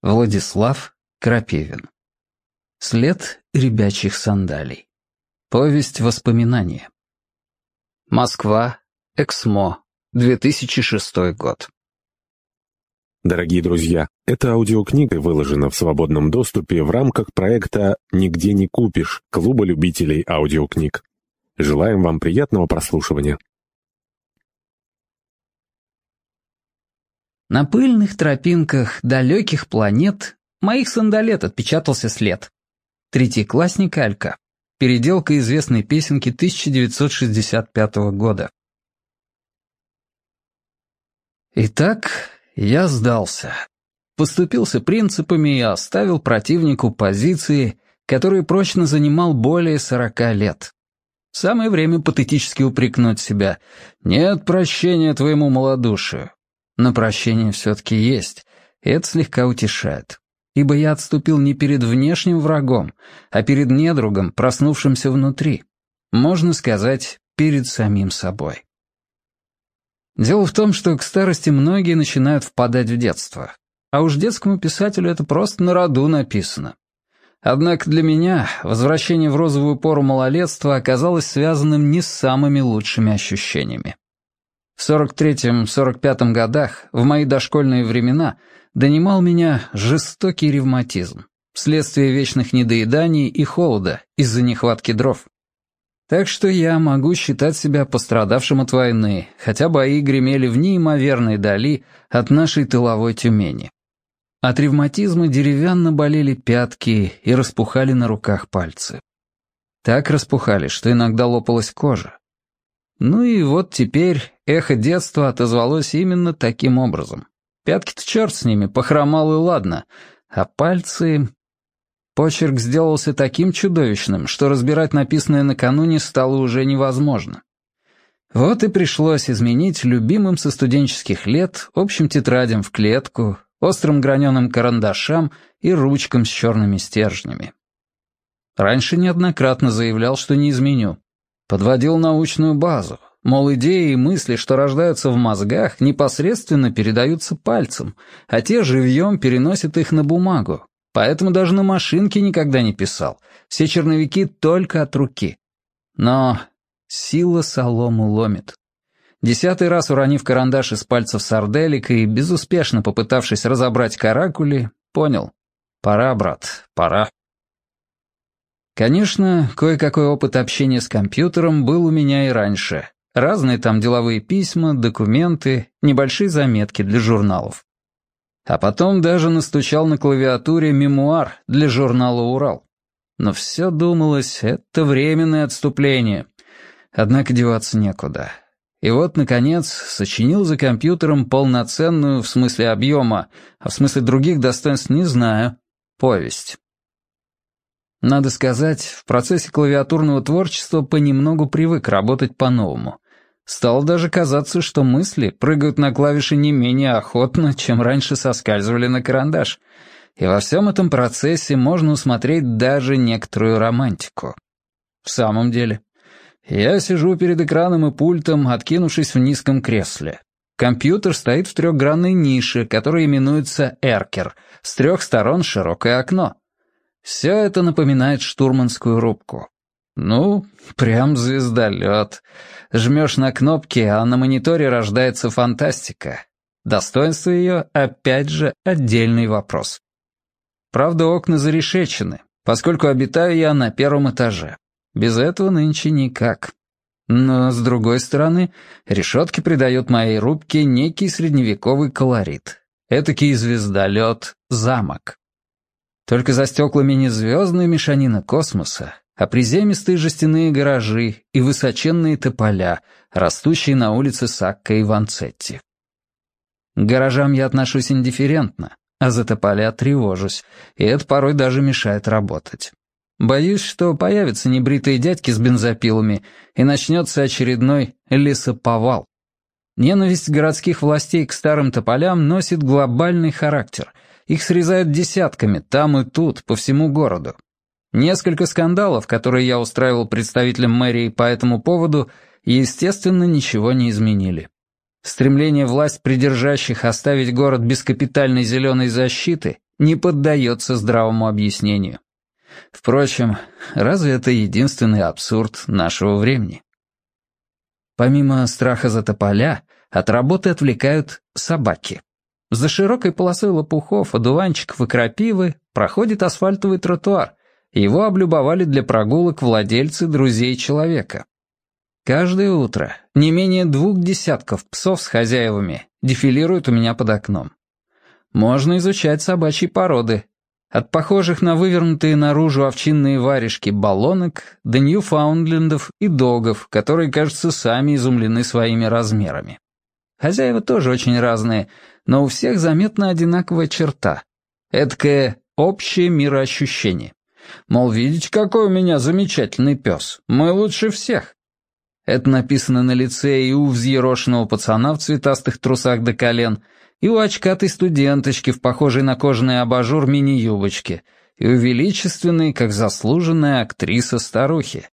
Владислав Крапивин. След ребячьих сандалий. Повесть воспоминания. Москва. Эксмо. 2006 год. Дорогие друзья, эта аудиокнига выложена в свободном доступе в рамках проекта «Нигде не купишь» Клуба любителей аудиокниг. Желаем вам приятного прослушивания. На пыльных тропинках далеких планет моих сандалет отпечатался след. Третьеклассник Алька. Переделка известной песенки 1965 года. Итак, я сдался. Поступился принципами и оставил противнику позиции, которые прочно занимал более 40 лет. Самое время патетически упрекнуть себя. Нет прощения твоему малодушию. Но прощение все-таки есть, и это слегка утешает. Ибо я отступил не перед внешним врагом, а перед недругом, проснувшимся внутри. Можно сказать, перед самим собой. Дело в том, что к старости многие начинают впадать в детство. А уж детскому писателю это просто на роду написано. Однако для меня возвращение в розовую пору малолетства оказалось связанным не с самыми лучшими ощущениями. В 43-45 годах, в мои дошкольные времена, донимал меня жестокий ревматизм, вследствие вечных недоеданий и холода из-за нехватки дров. Так что я могу считать себя пострадавшим от войны, хотя бои гремели в неимоверной дали от нашей тыловой Тюмени. От ревматизма деревянно болели пятки и распухали на руках пальцы. Так распухали, что иногда лопалась кожа. Ну и вот теперь эхо детства отозвалось именно таким образом. Пятки-то черт с ними, похромал и ладно, а пальцы... Почерк сделался таким чудовищным, что разбирать написанное накануне стало уже невозможно. Вот и пришлось изменить любимым со студенческих лет общим тетрадям в клетку, острым граненым карандашам и ручкам с черными стержнями. Раньше неоднократно заявлял, что не изменю. Подводил научную базу, мол, идеи и мысли, что рождаются в мозгах, непосредственно передаются пальцам, а те живьем переносят их на бумагу. Поэтому даже на машинке никогда не писал. Все черновики только от руки. Но сила солому ломит. 10-й раз уронив карандаш из пальцев сарделек и безуспешно попытавшись разобрать каракули, понял. Пора, брат, пора. Конечно, кое-какой опыт общения с компьютером был у меня и раньше. Разные там деловые письма, документы, небольшие заметки для журналов. А потом даже настучал на клавиатуре мемуар для журнала «Урал». Но все думалось, это временное отступление. Однако деваться некуда. И вот, наконец, сочинил за компьютером полноценную, в смысле объема, а в смысле других достоинств не знаю, повесть. Надо сказать, в процессе клавиатурного творчества понемногу привык работать по-новому. Стало даже казаться, что мысли прыгают на клавиши не менее охотно, чем раньше соскальзывали на карандаш. И во всем этом процессе можно усмотреть даже некоторую романтику. В самом деле, я сижу перед экраном и пультом, откинувшись в низком кресле. Компьютер стоит в трехгранной нише, которая именуется эркер, с 3 сторон широкое окно. Все это напоминает штурманскую рубку. Ну, прям звездолет. Жмешь на кнопки, а на мониторе рождается фантастика. Достоинство ее, опять же, отдельный вопрос. Правда, окна зарешечены, поскольку обитаю я на 1-м этаже. Без этого нынче никак. Но, с другой стороны, решетки придают моей рубке некий средневековый колорит. Этакий звездолет-замок. Только за стеклами не звездная мешанина космоса, а приземистые жестяные гаражи и высоченные тополя, растущие на улице Сакко и Ванцетти. К гаражам я отношусь индифферентно, а за тополя тревожусь, и это порой даже мешает работать. Боюсь, что появятся небритые дядьки с бензопилами, и начнется очередной лесоповал. Ненависть городских властей к старым тополям носит глобальный характер. Их срезают десятками, там и тут, по всему городу. Несколько скандалов, которые я устраивал представителям мэрии по этому поводу, естественно, ничего не изменили. Стремление власть придержащих оставить город без капитальной зеленой защиты не поддается здравому объяснению. Впрочем, разве это единственный абсурд нашего времени? Помимо страха за тополя, от работы отвлекают собаки. За широкой полосой лопухов, одуванчиков и крапивы проходит асфальтовый тротуар. Его облюбовали для прогулок владельцы друзей человека. Каждое утро не менее 2 десятков псов с хозяевами дефилируют у меня под окном. Можно изучать собачьи породы. От похожих на вывернутые наружу овчинные варежки баллонок до ньюфаундлендов и догов, которые, кажется, сами изумлены своими размерами. Хозяева тоже очень разные, но у всех заметна одинаковая черта. Эдакое общее мироощущение. Мол, видите, какой у меня замечательный пес, мы лучше всех. Это написано на лице и у взъерошенного пацана в цветастых трусах до колен, и у очкатой студенточки в похожей на кожаный абажур мини-юбочке, и у величественной, как заслуженная актриса старухи.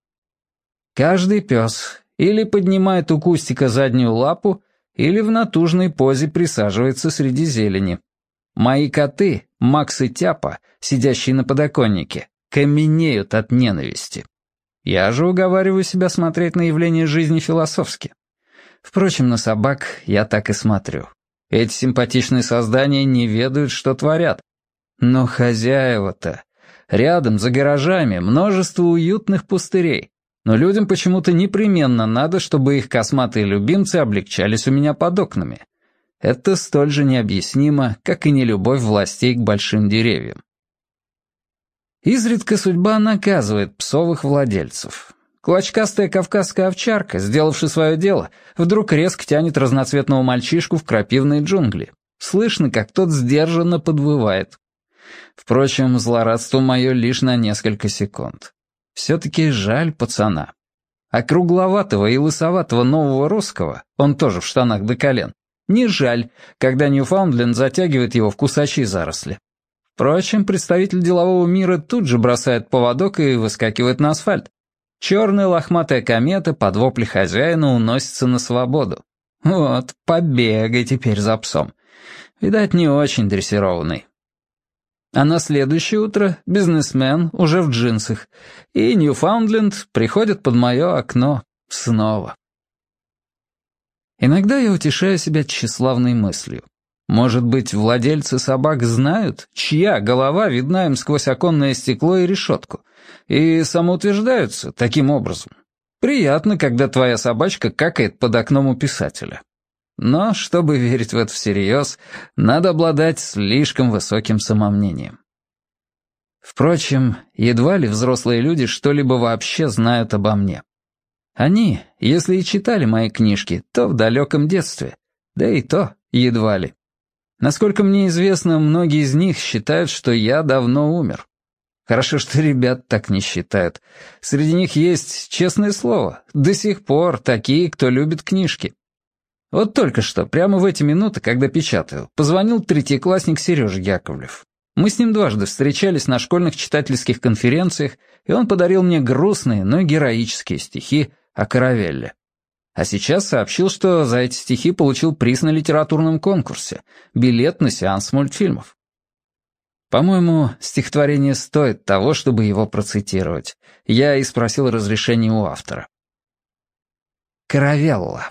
Каждый пес или поднимает у кустика заднюю лапу, или в натужной позе присаживается среди зелени. Мои коты, Макс и Тяпа, сидящие на подоконнике, каменеют от ненависти. Я же уговариваю себя смотреть на явление жизни философски. Впрочем, на собак я так и смотрю. Эти симпатичные создания не ведают, что творят. Но хозяева-то... Рядом, за гаражами, множество уютных пустырей. Но людям почему-то непременно надо, чтобы их косматые любимцы облегчались у меня под окнами. Это столь же необъяснимо, как и нелюбовь властей к большим деревьям. Изредка судьба наказывает псовых владельцев. Клочкастая кавказская овчарка, сделавши свое дело, вдруг резко тянет разноцветного мальчишку в крапивные джунгли. Слышно, как тот сдержанно подвывает. Впрочем, злорадство мое лишь на несколько секунд. Все-таки жаль пацана. А кругловатого и лысоватого нового русского, он тоже в штанах до колен, не жаль, когда Ньюфаундленд затягивает его в кусачие заросли. Впрочем, представитель делового мира тут же бросает поводок и выскакивает на асфальт. Черная лохматая комета под вопли хозяина уносится на свободу. Вот, побегай теперь за псом. Видать, не очень дрессированный. А на следующее утро бизнесмен уже в джинсах, и Ньюфаундленд приходит под мое окно снова. Иногда я утешаю себя тщеславной мыслью. Может быть, владельцы собак знают, чья голова видна им сквозь оконное стекло и решетку, и самоутверждаются таким образом. Приятно, когда твоя собачка какает под окном у писателя. Но, чтобы верить в это всерьез, надо обладать слишком высоким самомнением. Впрочем, едва ли взрослые люди что-либо вообще знают обо мне. Они, если и читали мои книжки, то в далеком детстве, да и то едва ли. Насколько мне известно, многие из них считают, что я давно умер. Хорошо, что ребят так не считают. Среди них есть, честное слово, до сих пор такие, кто любит книжки. Вот только что, прямо в эти минуты, когда печатаю, позвонил третьеклассник Сережа Яковлев. Мы с ним дважды встречались на школьных читательских конференциях, и он подарил мне грустные, но героические стихи о Каравелле. А сейчас сообщил, что за эти стихи получил приз на литературном конкурсе, билет на сеанс мультфильмов. По-моему, стихотворение стоит того, чтобы его процитировать. Я и спросил разрешения у автора. Каравелла.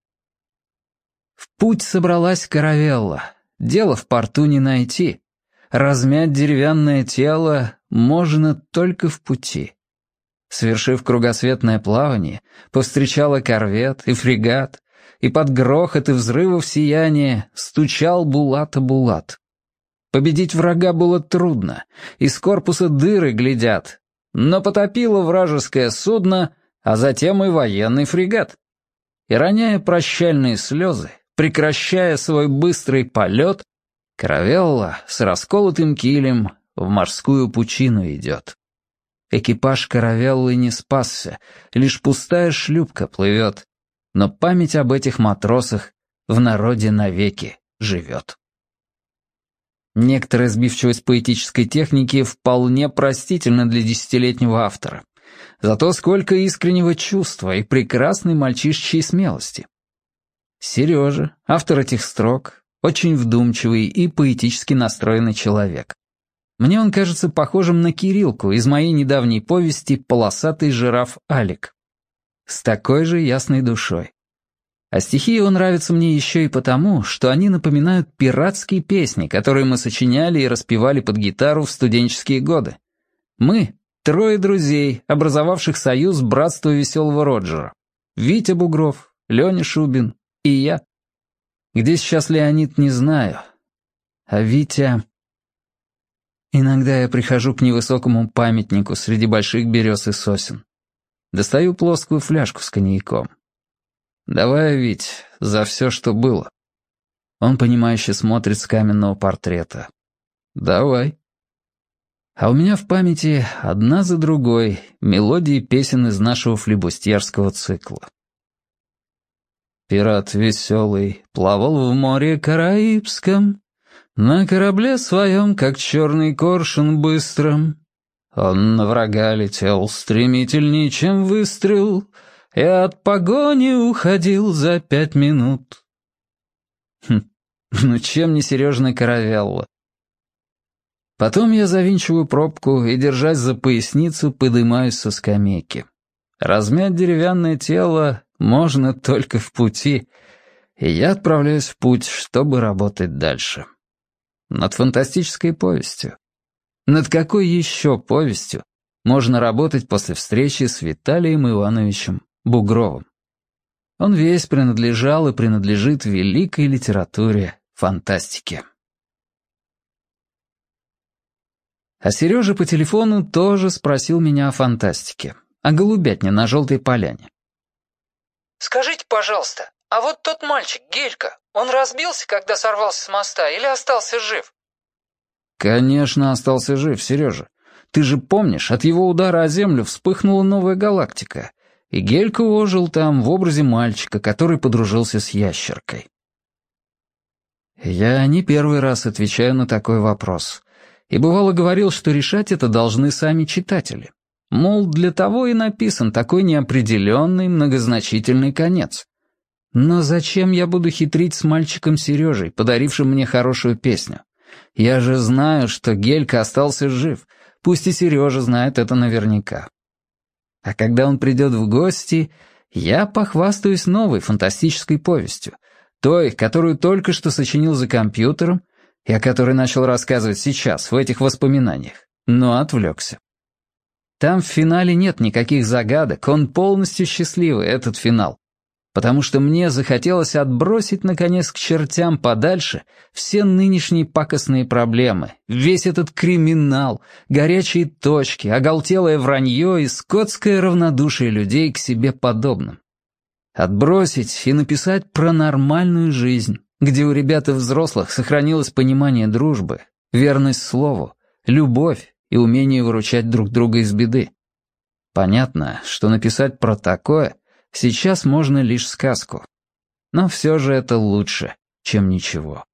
В путь собралась каравелла, дело в порту не найти. Размять деревянное тело можно только в пути. Совершив кругосветное плавание, повстречала корвет и фрегат, и под грохот и взрывов сияние стучал Булата Булат. Победить врага было трудно, из корпуса дыры глядят, но потопило вражеское судно, а затем и военный фрегат. И роняя прощальные слезы, прекращая свой быстрый полет, каравелла с расколотым килем в морскую пучину идет. Экипаж каравеллы не спасся, лишь пустая шлюпка плывет, но память об этих матросах в народе навеки живет. Некоторая сбивчивость поэтической техники вполне простительна для десятилетнего автора. Зато сколько искреннего чувства и прекрасной мальчишечьей смелости. Сережа, автор этих строк, очень вдумчивый и поэтически настроенный человек. Мне он кажется похожим на Кириллку из моей недавней повести «Полосатый жираф Алик». С такой же ясной душой. А стихи его нравятся мне еще и потому, что они напоминают пиратские песни, которые мы сочиняли и распевали под гитару в студенческие годы. Мы — 3 друзей, образовавших союз «Братство веселого Роджера». Витя Бугров, Леня Шубин и я. Где сейчас Леонид, не знаю. А Витя... Иногда я прихожу к невысокому памятнику среди больших берез и сосен. Достаю плоскую фляжку с коньяком. «Давай, Вить, за все, что было». Он, понимающе смотрит с каменного портрета. «Давай». А у меня в памяти одна за другой мелодии песен из нашего флибустьерского цикла. Пират веселый плавал в море Караибском, на корабле своем, как черный коршун быстром. Он на врага летел стремительнее, чем выстрел, и от погони уходил за 5 минут. Ну чем не Сережина каравелла? Потом я завинчиваю пробку и, держась за поясницу, подымаюсь со скамейки. Размять деревянное тело можно только в пути, и я отправляюсь в путь, чтобы работать дальше. Над фантастической повестью. Над какой еще повестью можно работать после встречи с Виталием Ивановичем Бугровым? Он весь принадлежал и принадлежит великой литературе фантастики. А Сережа по телефону тоже спросил меня о фантастике, о голубятне на Желтой Поляне. «Скажите, пожалуйста, а вот тот мальчик, Гелька, он разбился, когда сорвался с моста, или остался жив?» «Конечно, остался жив, Сережа. Ты же помнишь, от его удара о землю вспыхнула новая галактика, и Гелька ожил там в образе мальчика, который подружился с ящеркой». Я не первый раз отвечаю на такой вопрос, и бывало говорил, что решать это должны сами читатели. Мол, для того и написан такой неопределенный, многозначительный конец. Но зачем я буду хитрить с мальчиком Сережей, подарившим мне хорошую песню? Я же знаю, что Гелька остался жив, пусть и Сережа знает это наверняка. А когда он придет в гости, я похвастаюсь новой фантастической повестью, той, которую только что сочинил за компьютером, и о которой начал рассказывать сейчас, в этих воспоминаниях, но отвлекся. Там в финале нет никаких загадок, он полностью счастливый, этот финал. Потому что мне захотелось отбросить, наконец, к чертям подальше все нынешние пакостные проблемы, весь этот криминал, горячие точки, оголтелое вранье и скотское равнодушие людей к себе подобным. Отбросить и написать про нормальную жизнь, где у ребят и взрослых сохранилось понимание дружбы, верность слову, любовь и умение выручать друг друга из беды. Понятно, что написать про такое сейчас можно лишь сказку. Но все же это лучше, чем ничего.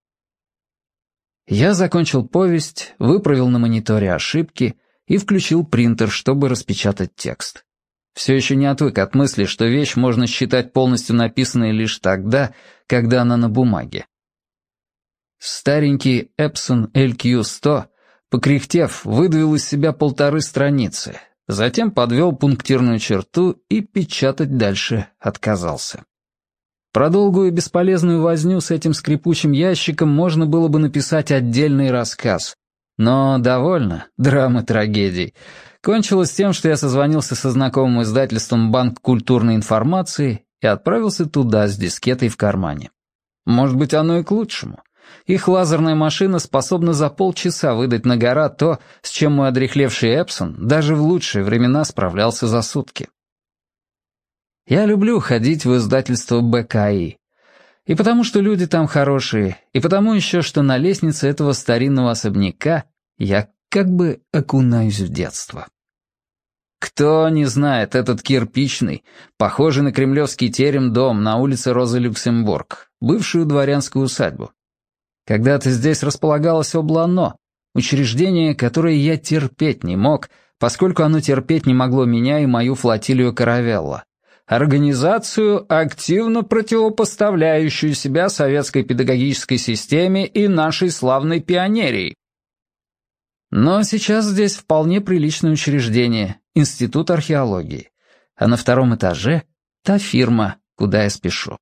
Я закончил повесть, выправил на мониторе ошибки и включил принтер, чтобы распечатать текст. Все еще не отвык от мысли, что вещь можно считать полностью написанной лишь тогда, когда она на бумаге. Старенький Epson LQ-100, покряхтев, выдавил из себя 1,5 страницы, затем подвел пунктирную черту и печатать дальше отказался. Про долгую и бесполезную возню с этим скрипучим ящиком можно было бы написать отдельный рассказ. Но довольно драмы трагедий. Кончилось тем, что я созвонился со знакомым издательством «Банк культурной информации» и отправился туда с дискетой в кармане. Может быть, оно и к лучшему. Их лазерная машина способна за полчаса выдать на гора то, с чем мой одряхлевший Эпсон даже в лучшие времена справлялся за сутки. Я люблю ходить в издательство БКИ. И потому, что люди там хорошие, и потому еще, что на лестнице этого старинного особняка я как бы окунаюсь в детство. Кто не знает этот кирпичный, похожий на кремлевский терем дом на улице Розы Люксембург, бывшую дворянскую усадьбу. Когда-то здесь располагалось облано, учреждение, которое я терпеть не мог, поскольку оно терпеть не могло меня и мою флотилию «Каравелла», организацию, активно противопоставляющую себя советской педагогической системе и нашей славной пионерии. Но сейчас здесь вполне приличное учреждение, Институт археологии, а на втором этаже — та фирма, куда я спешу.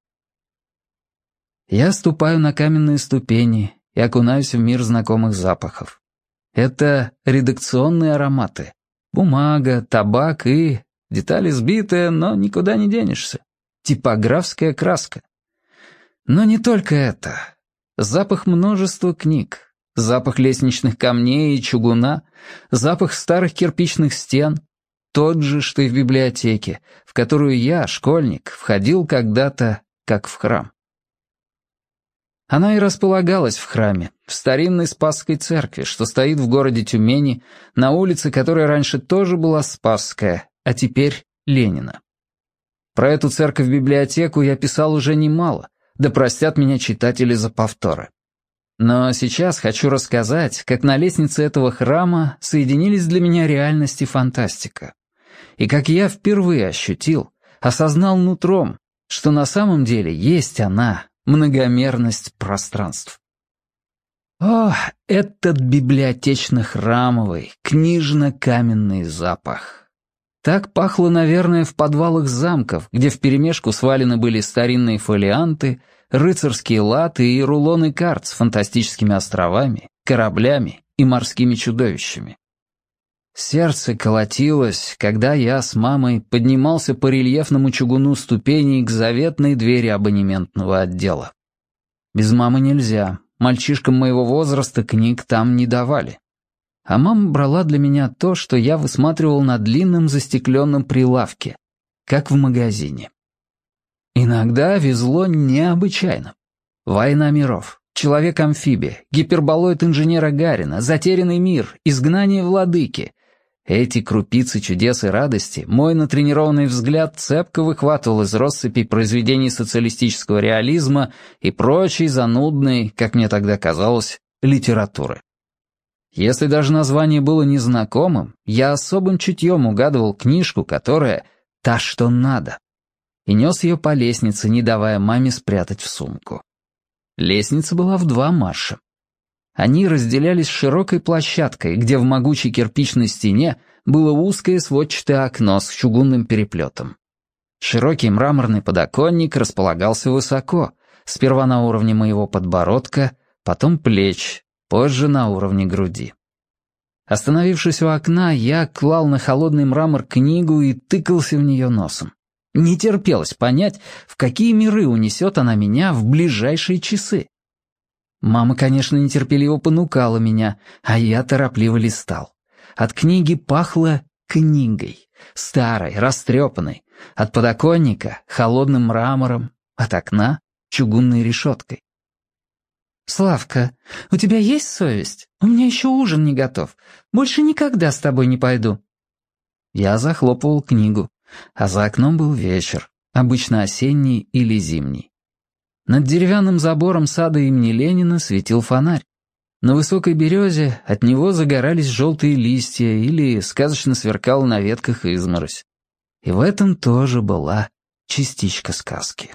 Я ступаю на каменные ступени и окунаюсь в мир знакомых запахов. Это редакционные ароматы. Бумага, табак и... детали сбитые, но никуда не денешься. Типографская краска. Но не только это. Запах множества книг. Запах лестничных камней и чугуна. Запах старых кирпичных стен. Тот же, что и в библиотеке, в которую я, школьник, входил когда-то как в храм. Она и располагалась в храме, в старинной Спасской церкви, что стоит в городе Тюмени, на улице, которая раньше тоже была Спасская, а теперь Ленина. Про эту церковь-библиотеку я писал уже немало, да простят меня читатели за повторы. Но сейчас хочу рассказать, как на лестнице этого храма соединились для меня реальность и фантастика. И как я впервые ощутил, осознал нутром, что на самом деле есть она, многомерность пространств. О, этот библиотечно-храмовый, книжно-каменный запах. Так пахло, наверное, в подвалах замков, где вперемешку свалены были старинные фолианты, рыцарские латы и рулоны карт с фантастическими островами, кораблями и морскими чудовищами. Сердце колотилось, когда я с мамой поднимался по рельефному чугуну ступеней к заветной двери абонементного отдела. Без мамы нельзя, мальчишкам моего возраста книг там не давали. А мама брала для меня то, что я высматривал на длинном застекленном прилавке, как в магазине. Иногда везло необычайно. «Война миров», «Человек-амфибия», «Гиперболоид инженера Гарина», «Затерянный мир», «Изгнание владыки». Эти крупицы чудес и радости мой натренированный взгляд цепко выхватывал из россыпи произведений социалистического реализма и прочей занудной, как мне тогда казалось, литературы. Если даже название было незнакомым, я особым чутьем угадывал книжку, которая «та, что надо», и нес ее по лестнице, не давая маме спрятать в сумку. Лестница была в 2 марша. Они разделялись широкой площадкой, где в могучей кирпичной стене было узкое сводчатое окно с чугунным переплетом. Широкий мраморный подоконник располагался высоко, сперва на уровне моего подбородка, потом плеч, позже на уровне груди. Остановившись у окна, я клал на холодный мрамор книгу и тыкался в нее носом. Не терпелось понять, в какие миры унесет она меня в ближайшие часы. Мама, конечно, нетерпеливо понукала меня, а я торопливо листал. От книги пахло книгой, старой, растрепанной. От подоконника — холодным мрамором, от окна — чугунной решеткой. «Славка, у тебя есть совесть? У меня еще ужин не готов. Больше никогда с тобой не пойду». Я захлопывал книгу, а за окном был вечер, обычно осенний или зимний. Над деревянным забором сада имени Ленина светил фонарь. На высокой березе от него загорались желтые листья или сказочно сверкала на ветках изморозь. И в этом тоже была частичка сказки.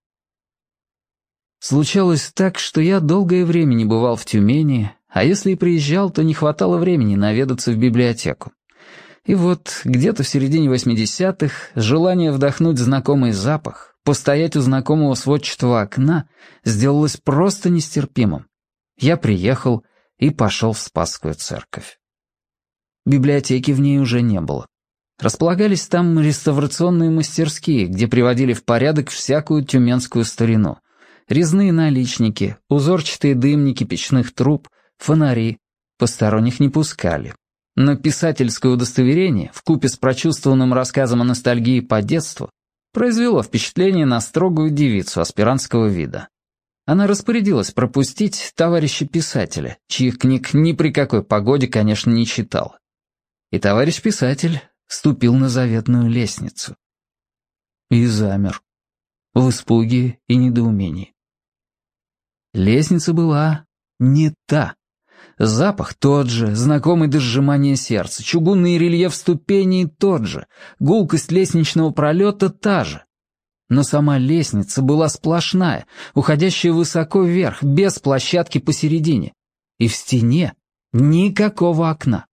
Случалось так, что я долгое время не бывал в Тюмени, а если и приезжал, то не хватало времени наведаться в библиотеку. И вот где-то в середине 80-х желание вдохнуть знакомый запах, постоять у знакомого сводчатого окна сделалось просто нестерпимым. Я приехал и пошел в Спасскую церковь. Библиотеки в ней уже не было. Располагались там реставрационные мастерские, где приводили в порядок всякую тюменскую старину. Резные наличники, узорчатые дымники печных труб, фонари. Посторонних не пускали. Но писательское удостоверение, вкупе с прочувствованным рассказом о ностальгии по детству, произвело впечатление на строгую девицу аспирантского вида. Она распорядилась пропустить товарища писателя, чьих книг ни при какой погоде, конечно, не читал. И товарищ писатель ступил на заветную лестницу. И замер, в испуге и недоумении. Лестница была не та. Запах тот же, знакомый до сжимания сердца, чугунный рельеф ступеней тот же, гулкость лестничного пролета та же. Но сама лестница была сплошная, уходящая высоко вверх, без площадки посередине. И в стене никакого окна.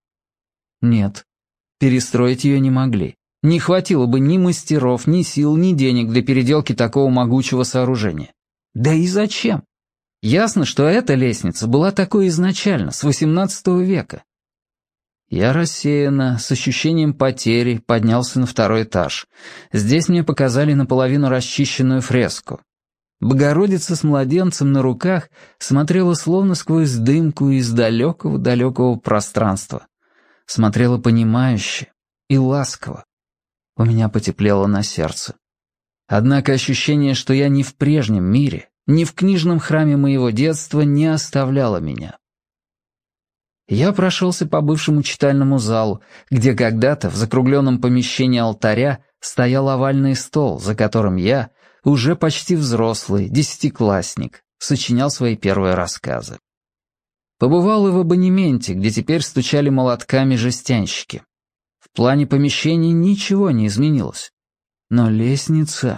Нет, перестроить ее не могли. Не хватило бы ни мастеров, ни сил, ни денег для переделки такого могучего сооружения. Да и зачем? Ясно, что эта лестница была такой изначально, с XVIII века. Я рассеянно, с ощущением потери, поднялся на второй этаж. Здесь мне показали наполовину расчищенную фреску. Богородица с младенцем на руках смотрела словно сквозь дымку из далекого-далекого пространства. Смотрела понимающе и ласково. У меня потеплело на сердце. Однако ощущение, что я не в прежнем мире, не в книжном храме моего детства, не оставляло меня. Я прошелся по бывшему читальному залу, где когда-то в закругленном помещении алтаря стоял овальный стол, за которым я, уже почти взрослый, десятиклассник, сочинял свои первые рассказы. Побывал и в абонементе, где теперь стучали молотками жестянщики. В плане помещений ничего не изменилось. Но лестница...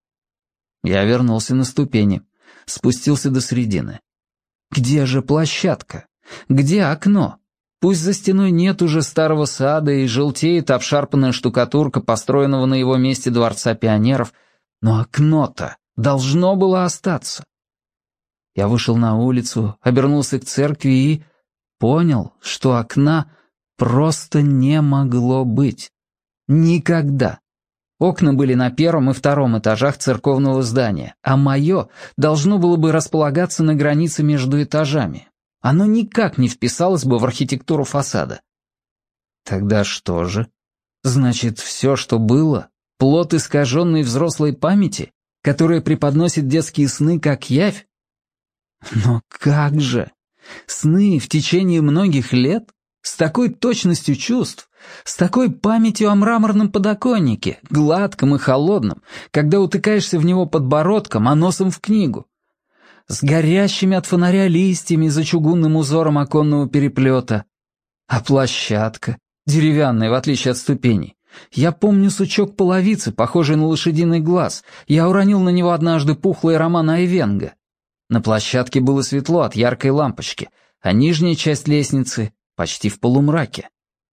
Я вернулся на ступени, спустился до середины. Где же площадка? Где окно? Пусть за стеной нет уже старого сада и желтеет обшарпанная штукатурка построенного на его месте дворца пионеров, но окно-то должно было остаться. Я вышел на улицу, обернулся к церкви и понял, что окна просто не могло быть. Никогда. Окна были на первом и втором этажах церковного здания, а мое должно было бы располагаться на границе между этажами. Оно никак не вписалось бы в архитектуру фасада. Тогда что же? Значит, все, что было, плод искаженной взрослой памяти, которая преподносит детские сны как явь? Но как же? Сны в течение многих лет? С такой точностью чувств, с такой памятью о мраморном подоконнике, гладком и холодном, когда утыкаешься в него подбородком, а носом в книгу. С горящими от фонаря листьями за чугунным узором оконного переплета. А площадка, деревянная, в отличие от ступеней. Я помню сучок половицы, похожий на лошадиный глаз. Я уронил на него однажды пухлый роман Айвенго. На площадке было светло от яркой лампочки, а нижняя часть лестницы почти в полумраке.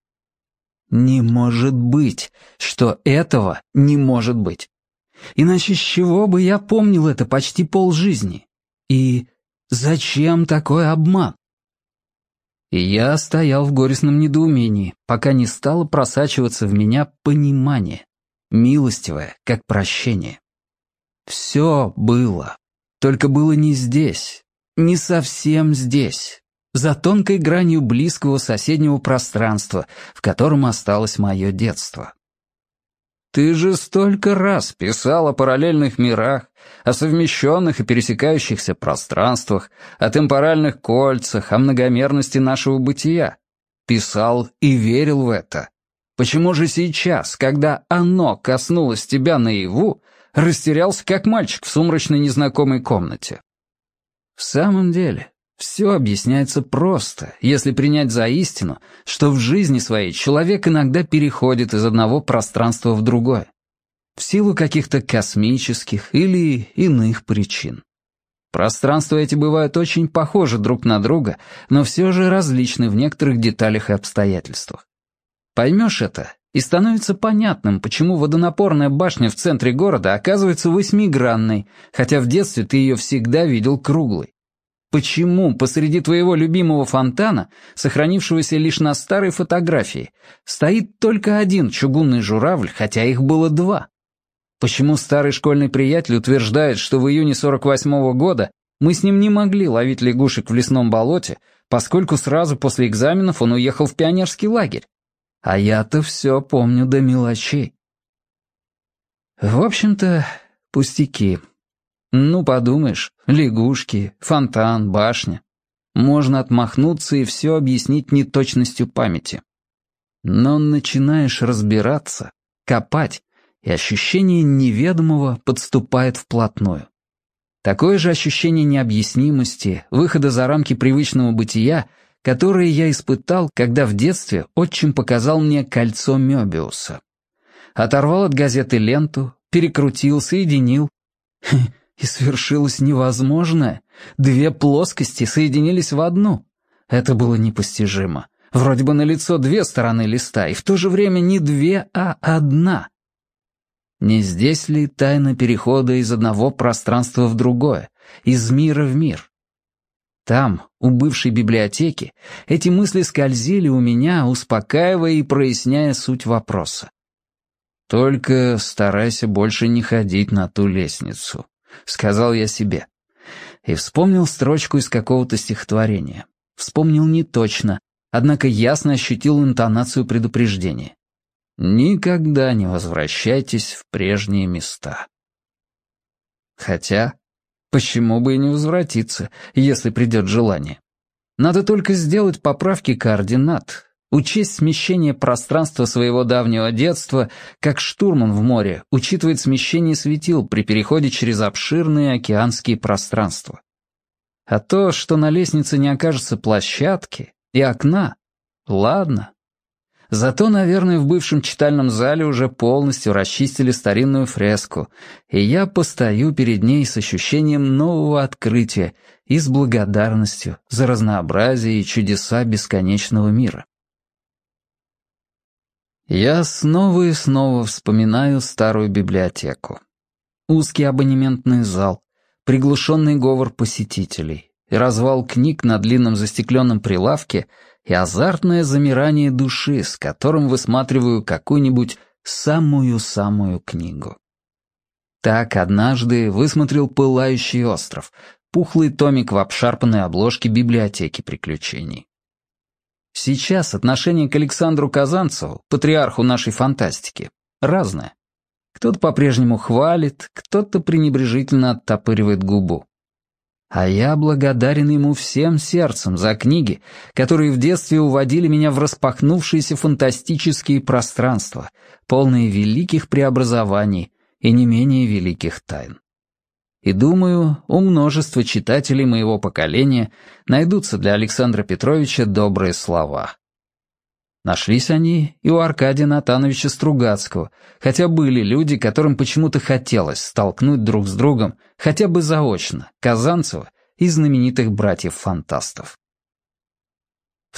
Не может быть, что этого не может быть. Иначе с чего бы я помнил это почти полжизни? И зачем такой обман? И я стоял в горестном недоумении, пока не стало просачиваться в меня понимание, милостивое, как прощение. Все было, только было не здесь, не совсем здесь, за тонкой гранью близкого соседнего пространства, в котором осталось мое детство. Ты же столько раз писал о параллельных мирах, о совмещенных и пересекающихся пространствах, о темпоральных кольцах, о многомерности нашего бытия. Писал и верил в это. Почему же сейчас, когда оно коснулось тебя наяву, растерялся как мальчик в сумрачной незнакомой комнате? В самом деле, все объясняется просто, если принять за истину, что в жизни своей человек иногда переходит из одного пространства в другое, в силу каких-то космических или иных причин. Пространства эти бывают очень похожи друг на друга, но все же различны в некоторых деталях и обстоятельствах. Поймешь это, и становится понятным, почему водонапорная башня в центре города оказывается восьмигранной, хотя в детстве ты ее всегда видел круглой. Почему посреди твоего любимого фонтана, сохранившегося лишь на старой фотографии, стоит только один чугунный журавль, хотя их было два? Почему старый школьный приятель утверждает, что в июне 48-го года мы с ним не могли ловить лягушек в лесном болоте, поскольку сразу после экзаменов он уехал в пионерский лагерь? А я-то все помню до мелочей. В общем-то, пустяки. Ну, подумаешь, лягушки, фонтан, башня. Можно отмахнуться и все объяснить неточностью памяти. Но начинаешь разбираться, копать, и ощущение неведомого подступает вплотную. Такое же ощущение необъяснимости, выхода за рамки привычного бытия, которое я испытал, когда в детстве отчим показал мне кольцо Мёбиуса. Оторвал от газеты ленту, перекрутил, соединил. И свершилось невозможное. Две плоскости соединились в одну. Это было непостижимо. Вроде бы налицо две стороны листа, и в то же время не две, а одна. Не здесь ли тайна перехода из одного пространства в другое, из мира в мир? Там, у бывшей библиотеки, эти мысли скользили у меня, успокаивая и проясняя суть вопроса. «Только старайся больше не ходить на ту лестницу», — сказал я себе. И вспомнил строчку из какого-то стихотворения. Вспомнил не точно, однако ясно ощутил интонацию предупреждения. «Никогда не возвращайтесь в прежние места». Хотя, почему бы и не возвратиться, если придет желание? Надо только сделать поправки координат, учесть смещение пространства своего давнего детства, как штурман в море учитывает смещение светил при переходе через обширные океанские пространства. А то, что на лестнице не окажется площадки и окна, ладно. Зато, наверное, в бывшем читальном зале уже полностью расчистили старинную фреску, и я постою перед ней с ощущением нового открытия и с благодарностью за разнообразие и чудеса бесконечного мира. Я снова и снова вспоминаю старую библиотеку. Узкий абонементный зал, приглушенный говор посетителей, и развал книг на длинном застекленном прилавке и азартное замирание души, с которым высматриваю какую-нибудь самую-самую книгу. Так однажды высмотрел «Пылающий остров», пухлый томик в обшарпанной обложке библиотеки приключений. Сейчас отношение к Александру Казанцеву, патриарху нашей фантастики, разное. Кто-то по-прежнему хвалит, кто-то пренебрежительно оттопыривает губу. А я благодарен ему всем сердцем за книги, которые в детстве уводили меня в распахнувшиеся фантастические пространства, полные великих преобразований и не менее великих тайн. И думаю, у множества читателей моего поколения найдутся для Александра Петровича добрые слова. Нашлись они и у Аркадия Натановича Стругацкого, хотя были люди, которым почему-то хотелось столкнуть друг с другом, хотя бы заочно, Казанцева и знаменитых братьев-фантастов. В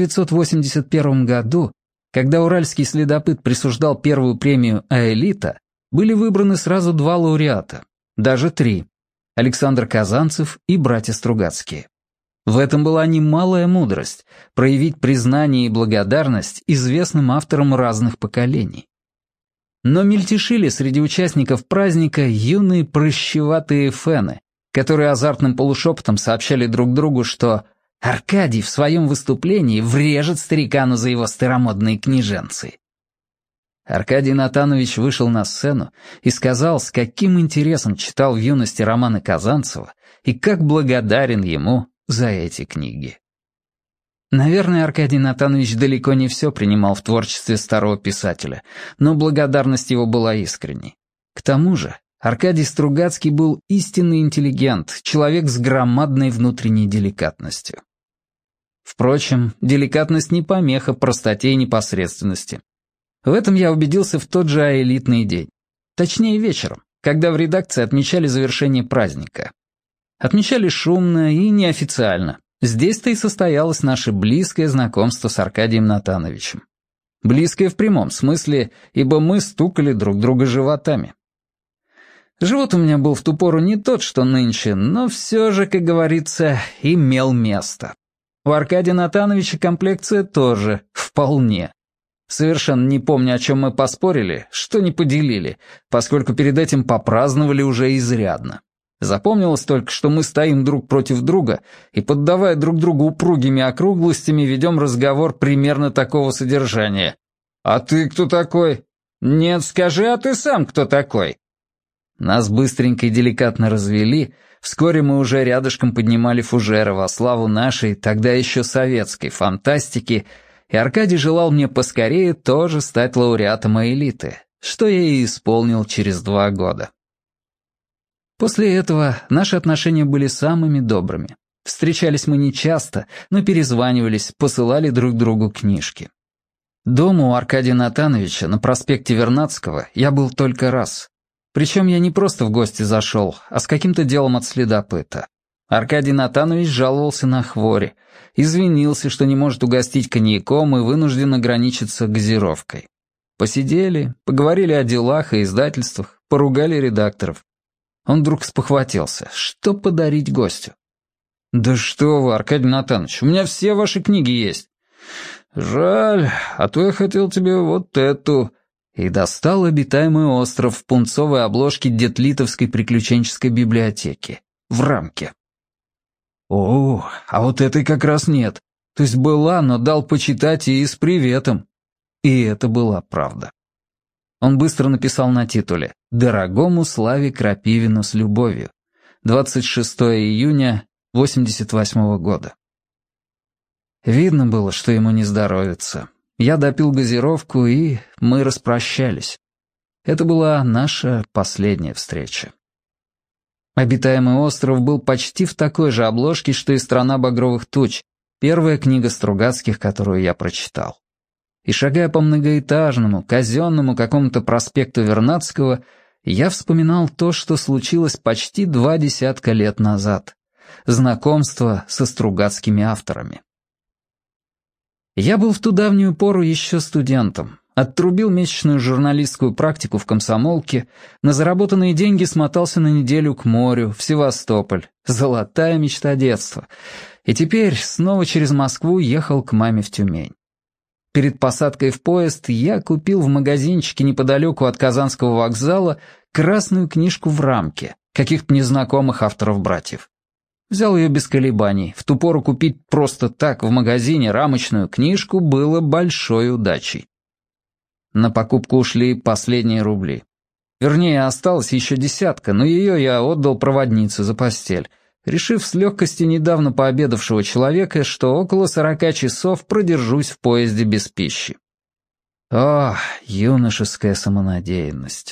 1981 году, когда «Уральский следопыт» присуждал первую премию «Аэлита», были выбраны сразу два лауреата. Даже три — Александр Казанцев и братья Стругацкие. В этом была немалая мудрость — проявить признание и благодарность известным авторам разных поколений. Но мельтешили среди участников праздника юные прыщеватые фены, которые азартным полушепотом сообщали друг другу, что Аркадий в своем выступлении врежет старикану за его старомодные книженцы. Аркадий Натанович вышел на сцену и сказал, с каким интересом читал в юности романы Казанцева и как благодарен ему за эти книги. Наверное, Аркадий Натанович далеко не все принимал в творчестве старого писателя, но благодарность его была искренней. К тому же, Аркадий Стругацкий был истинный интеллигент, человек с громадной внутренней деликатностью. Впрочем, деликатность не помеха простоте и непосредственности. В этом я убедился в тот же аэлитный день. Точнее, вечером, когда в редакции отмечали завершение праздника. Отмечали шумно и неофициально. Здесь-то и состоялось наше близкое знакомство с Аркадием Натановичем. Близкое в прямом смысле, ибо мы стукали друг друга животами. Живот у меня был в ту пору не тот, что нынче, но все же, как говорится, имел место. У Аркадия Натановича комплекция тоже, вполне. Совершенно не помню, о чем мы поспорили, что не поделили, поскольку перед этим попраздновали уже изрядно. Запомнилось только, что мы стоим друг против друга и, поддавая друг другу упругими округлостями, ведем разговор примерно такого содержания. «А ты кто такой?» «Нет, скажи, а ты сам кто такой?» Нас быстренько и деликатно развели, вскоре мы уже рядышком поднимали фужеры во славу нашей, тогда еще советской фантастики, и Аркадий желал мне поскорее тоже стать лауреатом «Аэлиты», что я и исполнил через 2 года. После этого наши отношения были самыми добрыми. Встречались мы нечасто, но перезванивались, посылали друг другу книжки. Дома у Аркадия Натановича на проспекте Вернадского я был только раз. Причем я не просто в гости зашел, а с каким-то делом от следопыта. Аркадий Натанович жаловался на хвори, извинился, что не может угостить коньяком и вынужден ограничиться газировкой. Посидели, поговорили о делах и издательствах, поругали редакторов. Он вдруг спохватился, что подарить гостю. «Да что вы, Аркадий Натанович, у меня все ваши книги есть». «Жаль, а то я хотел тебе вот эту». И достал «Обитаемый остров» в пунцовой обложке Детлитовской приключенческой библиотеки. В рамке. «О, а вот этой как раз нет. То есть была, но дал почитать и с приветом». И это была правда. Он быстро написал на титуле «Дорогому Славе Крапивину с любовью». 26 июня 88 года. Видно было, что ему не здоровится. Я допил газировку, и мы распрощались. Это была наша последняя встреча. «Обитаемый остров» был почти в такой же обложке, что и «Страна багровых туч», первая книга Стругацких, которую я прочитал. И шагая по многоэтажному, казенному какому-то проспекту Вернадского, я вспоминал то, что случилось почти 20 лет назад. Знакомство со Стругацкими авторами. Я был в ту давнюю пору еще студентом, оттрубил месячную журналистскую практику в комсомолке, на заработанные деньги смотался на неделю к морю, в Севастополь, золотая мечта детства, и теперь снова через Москву ехал к маме в Тюмень. Перед посадкой в поезд я купил в магазинчике неподалеку от Казанского вокзала красную книжку в рамке, каких-то незнакомых авторов-братьев. Взял ее без колебаний. В ту пору купить просто так в магазине рамочную книжку было большой удачей. На покупку ушли последние рубли. Вернее, осталось еще 10, но ее я отдал проводнице за постель, решив с легкостью недавно пообедавшего человека, что около 40 часов продержусь в поезде без пищи. О, юношеская самонадеянность.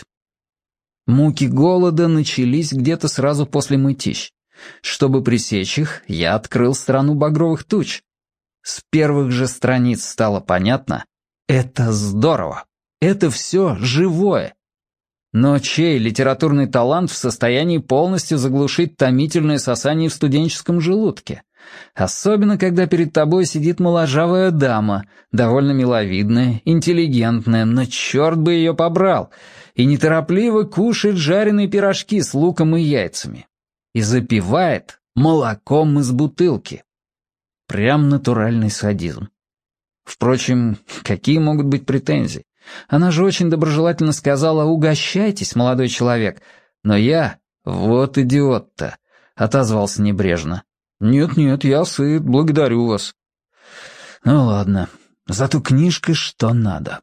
Муки голода начались где-то сразу после мытищ. Чтобы пресечь их, я открыл «Страну багровых туч». С первых же страниц стало понятно — это здорово, это все живое. Но чей литературный талант в состоянии полностью заглушить томительное сосание в студенческом желудке? Особенно, когда перед тобой сидит моложавая дама, довольно миловидная, интеллигентная, но черт бы ее побрал, и неторопливо кушает жареные пирожки с луком и яйцами. И запивает молоком из бутылки. Прям натуральный садизм. Впрочем, какие могут быть претензии? Она же очень доброжелательно сказала «Угощайтесь, молодой человек». Но я, вот идиот-то, отозвался небрежно. «Нет-нет, я сыт, благодарю вас». Ну ладно, зато книжка что надо.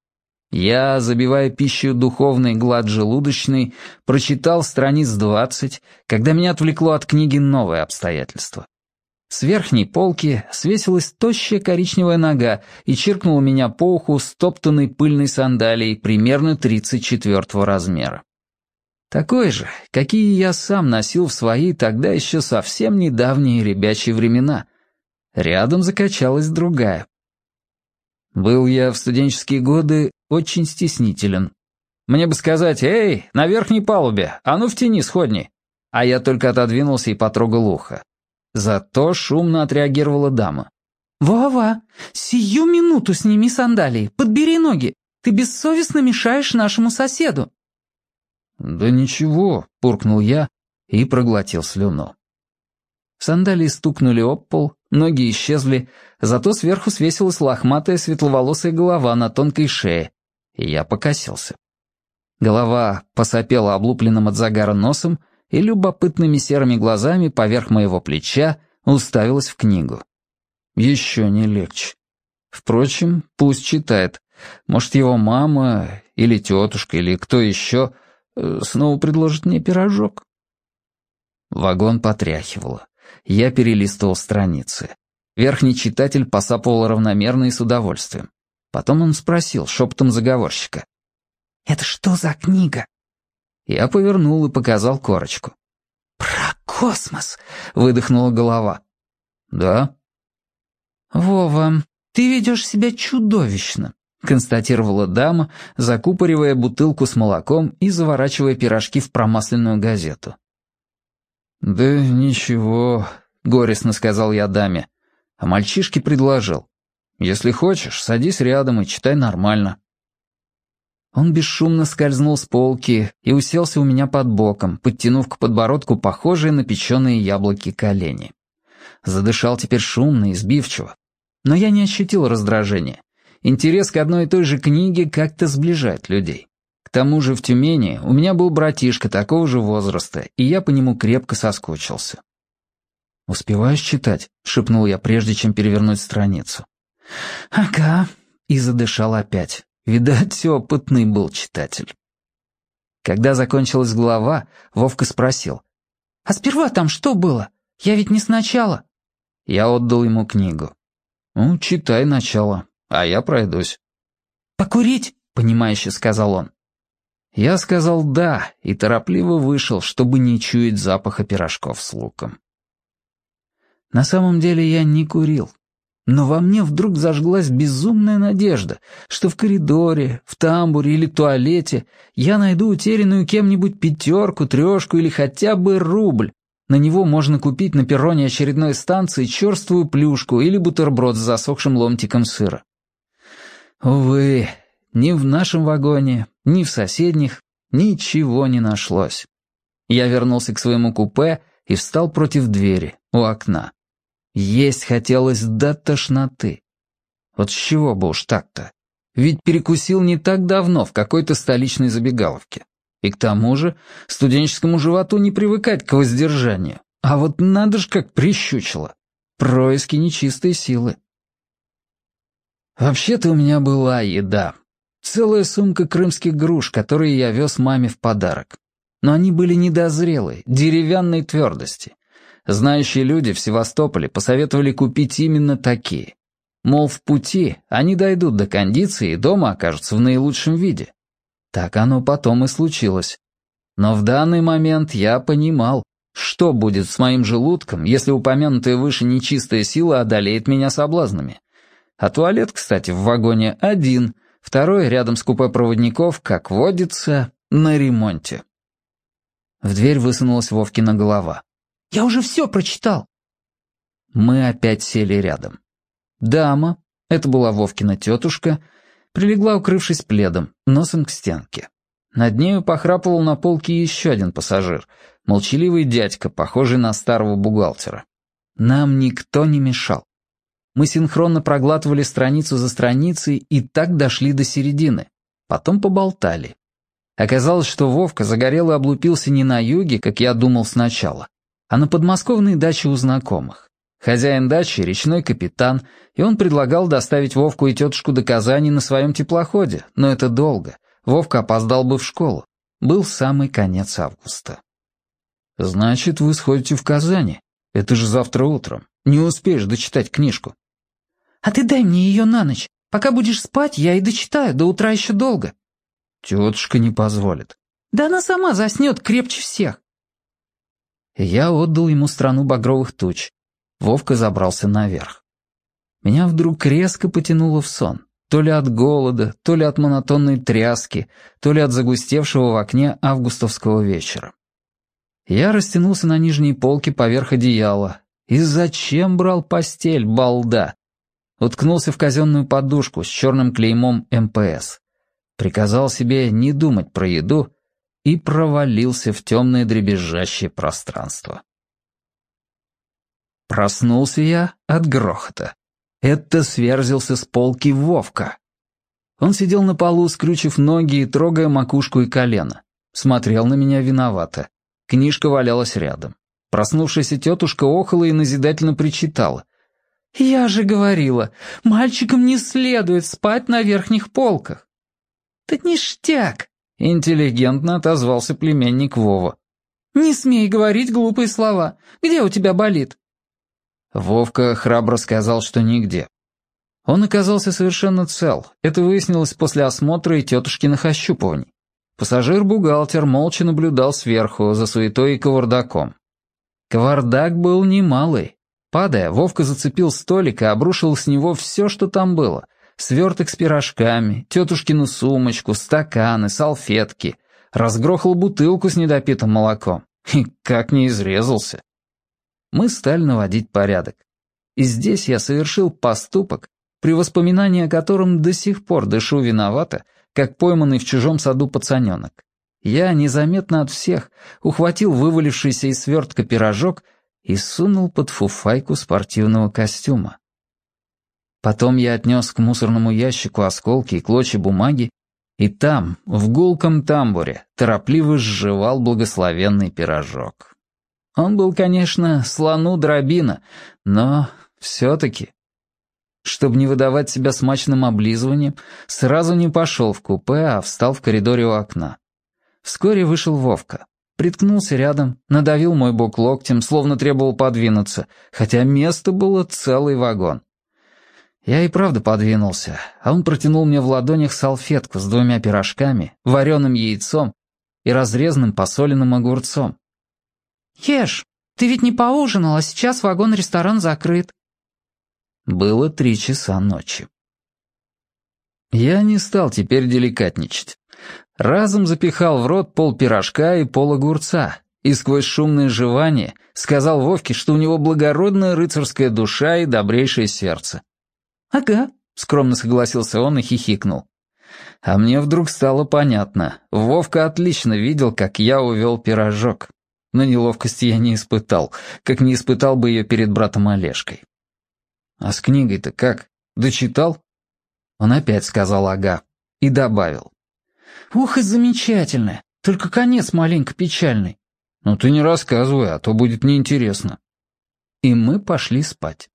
Я, забивая пищу духовной глад желудочной, прочитал страниц 20, когда меня отвлекло от книги новое обстоятельство. С верхней полки свесилась тощая коричневая нога и чиркнула меня по уху стоптанной пыльной сандалией примерно 34-го размера. Такой же, какие я сам носил в свои тогда еще совсем недавние ребячьи времена. Рядом закачалась другая. Был я в студенческие годы очень стеснителен. Мне бы сказать: «Эй, на верхней палубе, а ну в тени сходни». А я только отодвинулся и потрогал ухо. Зато шумно отреагировала дама. «Вова, сию минуту сними сандалии, подбери ноги. Ты бессовестно мешаешь нашему соседу». «Да ничего», — буркнул я и проглотил слюну. Сандалии стукнули об пол, ноги исчезли, зато сверху свесилась лохматая светловолосая голова на тонкой шее, и я покосился. Голова посопела облупленным от загара носом и любопытными серыми глазами поверх моего плеча уставилась в книгу. Еще не легче. Впрочем, пусть читает. Может, его мама или тетушка или кто еще снова предложит мне пирожок. Вагон потряхивало. Я перелистывал страницы. Верхний читатель посапывал равномерно и с удовольствием. Потом он спросил шепотом заговорщика: «Это что за книга?» Я повернул и показал корочку. «Про космос!» — выдохнула голова. «Да». «Вова, ты ведешь себя чудовищно», — констатировала дама, закупоривая бутылку с молоком и заворачивая пирожки в промасленную газету. «Да ничего», — горестно сказал я даме, а мальчишке предложил. «Если хочешь, садись рядом и читай нормально». Он бесшумно скользнул с полки и уселся у меня под боком, подтянув к подбородку похожие на печеные яблоки колени. Задышал теперь шумно и сбивчиво. Но я не ощутил раздражения. Интерес к одной и той же книге как-то сближает людей. К тому же в Тюмени у меня был братишка такого же возраста, и я по нему крепко соскучился. «Успеваешь читать?» — шепнул я, прежде чем перевернуть страницу. «Ага», — и задышал опять. Видать, опытный был читатель. Когда закончилась глава, Вовка спросил. «А сперва там что было? Я ведь не сначала». Я отдал ему книгу. «Ну, читай начало, а я пройдусь». «Покурить?» — понимающе сказал он. Я сказал «да» и торопливо вышел, чтобы не чуять запаха пирожков с луком. На самом деле я не курил. Но во мне вдруг зажглась безумная надежда, что в коридоре, в тамбуре или туалете я найду утерянную кем-нибудь 5, 3 или хотя бы рубль. На него можно купить на перроне очередной станции черствую плюшку или бутерброд с засохшим ломтиком сыра. Увы, ни в нашем вагоне, ни в соседних ничего не нашлось. Я вернулся к своему купе и встал против двери, у окна. Есть хотелось до тошноты. Вот с чего бы уж так-то? Ведь перекусил не так давно в какой-то столичной забегаловке. И к тому же студенческому животу не привыкать к воздержанию. А вот надо ж как прищучило. Происки нечистой силы. Вообще-то у меня была еда. Целая сумка крымских груш, которые я вез маме в подарок. Но они были недозрелые, деревянной твердости. Знающие люди в Севастополе посоветовали купить именно такие. Мол, в пути они дойдут до кондиции и дома окажутся в наилучшем виде. Так оно потом и случилось. Но в данный момент я понимал, что будет с моим желудком, если упомянутая выше нечистая сила одолеет меня соблазнами. А туалет, кстати, в вагоне один, второй рядом с купе проводников, как водится, на ремонте. В дверь высунулась Вовкина голова. «Я уже все прочитал». Мы опять сели рядом. Дама, это была Вовкина тетушка, прилегла, укрывшись пледом, носом к стенке. Над нею похрапывал на полке еще один пассажир, молчаливый дядька, похожий на старого бухгалтера. Нам никто не мешал. Мы синхронно проглатывали страницу за страницей и так дошли до середины. Потом поболтали. Оказалось, что Вовка загорел и облупился не на юге, как я думал сначала, а на подмосковной даче у знакомых. Хозяин дачи — речной капитан, и он предлагал доставить Вовку и тетушку до Казани на своем теплоходе, но это долго. Вовка опоздал бы в школу. Был самый конец августа. «Значит, вы сходите в Казани? Это же завтра утром. Не успеешь дочитать книжку». «А ты дай мне ее на ночь. Пока будешь спать, я и дочитаю, до утра еще долго». «Тетушка не позволит». «Да она сама заснет крепче всех». Я отдал ему страну багровых туч. Вовка забрался наверх. Меня вдруг резко потянуло в сон. То ли от голода, то ли от монотонной тряски, то ли от загустевшего в окне августовского вечера. Я растянулся на нижней полке поверх одеяла. И зачем брал постель, балда? Уткнулся в казенную подушку с черным клеймом МПС. Приказал себе не думать про еду и провалился в темное дребезжащее пространство. Проснулся я от грохота. Это сверзился с полки Вовка. Он сидел на полу, скрючив ноги и трогая макушку и колено. Смотрел на меня виновато. Книжка валялась рядом. Проснувшаяся тетушка охала и назидательно причитала. «Я же говорила, мальчикам не следует спать на верхних полках». «Да ништяк!» — интеллигентно отозвался племянник Вова. «Не смей говорить глупые слова. Где у тебя болит?» Вовка храбро сказал, что нигде. Он оказался совершенно цел. Это выяснилось после осмотра и тетушкиных ощупываний. Пассажир-бухгалтер молча наблюдал сверху за суетой и кавардаком. Кавардак был немалый. Падая, Вовка зацепил столик и обрушил с него все, что там было. Сверток с пирожками, тетушкину сумочку, стаканы, салфетки. Разгрохал бутылку с недопитым молоком. И как не изрезался. Мы стали наводить порядок. И здесь я совершил поступок, при воспоминании о котором до сих пор дышу виновато, как пойманный в чужом саду пацаненок. Я незаметно от всех ухватил вывалившийся из свертка пирожок и сунул под фуфайку спортивного костюма. Потом я отнес к мусорному ящику осколки и клочья бумаги, и там, в гулком тамбуре, торопливо сживал благословенный пирожок. Он был, конечно, слону дробина, но все-таки. Чтобы не выдавать себя смачным облизыванием, сразу не пошел в купе, а встал в коридоре у окна. Вскоре вышел Вовка. Приткнулся рядом, надавил мой бок локтем, словно требовал подвинуться, хотя места было целый вагон. Я и правда подвинулся, а он протянул мне в ладонях салфетку с 2 пирожками, вареным яйцом и разрезанным посоленным огурцом. «Ешь, ты ведь не поужинал, а сейчас вагон-ресторан закрыт». Было 3 часа ночи. Я не стал теперь деликатничать. Разом запихал в рот пол-пирожка и пол-огурца, и сквозь шумное жевание сказал Вовке, что у него благородная рыцарская душа и добрейшее сердце. «Ага», — скромно согласился он и хихикнул. А мне вдруг стало понятно. Вовка отлично видел, как я увел пирожок. Но неловкости я не испытал, как не испытал бы ее перед братом Олежкой. «А с книгой-то как? Дочитал?» Он опять сказал «ага» и добавил. «Ух, и замечательно! Только конец маленько печальный». «Ну ты не рассказывай, а то будет неинтересно». И мы пошли спать.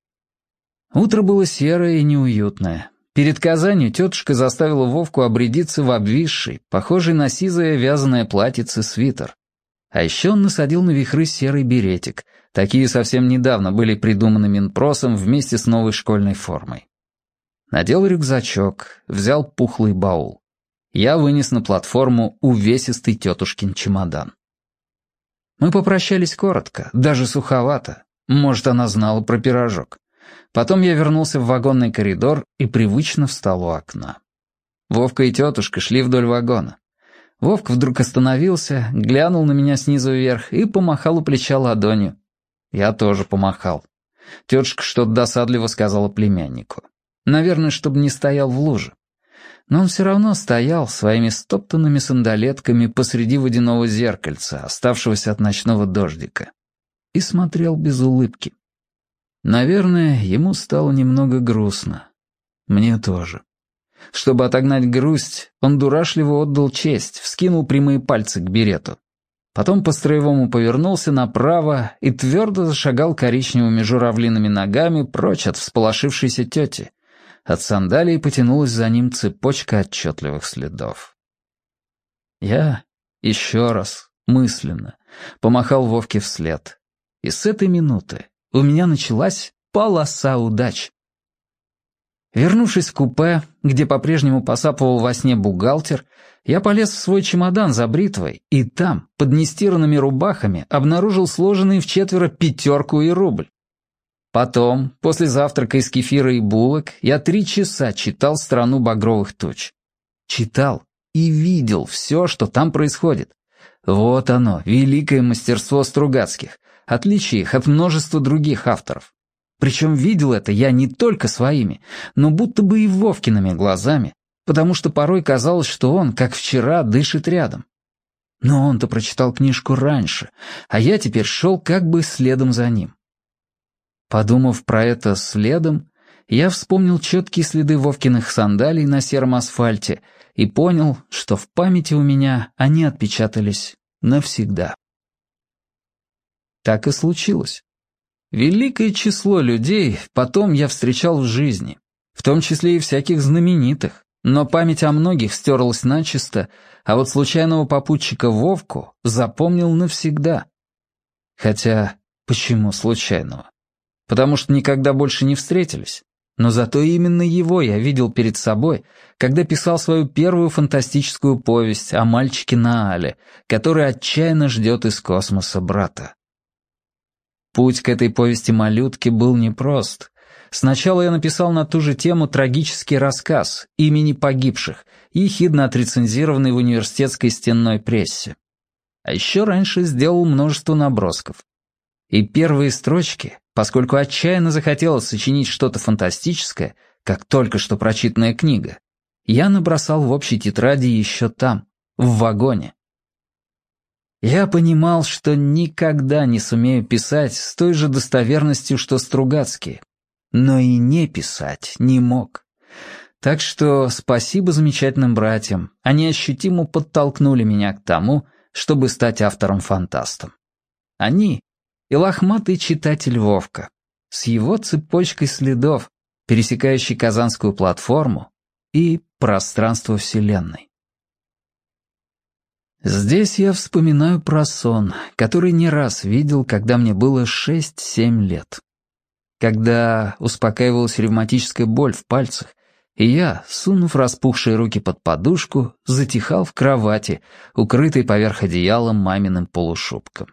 Утро было серое и неуютное. Перед Казанью тетушка заставила Вовку обрядиться в обвисший, похожий на сизое вязаное платьице свитер. А еще он насадил на вихры серый беретик. Такие совсем недавно были придуманы Минпросом вместе с новой школьной формой. Надел рюкзачок, взял пухлый баул. Я вынес на платформу увесистый тетушкин чемодан. Мы попрощались коротко, даже суховато. Может, она знала про пирожок. Потом я вернулся в вагонный коридор и привычно встал у окна. Вовка и тетушка шли вдоль вагона. Вовка вдруг остановился, глянул на меня снизу вверх и помахал у плеча ладонью. Я тоже помахал. Тетушка что-то досадливо сказала племяннику. Наверное, чтобы не стоял в луже. Но он все равно стоял своими стоптанными сандалетками посреди водяного зеркальца, оставшегося от ночного дождика, и смотрел без улыбки. Наверное, ему стало немного грустно. Мне тоже. Чтобы отогнать грусть, он дурашливо отдал честь, вскинул прямые пальцы к берету. Потом по-строевому повернулся направо и твердо зашагал коричневыми журавлиными ногами прочь от всполошившейся тети. От сандалий потянулась за ним цепочка отчетливых следов. Я еще раз, мысленно, помахал Вовке вслед. И с этой минуты у меня началась полоса удач. Вернувшись в купе, где по-прежнему посапывал во сне бухгалтер, я полез в свой чемодан за бритвой, и там, под нестиранными рубахами, обнаружил сложенные вчетверо 5 и рубль. Потом, после завтрака из кефира и булок, я 3 часа читал «Страну багровых туч». Читал и видел все, что там происходит. Вот оно, великое мастерство Стругацких, отличие их от множества других авторов. Причем видел это я не только своими, но будто бы и Вовкиными глазами, потому что порой казалось, что он, как вчера, дышит рядом. Но он-то прочитал книжку раньше, а я теперь шел как бы следом за ним. Подумав про это следом, я вспомнил четкие следы Вовкиных сандалий на сером асфальте и понял, что в памяти у меня они отпечатались навсегда. Так и случилось. Великое число людей потом я встречал в жизни, в том числе и всяких знаменитых, но память о многих стерлась начисто, а вот случайного попутчика Вовку запомнил навсегда. Хотя, почему случайного? Потому что никогда больше не встретились. Но зато именно его я видел перед собой, когда писал свою первую фантастическую повесть о мальчике Наале, который отчаянно ждет из космоса брата. Путь к этой повести-малютке был непрост. Сначала я написал на ту же тему трагический рассказ «Имени погибших», ехидно отрецензированный в университетской стенной прессе. А еще раньше сделал множество набросков. И первые строчки, поскольку отчаянно захотелось сочинить что-то фантастическое, как только что прочитанная книга, я набросал в общей тетради еще там, в вагоне. Я понимал, что никогда не сумею писать с той же достоверностью, что Стругацкие, но и не писать не мог. Так что спасибо замечательным братьям, они ощутимо подтолкнули меня к тому, чтобы стать автором-фантастом. Они и лохматый читатель Вовка, с его цепочкой следов, пересекающей Казанскую платформу и пространство Вселенной. Здесь я вспоминаю про сон, который не раз видел, когда мне было 6-7 лет. Когда успокаивалась ревматическая боль в пальцах, и я, сунув распухшие руки под подушку, затихал в кровати, укрытой поверх одеяла маминым полушубком.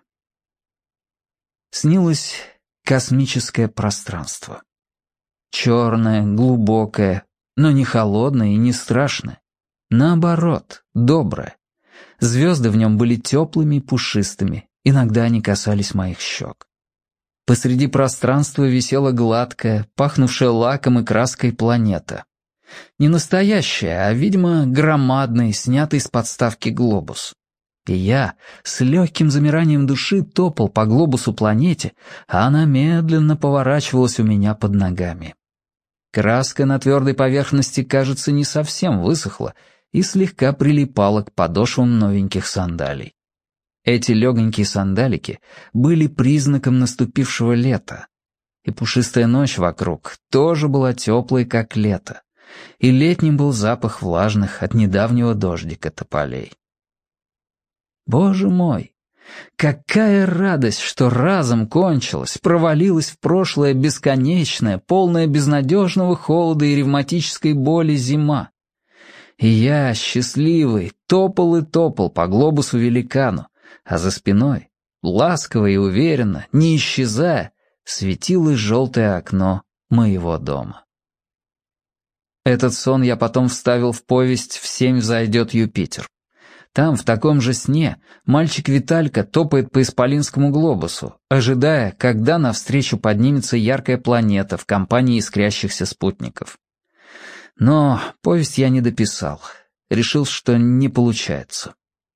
Снилось космическое пространство. Черное, глубокое, но не холодное и не страшное. Наоборот, доброе. Звезды в нем были теплыми и пушистыми, иногда они касались моих щек. Посреди пространства висела гладкая, пахнувшая лаком и краской планета. Не настоящая, а, видимо, громадный, снятый с подставки глобус. И я с легким замиранием души топал по глобусу планете, а она медленно поворачивалась у меня под ногами. Краска на твердой поверхности, кажется, не совсем высохла и слегка прилипала к подошвам новеньких сандалий. Эти легонькие сандалики были признаком наступившего лета, и пушистая ночь вокруг тоже была теплой, как лето, и летним был запах влажных от недавнего дождика тополей. Боже мой! Какая радость, что разом кончилась, провалилась в прошлое бесконечная, полная безнадежного холода и ревматической боли зима. И я, счастливый, топал и топал по глобусу-великану, а за спиной, ласково и уверенно, не исчезая, светилось желтое окно моего дома. Этот сон я потом вставил в повесть «В 7 взойдет Юпитер». Там, в таком же сне, мальчик Виталька топает по исполинскому глобусу, ожидая, когда навстречу поднимется яркая планета в компании искрящихся спутников. Но повесть я не дописал. Решил, что не получается.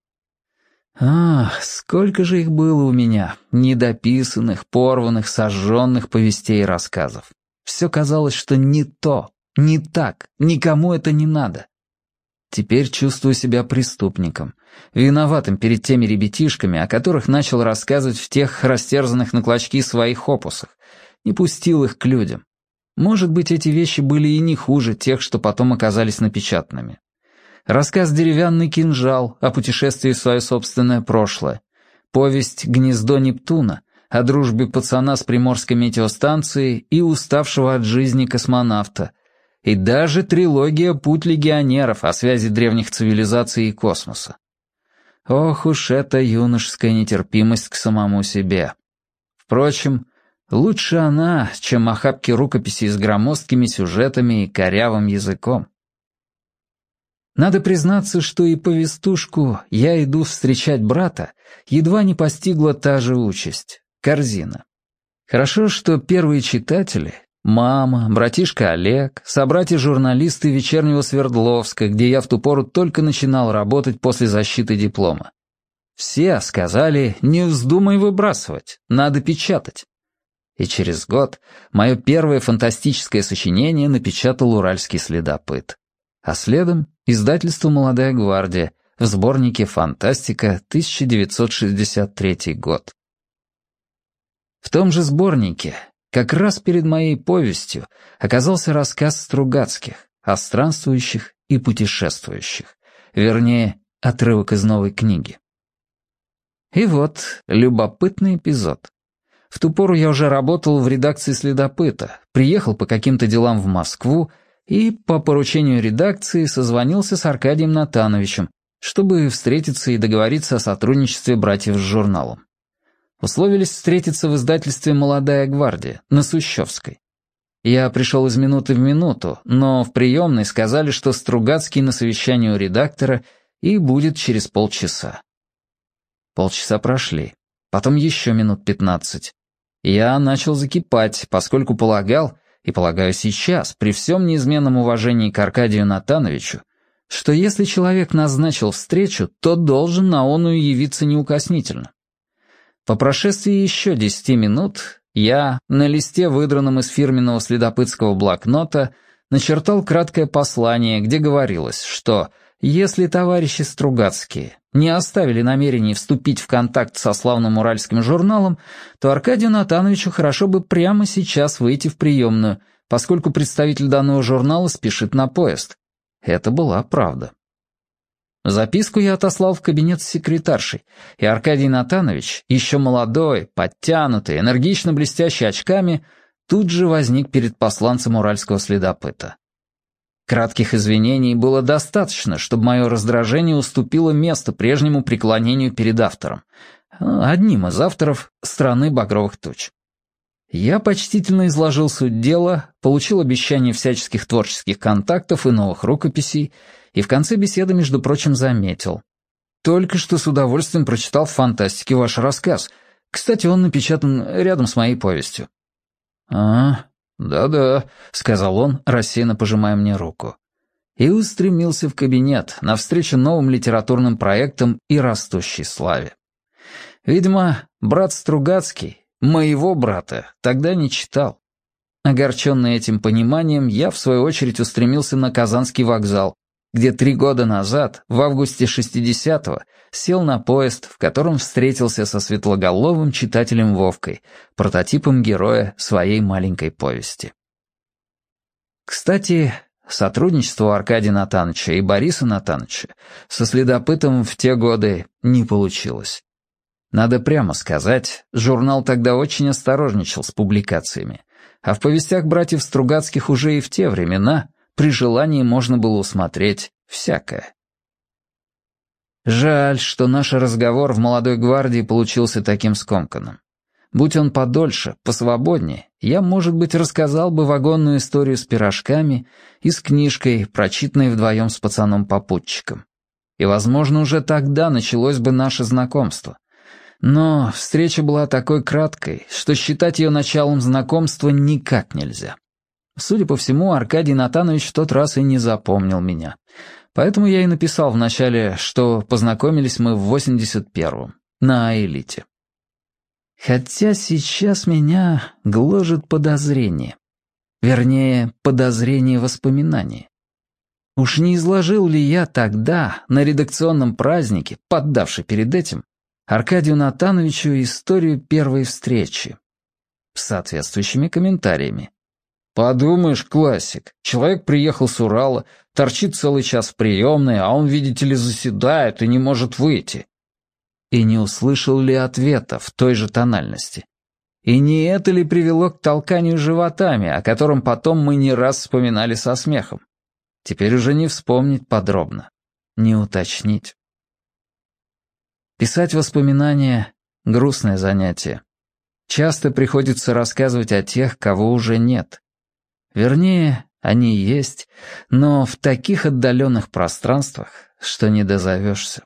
Сколько же их было у меня, недописанных, порванных, сожженных повестей и рассказов. Все казалось, что не то, не так, никому это не надо. Теперь чувствую себя преступником, виноватым перед теми ребятишками, о которых начал рассказывать в тех растерзанных на клочки своих опусах, не пустил их к людям. Может быть, эти вещи были и не хуже тех, что потом оказались напечатанными. Рассказ «Деревянный кинжал» о путешествии в свое собственное прошлое, повесть «Гнездо Нептуна» о дружбе пацана с приморской метеостанцией и уставшего от жизни космонавта, и даже трилогия «Путь легионеров» о связи древних цивилизаций и космоса. Ох уж эта юношеская нетерпимость к самому себе. Впрочем, лучше она, чем охапки рукописей с громоздкими сюжетами и корявым языком. Надо признаться, что и повестушку «Я иду встречать брата» едва не постигла та же участь — корзина. Хорошо, что первые читатели — мама, братишка Олег, собратья-журналисты «Вечернего Свердловска», где я в ту пору только начинал работать после защиты диплома. Все сказали: «Не вздумай выбрасывать, надо печатать». И через год мое первое фантастическое сочинение напечатал «Уральский следопыт». А следом издательство «Молодая гвардия» в сборнике «Фантастика», 1963 год. В том же сборнике, как раз перед моей повестью, оказался рассказ Стругацких о странствующих и путешествующих, вернее, отрывок из новой книги. И вот любопытный эпизод. В ту пору я уже работал в редакции «Следопыта», приехал по каким-то делам в Москву и по поручению редакции созвонился с Аркадием Натановичем, чтобы встретиться и договориться о сотрудничестве братьев с журналом. Условились встретиться в издательстве «Молодая гвардия» на Сущевской. Я пришел из минуты в минуту, но в приемной сказали, что Стругацкий на совещании у редактора и будет через полчаса. Полчаса прошли, потом еще минут 15. Я начал закипать, поскольку полагал, и полагаю сейчас, при всем неизменном уважении к Аркадию Натановичу, что если человек назначил встречу, то должен на оную явиться неукоснительно. По прошествии еще 10 минут я, на листе, выдранном из фирменного следопытского блокнота, начертал краткое послание, где говорилось, что если товарищи Стругацкие не оставили намерений вступить в контакт со славным уральским журналом, то Аркадию Натановичу хорошо бы прямо сейчас выйти в приемную, поскольку представитель данного журнала спешит на поезд. Это была правда. Записку я отослал в кабинет с секретаршей, и Аркадий Натанович, еще молодой, подтянутый, энергично блестящий очками, тут же возник перед посланцем уральского следопыта. Кратких извинений было достаточно, чтобы мое раздражение уступило место прежнему преклонению перед автором, одним из авторов «Страны багровых туч». Я почтительно изложил суть дела, получил обещание всяческих творческих контактов и новых рукописей, и в конце беседы, между прочим, заметил: «Только что с удовольствием прочитал в фантастике ваш рассказ. Кстати, он напечатан рядом с моей повестью». «Да-да», — сказал он, рассеянно пожимая мне руку. И устремился в кабинет, навстречу новым литературным проектам и растущей славе. Видимо, брат Стругацкий, моего брата, тогда не читал. Огорченный этим пониманием, я, в свою очередь, устремился на Казанский вокзал, где 3 года назад, в августе 60-го, сел на поезд, в котором встретился со светлоголовым читателем Вовкой, прототипом героя своей маленькой повести. Кстати, сотрудничество у Аркадия Натановича и Бориса Натановича со следопытом в те годы не получилось. Надо прямо сказать, журнал тогда очень осторожничал с публикациями, а в повестях братьев Стругацких уже и в те времена при желании можно было усмотреть всякое. Жаль, что наш разговор в «Молодой гвардии» получился таким скомканным. Будь он подольше, посвободнее, я, может быть, рассказал бы вагонную историю с пирожками и с книжкой, прочитанной вдвоем с пацаном-попутчиком. И, возможно, уже тогда началось бы наше знакомство. Но встреча была такой краткой, что считать ее началом знакомства никак нельзя. Судя по всему, Аркадий Натанович в тот раз и не запомнил меня. Поэтому я и написал вначале, что познакомились мы в 81-м, на А-элите. Хотя сейчас меня гложет подозрение. Вернее, подозрение воспоминаний. Уж не изложил ли я тогда, на редакционном празднике, поддавший перед этим, Аркадию Натановичу историю первой встречи с соответствующими комментариями. Подумаешь, классик. Человек приехал с Урала, торчит целый час в приемной, а он, видите ли, заседает и не может выйти. И не услышал ли ответа в той же тональности? И не это ли привело к толканию животами, о котором потом мы не раз вспоминали со смехом? Теперь уже не вспомнить подробно, не уточнить. Писать воспоминания — грустное занятие. Часто приходится рассказывать о тех, кого уже нет. Вернее, они есть, но в таких отдаленных пространствах, что не дозовешься.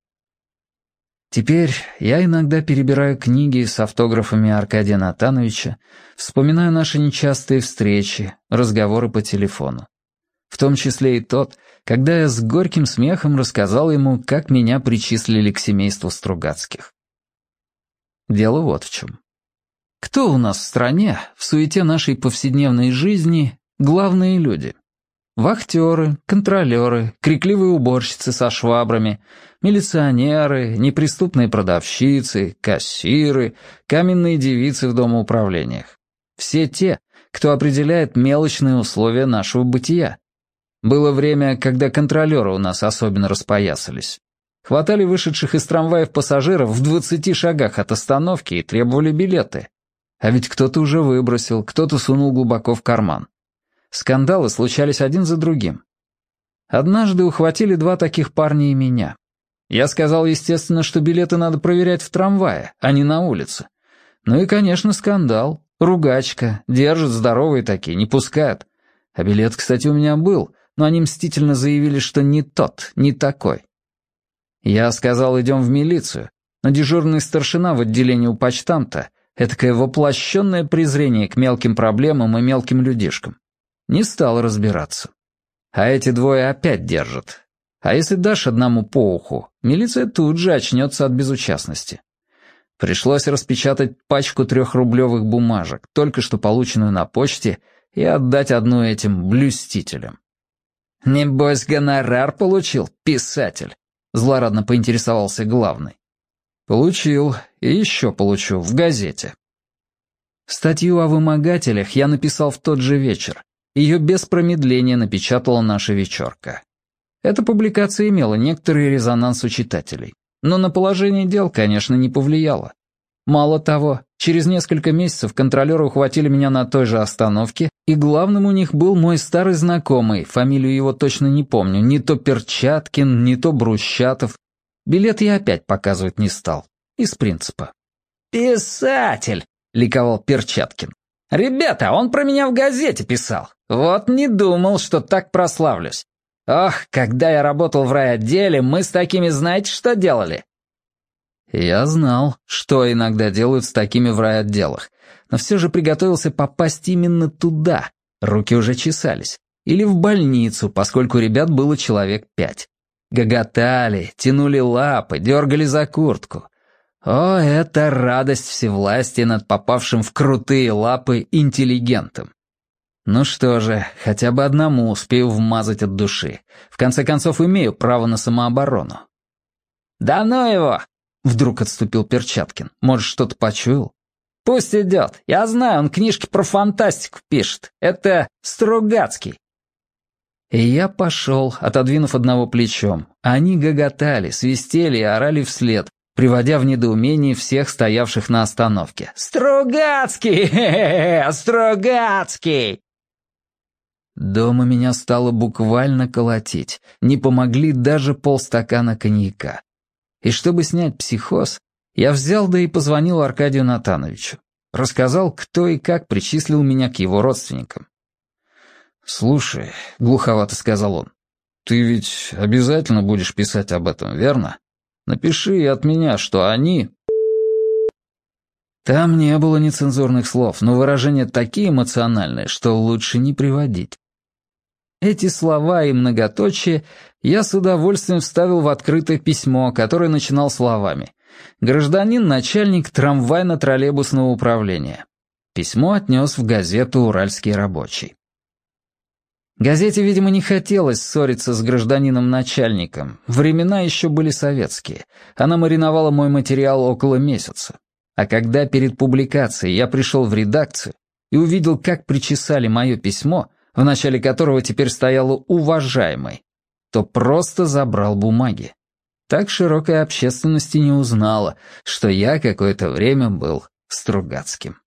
Теперь я иногда перебираю книги с автографами Аркадия Натановича, вспоминаю наши нечастые встречи, разговоры по телефону. В том числе и тот, когда я с горьким смехом рассказал ему, как меня причислили к семейству Стругацких. Дело вот в чем. Кто у нас в стране, в суете нашей повседневной жизни, главные люди? Вахтеры, контролеры, крикливые уборщицы со швабрами, милиционеры, неприступные продавщицы, кассиры, каменные девицы в домоуправлениях. Все те, кто определяет мелочные условия нашего бытия. Было время, когда контролеры у нас особенно распоясались. Хватали вышедших из трамваев пассажиров в 20 шагах от остановки и требовали билеты. А ведь кто-то уже выбросил, кто-то сунул глубоко в карман. Скандалы случались один за другим. Однажды ухватили 2 таких парня и меня. Я сказал, естественно, что билеты надо проверять в трамвае, а не на улице. Ну и, конечно, скандал. Ругачка. Держат здоровые такие, не пускают. А билет, кстати, у меня был, но они мстительно заявили, что не тот, не такой. Я сказал, идем в милицию, но дежурный старшина в отделении у почтамта — этакое воплощенное презрение к мелким проблемам и мелким людишкам. Не стал разбираться. А эти 2 опять держат. А если дашь одному по уху, милиция тут же очнется от безучастности. Пришлось распечатать пачку 3-рублевых бумажек, только что полученную на почте, и отдать одну этим блюстителям. «Небось, гонорар получил, писатель?» — злорадно поинтересовался главный. «Получил, и еще получу, в газете». Статью о вымогателях я написал в тот же вечер. Ее без промедления напечатала наша вечерка. Эта публикация имела некоторый резонанс у читателей, но на положение дел, конечно, не повлияла. Мало того, через несколько месяцев контролеры ухватили меня на той же остановке, и главным у них был мой старый знакомый, фамилию его точно не помню, не то Перчаткин, не то Брусчатов. Билет я опять показывать не стал, из принципа. «Писатель!» — ликовал Перчаткин. «Ребята, он про меня в газете писал. Вот не думал, что так прославлюсь. Ох, когда я работал в райотделе, мы с такими знаете, что делали?» Я знал, что иногда делают с такими в райотделах, но все же приготовился попасть именно туда. Руки уже чесались. Или в больницу, поскольку ребят было человек 5. Гоготали, тянули лапы, дергали за куртку. О, это радость всевластия над попавшим в крутые лапы интеллигентом. Ну что же, хотя бы одному успею вмазать от души. В конце концов, имею право на самооборону. «Да ну его!» — вдруг отступил Перчаткин. Может, что-то почуял? «Пусть идет. Я знаю, он книжки про фантастику пишет. Это Стругацкий». И я пошел, отодвинув одного плечом. Они гоготали, свистели и орали вслед, приводя в недоумение всех стоявших на остановке. «Стругацкий! Хе-хе-хе! Стругацкий!» Дома меня стало буквально колотить. Не помогли даже полстакана коньяка. И чтобы снять психоз, я взял да и позвонил Аркадию Натановичу. Рассказал, кто и как причислил меня к его родственникам. «Слушай», — глуховато сказал он, — «ты ведь обязательно будешь писать об этом, верно? Напиши от меня, что они...» Там не было нецензурных слов, но выражения такие эмоциональные, что лучше не приводить. Эти слова и многоточие я с удовольствием вставил в открытое письмо, которое начинал словами: «Гражданин-начальник трамвайно-троллейбусного управления». Письмо отнес в газету «Уральский рабочий». Газете, видимо, не хотелось ссориться с гражданином-начальником. Времена еще были советские. Она мариновала мой материал около месяца. А когда перед публикацией я пришел в редакцию и увидел, как причесали мое письмо, в начале которого теперь стояло «уважаемый», то просто забрал бумаги. Так широкая общественность и не узнала, что я какое-то время был Стругацким.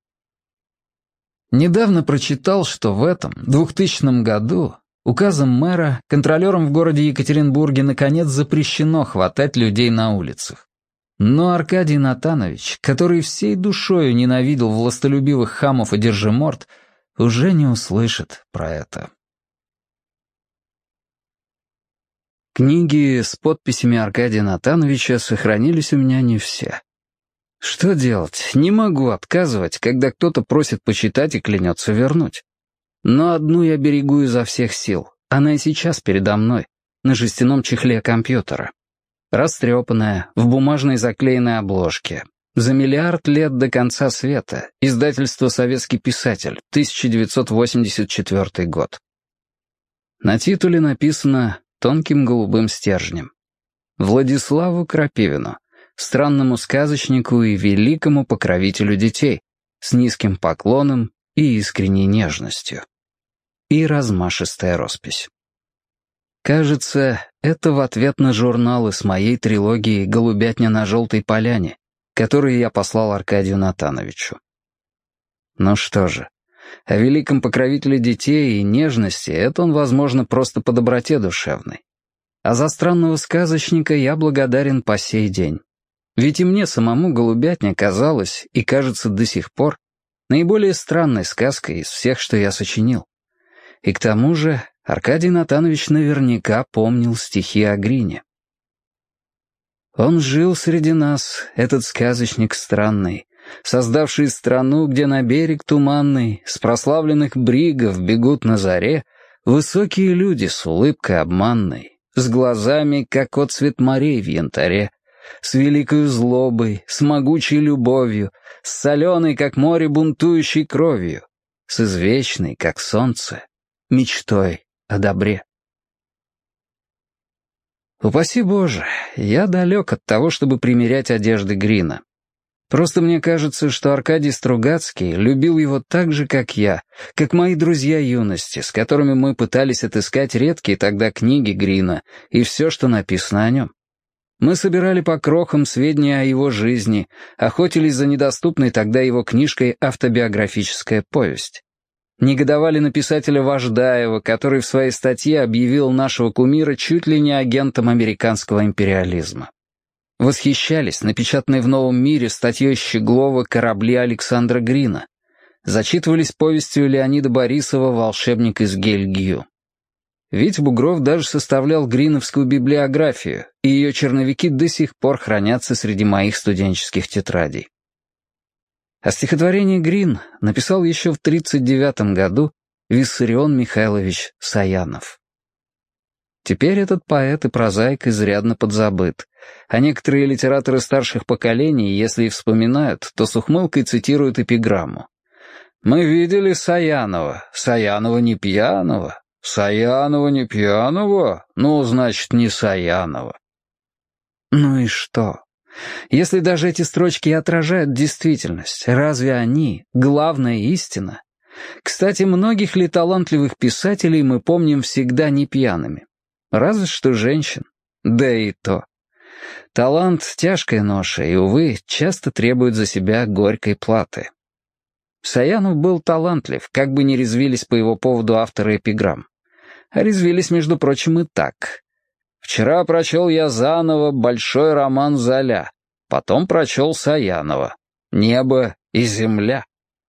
Недавно прочитал, что в этом, 2000 году, указом мэра, контролерам в городе Екатеринбурге наконец запрещено хватать людей на улицах. Но Аркадий Натанович, который всей душою ненавидел властолюбивых хамов и держиморд, уже не услышит про это. Книги с подписями Аркадия Натановича сохранились у меня не все. Что делать? Не могу отказывать, когда кто-то просит почитать и клянется вернуть. Но одну я берегу изо всех сил. Она и сейчас передо мной, на жестяном чехле компьютера. Растрепанная, в бумажной заклеенной обложке. За миллиард лет до конца света. Издательство «Советский писатель», 1984 год. На титуле написано тонким голубым стержнем: Владиславу Крапивину, странному сказочнику и великому покровителю детей, с низким поклоном и искренней нежностью. И размашистая роспись. Кажется, это в ответ на журналы с моей трилогией «Голубятня на желтой поляне», которые я послал Аркадию Натановичу. Ну что же, о великом покровителе детей и нежности это он, возможно, просто по доброте душевной. А за странного сказочника я благодарен по сей день. Ведь и мне самому «Голубятня» казалась, и кажется до сих пор, наиболее странной сказкой из всех, что я сочинил. И к тому же Аркадий Натанович наверняка помнил стихи о Грине. Он жил среди нас, этот сказочник странный, создавший страну, где на берег туманный с прославленных бригов бегут на заре высокие люди с улыбкой обманной, с глазами, как отцвет морей в янтаре, с великою злобой, с могучей любовью, с соленой, как море, бунтующей кровью, с извечной, как солнце, мечтой о добре. Упаси Боже, я далек от того, чтобы примерять одежды Грина. Просто мне кажется, что Аркадий Стругацкий любил его так же, как я, как мои друзья юности, с которыми мы пытались отыскать редкие тогда книги Грина и все, что написано о нем. Мы собирали по крохам сведения о его жизни, охотились за недоступной тогда его книжкой «Автобиографическая повесть». Негодовали на писателя Важдаева, который в своей статье объявил нашего кумира чуть ли не агентом американского империализма. Восхищались напечатанной в «Новом мире» статьей Щеглова «Корабли Александра Грина». Зачитывались повестью Леонида Борисова «Волшебник из Гельгью». Витя Бугров даже составлял гриновскую библиографию, и ее черновики до сих пор хранятся среди моих студенческих тетрадей. А стихотворение «Грин» написал еще в 1939 году Виссарион Михайлович Саянов. Теперь этот поэт и прозаик изрядно подзабыт, а некоторые литераторы старших поколений, если и вспоминают, то с ухмылкой цитируют эпиграмму. «Мы видели Саянова, Саянова не пьяного, Саянова не пьяного, ну, значит, не Саянова». Ну и что? Если даже эти строчки и отражают действительность, разве они — главная истина? Кстати, многих ли талантливых писателей мы помним всегда не пьяными? Разве что женщин. Да и то. Талант — тяжкая ноша, и, увы, часто требует за себя горькой платы. Саянов был талантлив, как бы ни резвились по его поводу авторы эпиграмм. А резвились, между прочим, и так. «Вчера прочел я заново большой роман Золя, потом прочел Саянова. Небо и земля».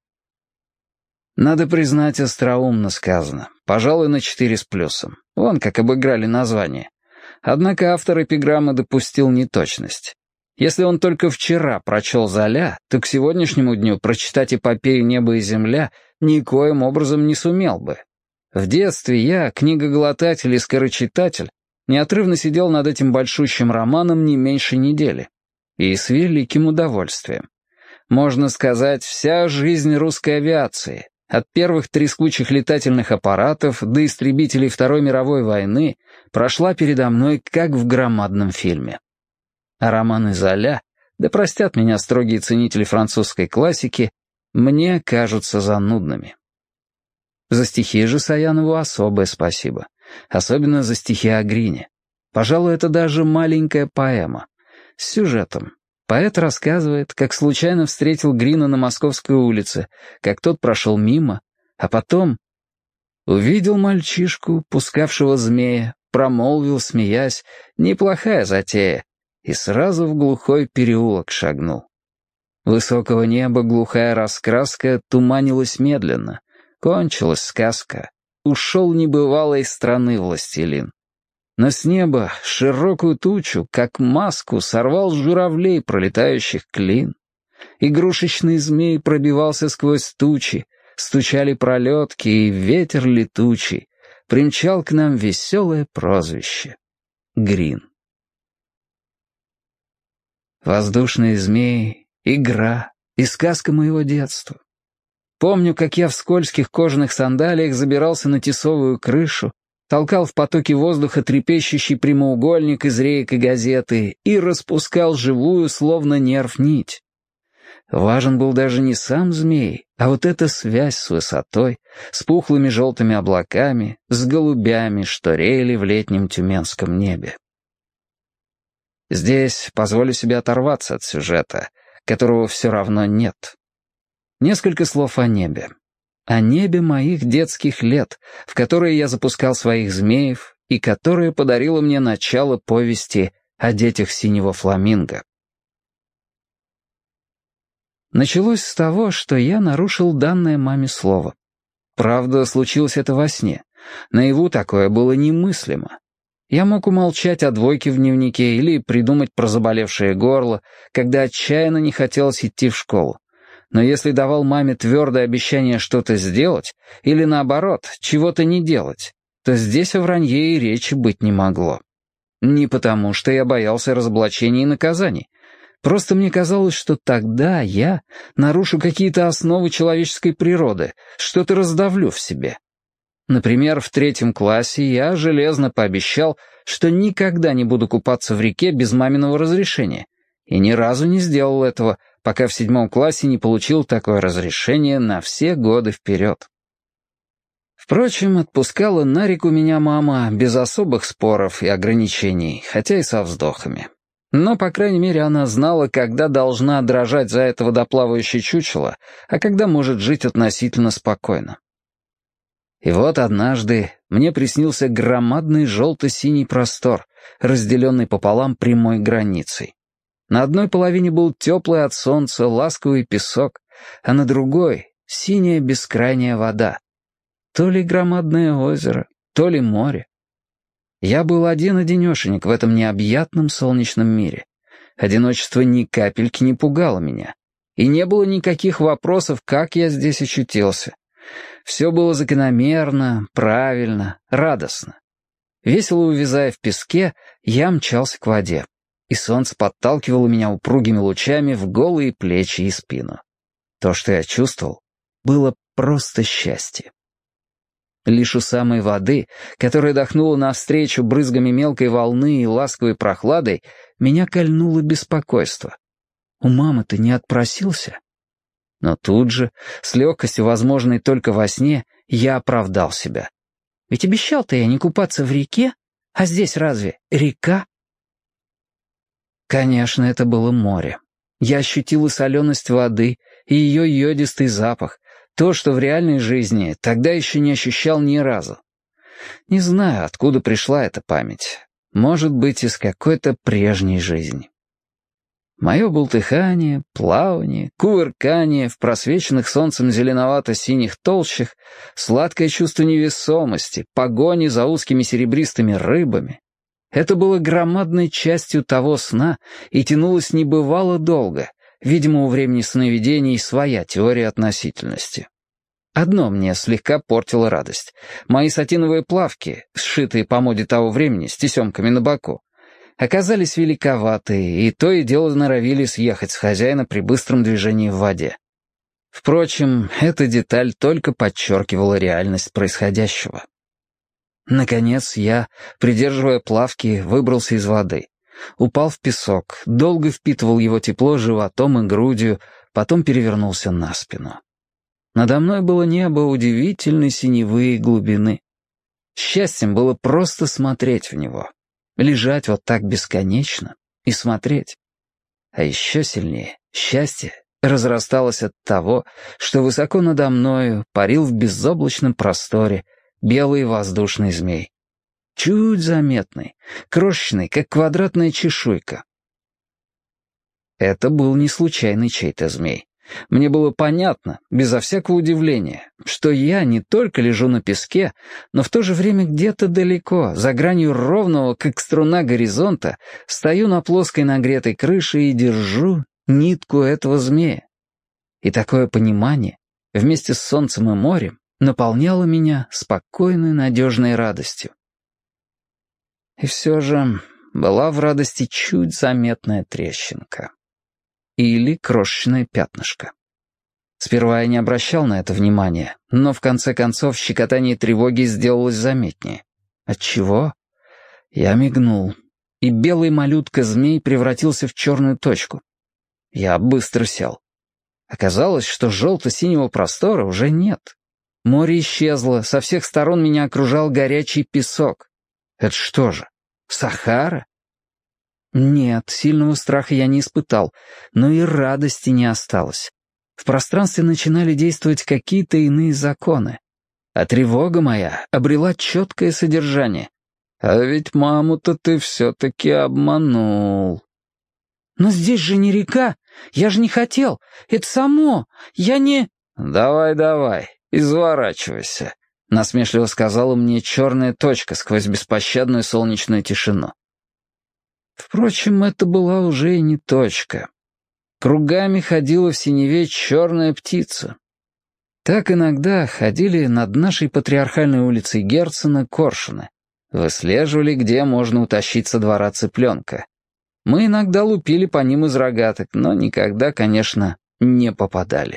Надо признать, остроумно сказано. Пожалуй, на 4 с плюсом. Вон как обыграли название. Однако автор эпиграммы допустил неточность. Если он только вчера прочел Золя, то к сегодняшнему дню прочитать эпопею «Небо и земля» никоим образом не сумел бы. В детстве я, книгоглотатель и скорочитатель, неотрывно сидел над этим большущим романом не меньше недели. И с великим удовольствием. Можно сказать, вся жизнь русской авиации, от первых трескучих летательных аппаратов до истребителей Второй мировой войны, прошла передо мной, как в громадном фильме. А романы Золя, да простят меня строгие ценители французской классики, мне кажутся занудными. За стихи же Саянову особое спасибо. Особенно за стихи о Грине. Пожалуй, это даже маленькая поэма. С сюжетом. Поэт рассказывает, как случайно встретил Грина на Московской улице, как тот прошел мимо, а потом увидел мальчишку, пускавшего змея, промолвил, смеясь, неплохая затея, и сразу в глухой переулок шагнул. Высокого неба глухая раскраска туманилась медленно, кончилась сказка. Ушел небывалой из страны властелин. Но с неба широкую тучу, как маску, сорвал с журавлей, пролетающих клин. Игрушечный змей пробивался сквозь тучи, стучали пролетки, и ветер летучий примчал к нам веселое прозвище — Грин. Воздушные змеи, игра и сказка моего детства. Помню, как я в скользких кожаных сандалиях забирался на тесовую крышу, толкал в потоке воздуха трепещущий прямоугольник из реек и газеты и распускал живую, словно нерв, нить. Важен был даже не сам змей, а вот эта связь с высотой, с пухлыми желтыми облаками, с голубями, что реяли в летнем тюменском небе. Здесь позволю себе оторваться от сюжета, которого все равно нет. Несколько слов о небе. О небе моих детских лет, в которые я запускал своих змеев и которое подарило мне начало повести о детях синего фламинго. Началось с того, что я нарушил данное маме слово. Правда, случилось это во сне. Наяву такое было немыслимо. Я мог умолчать о двойке в дневнике или придумать про заболевшее горло, когда отчаянно не хотелось идти в школу. Но если давал маме твердое обещание что-то сделать, или наоборот, чего-то не делать, то здесь о вранье и речи быть не могло. Не потому, что я боялся разоблачений и наказаний. Просто мне казалось, что тогда я нарушу какие-то основы человеческой природы, что-то раздавлю в себе. Например, в 3 классе я железно пообещал, что никогда не буду купаться в реке без маминого разрешения, и ни разу не сделал этого, пока в 7 классе не получил такое разрешение на все годы вперед. Впрочем, отпускала на реку меня мама без особых споров и ограничений, хотя и со вздохами. Но, по крайней мере, она знала, когда должна дрожать за это водоплавающее чучело, а когда может жить относительно спокойно. И вот однажды мне приснился громадный желто-синий простор, разделенный пополам прямой границей. На одной половине был теплый от солнца ласковый песок, а на другой — синяя бескрайняя вода. То ли громадное озеро, то ли море. Я был один-одинешенек в этом необъятном солнечном мире. Одиночество ни капельки не пугало меня. И не было никаких вопросов, как я здесь очутился. Все было закономерно, правильно, радостно. Весело увязая в песке, я мчался к воде, и солнце подталкивало меня упругими лучами в голые плечи и спину. То, что я чувствовал, было просто счастье. Лишь у самой воды, которая дохнула навстречу брызгами мелкой волны и ласковой прохладой, меня кольнуло беспокойство. У мамы-то не отпросился? Но тут же, с легкостью, возможной только во сне, я оправдал себя. Ведь обещал-то я не купаться в реке, а здесь разве река? Конечно, это было море. Я ощутил и соленость воды, и ее йодистый запах, то, что в реальной жизни тогда еще не ощущал ни разу. Не знаю, откуда пришла эта память. Может быть, из какой-то прежней жизни. Мое бултыхание, плавание, кувыркание в просвеченных солнцем зеленовато-синих толщах, сладкое чувство невесомости, погони за узкими серебристыми рыбами — это было громадной частью того сна и тянулось небывало долго. Видимо, у времени сновидений своя теория относительности. Одно мне слегка портило радость. Мои сатиновые плавки, сшитые по моде того времени с тесемками на боку, оказались великоватые и то и дело норовили съехать с хозяина при быстром движении в воде. Впрочем, эта деталь только подчеркивала реальность происходящего. Наконец я, придерживая плавки, выбрался из воды. Упал в песок, долго впитывал его тепло животом и грудью, потом перевернулся на спину. Надо мной было небо удивительной синевы и глубины. Счастьем было просто смотреть в него. Лежать вот так бесконечно и смотреть. А еще сильнее счастье разрасталось от того, что высоко надо мною парил в безоблачном просторе белый воздушный змей. Чуть заметный, крошечный, как квадратная чешуйка. Это был не случайный чей-то змей. Мне было понятно, безо всякого удивления, что я не только лежу на песке, но в то же время где-то далеко, за гранью ровного, как струна горизонта, стою на плоской нагретой крыше и держу нитку этого змея. И такое понимание, вместе с солнцем и морем, наполняло меня спокойной, надежной радостью. И все же была в радости чуть заметная трещинка. Или крошечное пятнышко. Сперва я не обращал на это внимания, но в конце концов щекотание тревоги сделалось заметнее. Отчего? Я мигнул, и белый малютка-змей превратился в черную точку. Я быстро сел. Оказалось, что желто-синего простора уже нет. Море исчезло, со всех сторон меня окружал горячий песок. Это что же, Сахара? Нет, сильного страха я не испытал, но и радости не осталось. В пространстве начинали действовать какие-то иные законы. А тревога моя обрела четкое содержание. А ведь маму-то ты все-таки обманул. «Но здесь же не река. Я же не хотел. Это само. Я не...» «Давай, изворачивайся», — насмешливо сказала мне черная точка сквозь беспощадную солнечную тишину. Впрочем, это была уже и не точка. Кругами ходила в синеве черная птица. Так иногда ходили над нашей патриархальной улицей Герцена коршуны. Выслеживали, где можно утащить со двора цыпленка. Мы иногда лупили по ним из рогаток, но никогда, конечно, не попадали.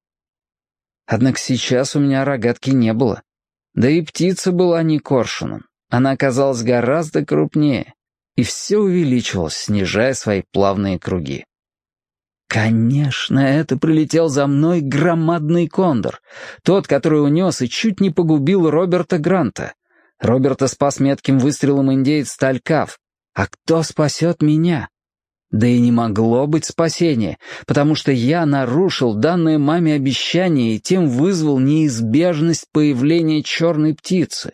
Однако сейчас у меня рогатки не было. Да и птица была не коршуном. Она оказалась гораздо крупнее. И все увеличивалось, снижая свои плавные круги. Конечно, это прилетел за мной громадный кондор. Тот, который унес и чуть не погубил Роберта Гранта. Роберта спас метким выстрелом индеец Талькав. А кто спасет меня? Да и не могло быть спасения, потому что я нарушил данное маме обещание и тем вызвал неизбежность появления черной птицы.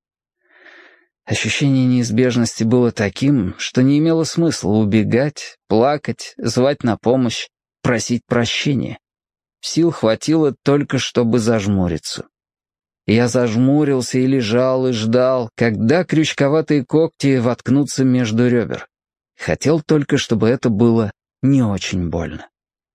Ощущение неизбежности было таким, что не имело смысла убегать, плакать, звать на помощь, просить прощения. Сил хватило только, чтобы зажмуриться. Я зажмурился и лежал, и ждал, когда крючковатые когти воткнутся между ребер. Хотел только, чтобы это было не очень больно.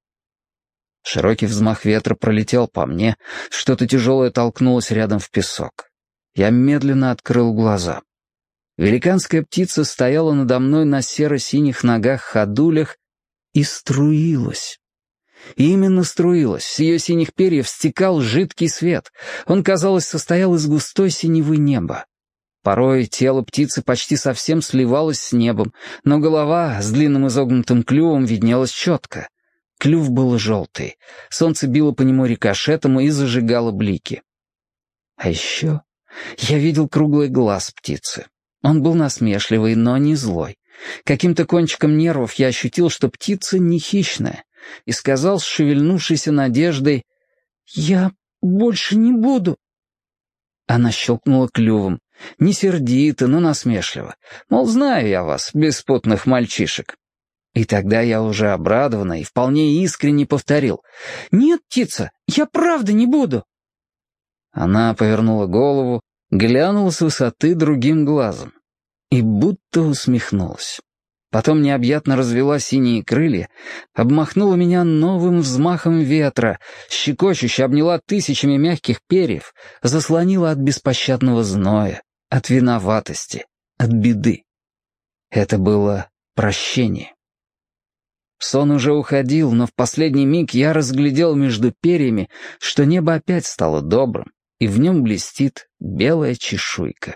Широкий взмах ветра пролетел по мне, что-то тяжелое толкнулось рядом в песок. Я медленно открыл глаза. Великанская птица стояла надо мной на серо-синих ногах-ходулях и струилась. И именно струилась, с ее синих перьев стекал жидкий свет. Он, казалось, состоял из густой синевы неба. Порой тело птицы почти совсем сливалось с небом, но голова с длинным изогнутым клювом виднелась четко. Клюв был желтый, солнце било по нему рикошетом и зажигало блики. А еще я видел круглый глаз птицы. Он был насмешливый, но не злой. Каким-то кончиком нервов я ощутил, что птица не хищная, и сказал с шевельнувшейся надеждой: «Я больше не буду». Она щелкнула клювом, не сердито, но насмешливо. Мол, знаю я вас, беспутных мальчишек. И тогда я уже обрадованно и вполне искренне повторил: «Нет, птица, я правда не буду». Она повернула голову, глянула с высоты другим глазом и будто усмехнулась. Потом необъятно развела синие крылья, обмахнула меня новым взмахом ветра, щекочуще обняла тысячами мягких перьев, заслонила от беспощадного зноя, от виноватости, от беды. Это было прощение. Сон уже уходил, но в последний миг я разглядел между перьями, что небо опять стало добрым, и в нем блестит белая чешуйка.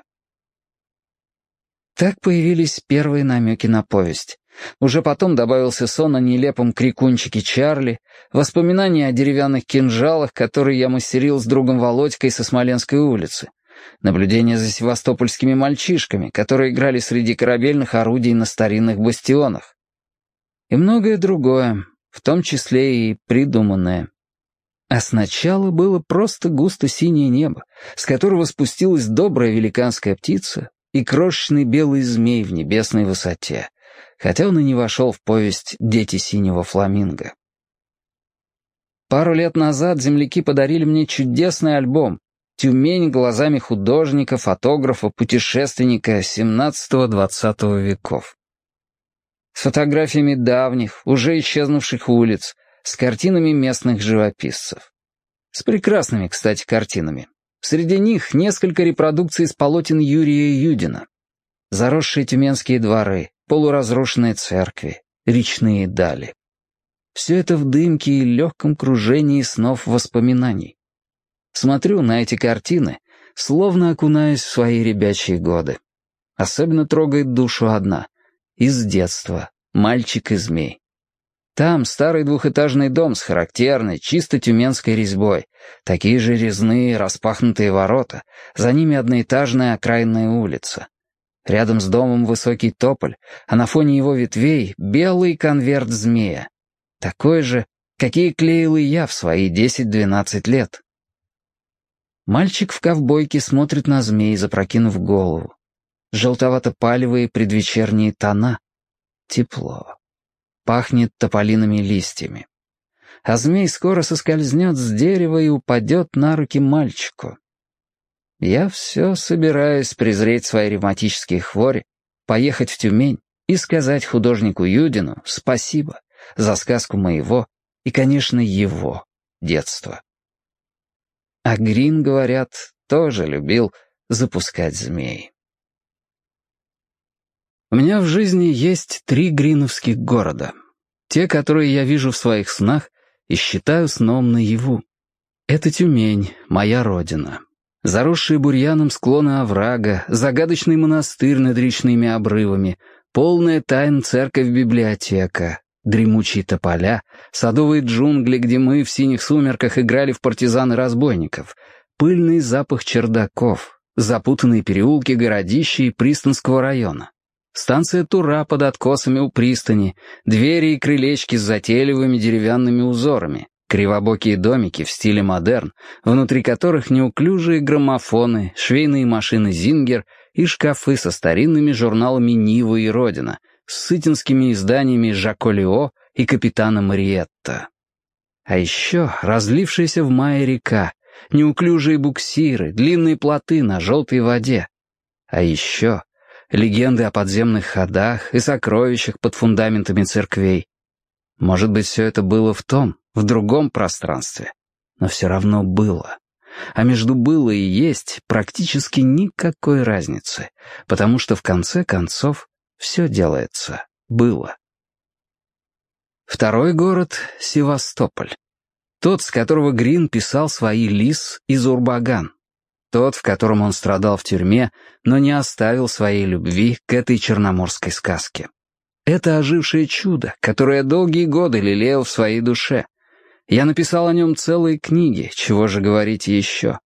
Так появились первые намеки на повесть. Уже потом добавился сон о нелепом крикунчике Чарли, воспоминания о деревянных кинжалах, которые я мастерил с другом Володькой со Смоленской улицы, наблюдения за севастопольскими мальчишками, которые играли среди корабельных орудий на старинных бастионах. И многое другое, в том числе и придуманное. А сначала было просто густо-синее небо, с которого спустилась добрая великанская птица и крошечный белый змей в небесной высоте, хотя он и не вошел в повесть «Дети синего фламинго». Пару лет назад земляки подарили мне чудесный альбом «Тюмень глазами художника, фотографа, путешественника XVII-XX веков». С фотографиями давних, уже исчезнувших улиц, с картинами местных живописцев. С прекрасными, кстати, картинами. Среди них несколько репродукций из полотен Юрия Юдина. Заросшие тюменские дворы, полуразрушенные церкви, речные дали. Все это в дымке и легком кружении снов воспоминаний. Смотрю на эти картины, словно окунаюсь в свои ребячьи годы. Особенно трогает душу одна. Из детства. «Мальчик и змей». Там старый двухэтажный дом с характерной, чисто тюменской резьбой, такие же резные распахнутые ворота, за ними одноэтажная окраинная улица. Рядом с домом высокий тополь, а на фоне его ветвей белый конверт змея. Такой же, какие клеил и я в свои 10-12 лет. Мальчик в ковбойке смотрит на змей, запрокинув голову. Желтовато-палевые предвечерние тона. Тепло. Пахнет тополиными листьями. А змей скоро соскользнет с дерева и упадет на руки мальчику. Я все собираюсь презреть свои ревматические хвори, поехать в Тюмень и сказать художнику Юдину спасибо за сказку моего и, конечно, его детства. А Грин, говорят, тоже любил запускать змей. У меня в жизни есть 3 гриновских города. Те, которые я вижу в своих снах и считаю сном наяву. Это Тюмень, моя родина. Заросшие бурьяном склоны оврага, загадочный монастырь над речными обрывами, полная тайн церковь-библиотека, дремучие тополя, садовые джунгли, где мы в синих сумерках играли в партизан-разбойников, пыльный запах чердаков, запутанные переулки городища и Пристанского района, станция Тура под откосами у пристани, двери и крылечки с затейливыми деревянными узорами, кривобокие домики в стиле модерн, внутри которых неуклюжие граммофоны, швейные машины «Зингер» и шкафы со старинными журналами «Нива» и «Родина», с сытинскими изданиями «Жако Лео» и «Капитана Мариетта». А еще разлившаяся в мае река, неуклюжие буксиры, длинные плоты на желтой воде. А еще легенды о подземных ходах и сокровищах под фундаментами церквей. Может быть, все это было в другом пространстве, но все равно было. А между «было» и «есть» практически никакой разницы, потому что в конце концов все делается «было». Второй город — Севастополь. Тот, с которого Грин писал свои «Лис» и «Зурбаган». Тот, в котором он страдал в тюрьме, но не оставил своей любви к этой черноморской сказке. Это ожившее чудо, которое долгие годы лелеял в своей душе. Я написал о нем целые книги, чего же говорить еще.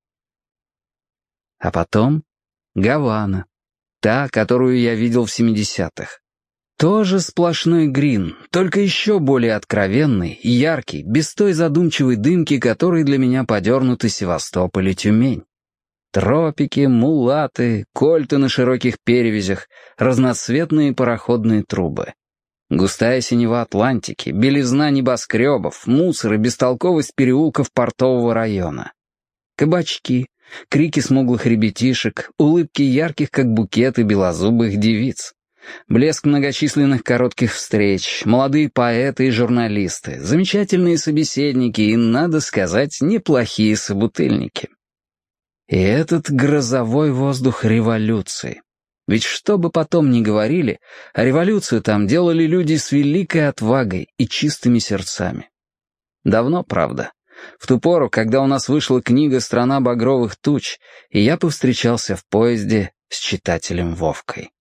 А потом Гавана, та, которую я видел в 70-х. Тоже сплошной Грин, только еще более откровенный, яркий, без той задумчивой дымки, которой для меня подернуты Севастополь и Тюмень. Тропики, мулаты, кольты на широких перевязях, разноцветные пароходные трубы. Густая синева Атлантики, белизна небоскребов, мусор и бестолковость переулков портового района. Кабачки, крики смуглых ребятишек, улыбки ярких, как букеты, белозубых девиц. Блеск многочисленных коротких встреч, молодые поэты и журналисты, замечательные собеседники и, надо сказать, неплохие собутыльники. И этот грозовой воздух революции. Ведь что бы потом ни говорили, а революцию там делали люди с великой отвагой и чистыми сердцами. Давно, правда. В ту пору, когда у нас вышла книга «Страна багровых туч», и я повстречался в поезде с читателем Вовкой.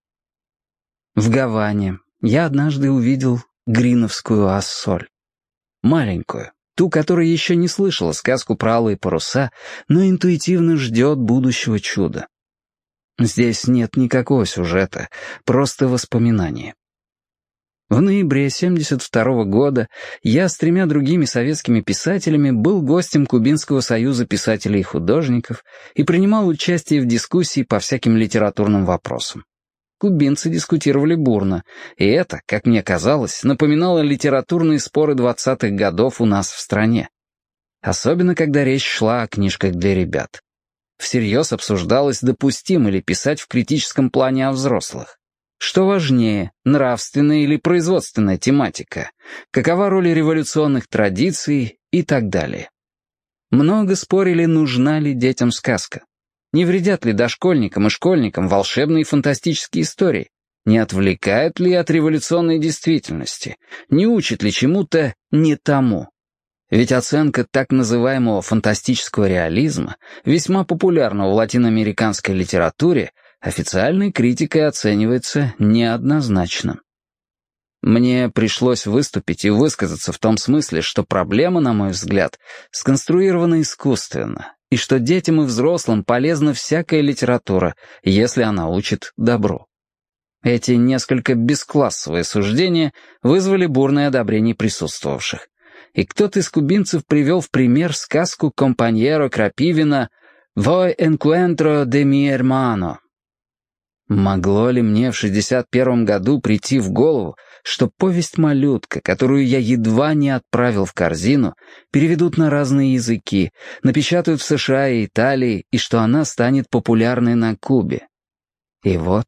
В Гаване я однажды увидел гриновскую ассоль. Маленькую, ту, которая еще не слышала сказку про алые паруса, но интуитивно ждет будущего чуда. Здесь нет никакого сюжета, просто воспоминания. В ноябре 1972 года я с 3 другими советскими писателями был гостем Кубинского союза писателей и художников и принимал участие в дискуссии по всяким литературным вопросам. Кубинцы дискутировали бурно, и это, как мне казалось, напоминало литературные споры 20-х годов у нас в стране. Особенно, когда речь шла о книжках для ребят. Всерьез обсуждалось, допустимо ли писать в критическом плане о взрослых. Что важнее, нравственная или производственная тематика, какова роль революционных традиций и так далее. Много спорили, нужна ли детям сказка. Не вредят ли дошкольникам и школьникам волшебные и фантастические истории? Не отвлекают ли от революционной действительности? Не учат ли чему-то не тому? Ведь оценка так называемого фантастического реализма, весьма популярного в латиноамериканской литературе, официальной критикой оценивается неоднозначно. Мне пришлось выступить и высказаться в том смысле, что проблема, на мой взгляд, сконструирована искусственно, и что детям и взрослым полезна всякая литература, если она учит добру. Эти несколько бесклассовые суждения вызвали бурное одобрение присутствовавших. и кто-то из кубинцев привел в пример сказку компаньеро Крапивина «Voy encuentro de mi hermano». Могло ли мне в 61 году прийти в голову, что повесть «Малютка», которую я едва не отправил в корзину, переведут на разные языки, напечатают в США и Италии, и что она станет популярной на Кубе? И вот...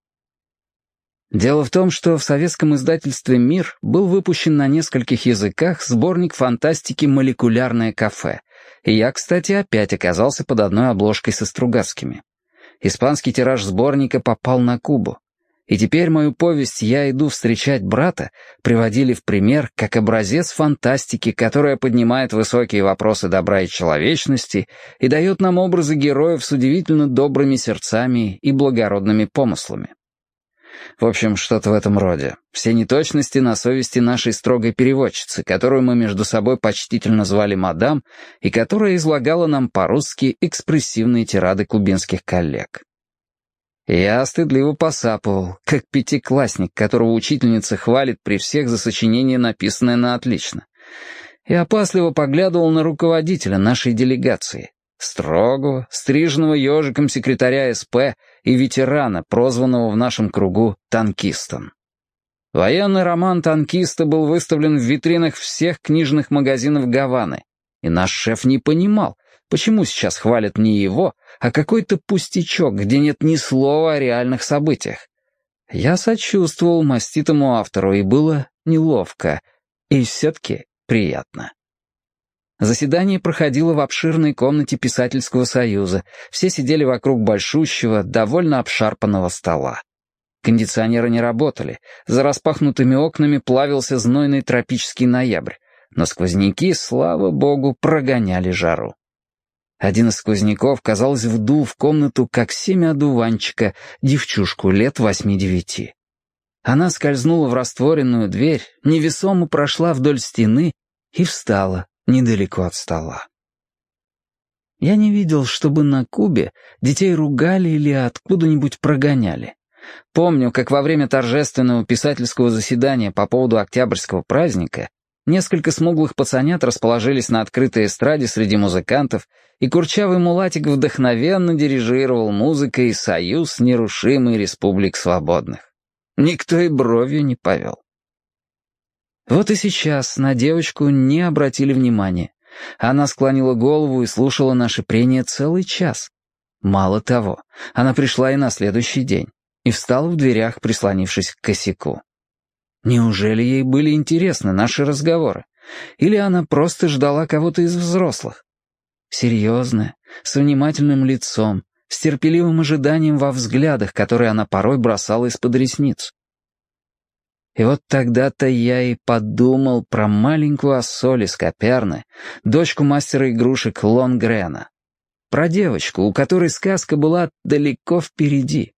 Дело в том, что в советском издательстве «Мир» был выпущен на нескольких языках сборник фантастики «Молекулярное кафе», и я, кстати, опять оказался под одной обложкой со Стругацкими. Испанский тираж сборника попал на Кубу, и теперь мою повесть «Я иду встречать брата» приводили в пример как образец фантастики, которая поднимает высокие вопросы добра и человечности и дает нам образы героев с удивительно добрыми сердцами и благородными помыслами. В общем, что-то в этом роде. Все неточности на совести нашей строгой переводчицы, которую мы между собой почтительно звали мадам, и которая излагала нам по-русски экспрессивные тирады кубинских коллег. Я стыдливо посапывал, как пятиклассник, которого учительница хвалит при всех за сочинение, написанное на отлично. И опасливо поглядывал на руководителя нашей делегации, строгого, стриженного ежиком секретаря СП и ветерана, прозванного в нашем кругу танкистом. Военный роман «Танкиста» был выставлен в витринах всех книжных магазинов Гаваны, и наш шеф не понимал, почему сейчас хвалят не его, а какой-то пустячок, где нет ни слова о реальных событиях. Я сочувствовал маститому автору, и было неловко, и все-таки приятно. Заседание проходило в обширной комнате Писательского союза. Все сидели вокруг большущего, довольно обшарпанного стола. Кондиционеры не работали. За распахнутыми окнами плавился знойный тропический ноябрь. Но сквозняки, слава богу, прогоняли жару. Один из сквозняков, казалось, вдул в комнату, как семя одуванчика, девчушку лет 8-9. Она скользнула в растворенную дверь, невесомо прошла вдоль стены и встала недалеко от стола. Я не видел, чтобы на Кубе детей ругали или откуда-нибудь прогоняли. Помню, как во время торжественного писательского заседания по поводу Октябрьского праздника несколько смуглых пацанят расположились на открытой эстраде среди музыкантов, и курчавый мулатик вдохновенно дирижировал музыкой «Союз нерушимый республик свободных». Никто и бровью не повел. Вот и сейчас на девочку не обратили внимания. Она склонила голову и слушала наше прение целый час. Мало того, она пришла и на следующий день, и встала в дверях, прислонившись к косяку. Неужели ей были интересны наши разговоры? Или она просто ждала кого-то из взрослых? Серьезная, с внимательным лицом, с терпеливым ожиданием во взглядах, которые она порой бросала из-под ресниц. И вот тогда-то я и подумал про маленькую Ассоль из Коперны, дочку мастера игрушек Лонгрена. Про девочку, у которой сказка была далеко впереди.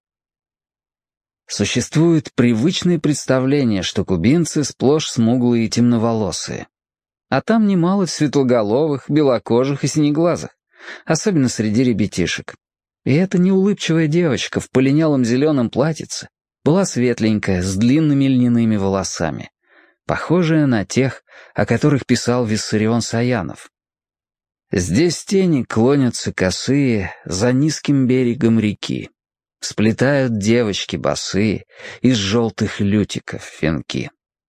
Существует привычное представление, что кубинцы сплошь смуглые и темноволосые. А там немало светлоголовых, белокожих и синеглазых, особенно среди ребятишек. И эта неулыбчивая девочка в полинялом зеленом платьице была светленькая, с длинными льняными волосами, похожая на тех, о которых писал Виссарион Саянов. Здесь тени клонятся косые за низким берегом реки. Сплетают девочки босые из желтых лютиков венки.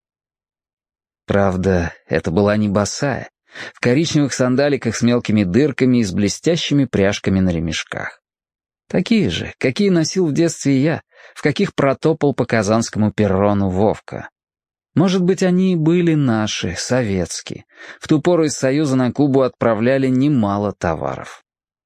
Правда, это была не босая, в коричневых сандаликах с мелкими дырками и с блестящими пряжками на ремешках. Такие же, какие носил в детстве я, в каких протопал по казанскому перрону Вовка. Может быть, они и были наши, советские. В ту пору из Союза на Кубу отправляли немало товаров.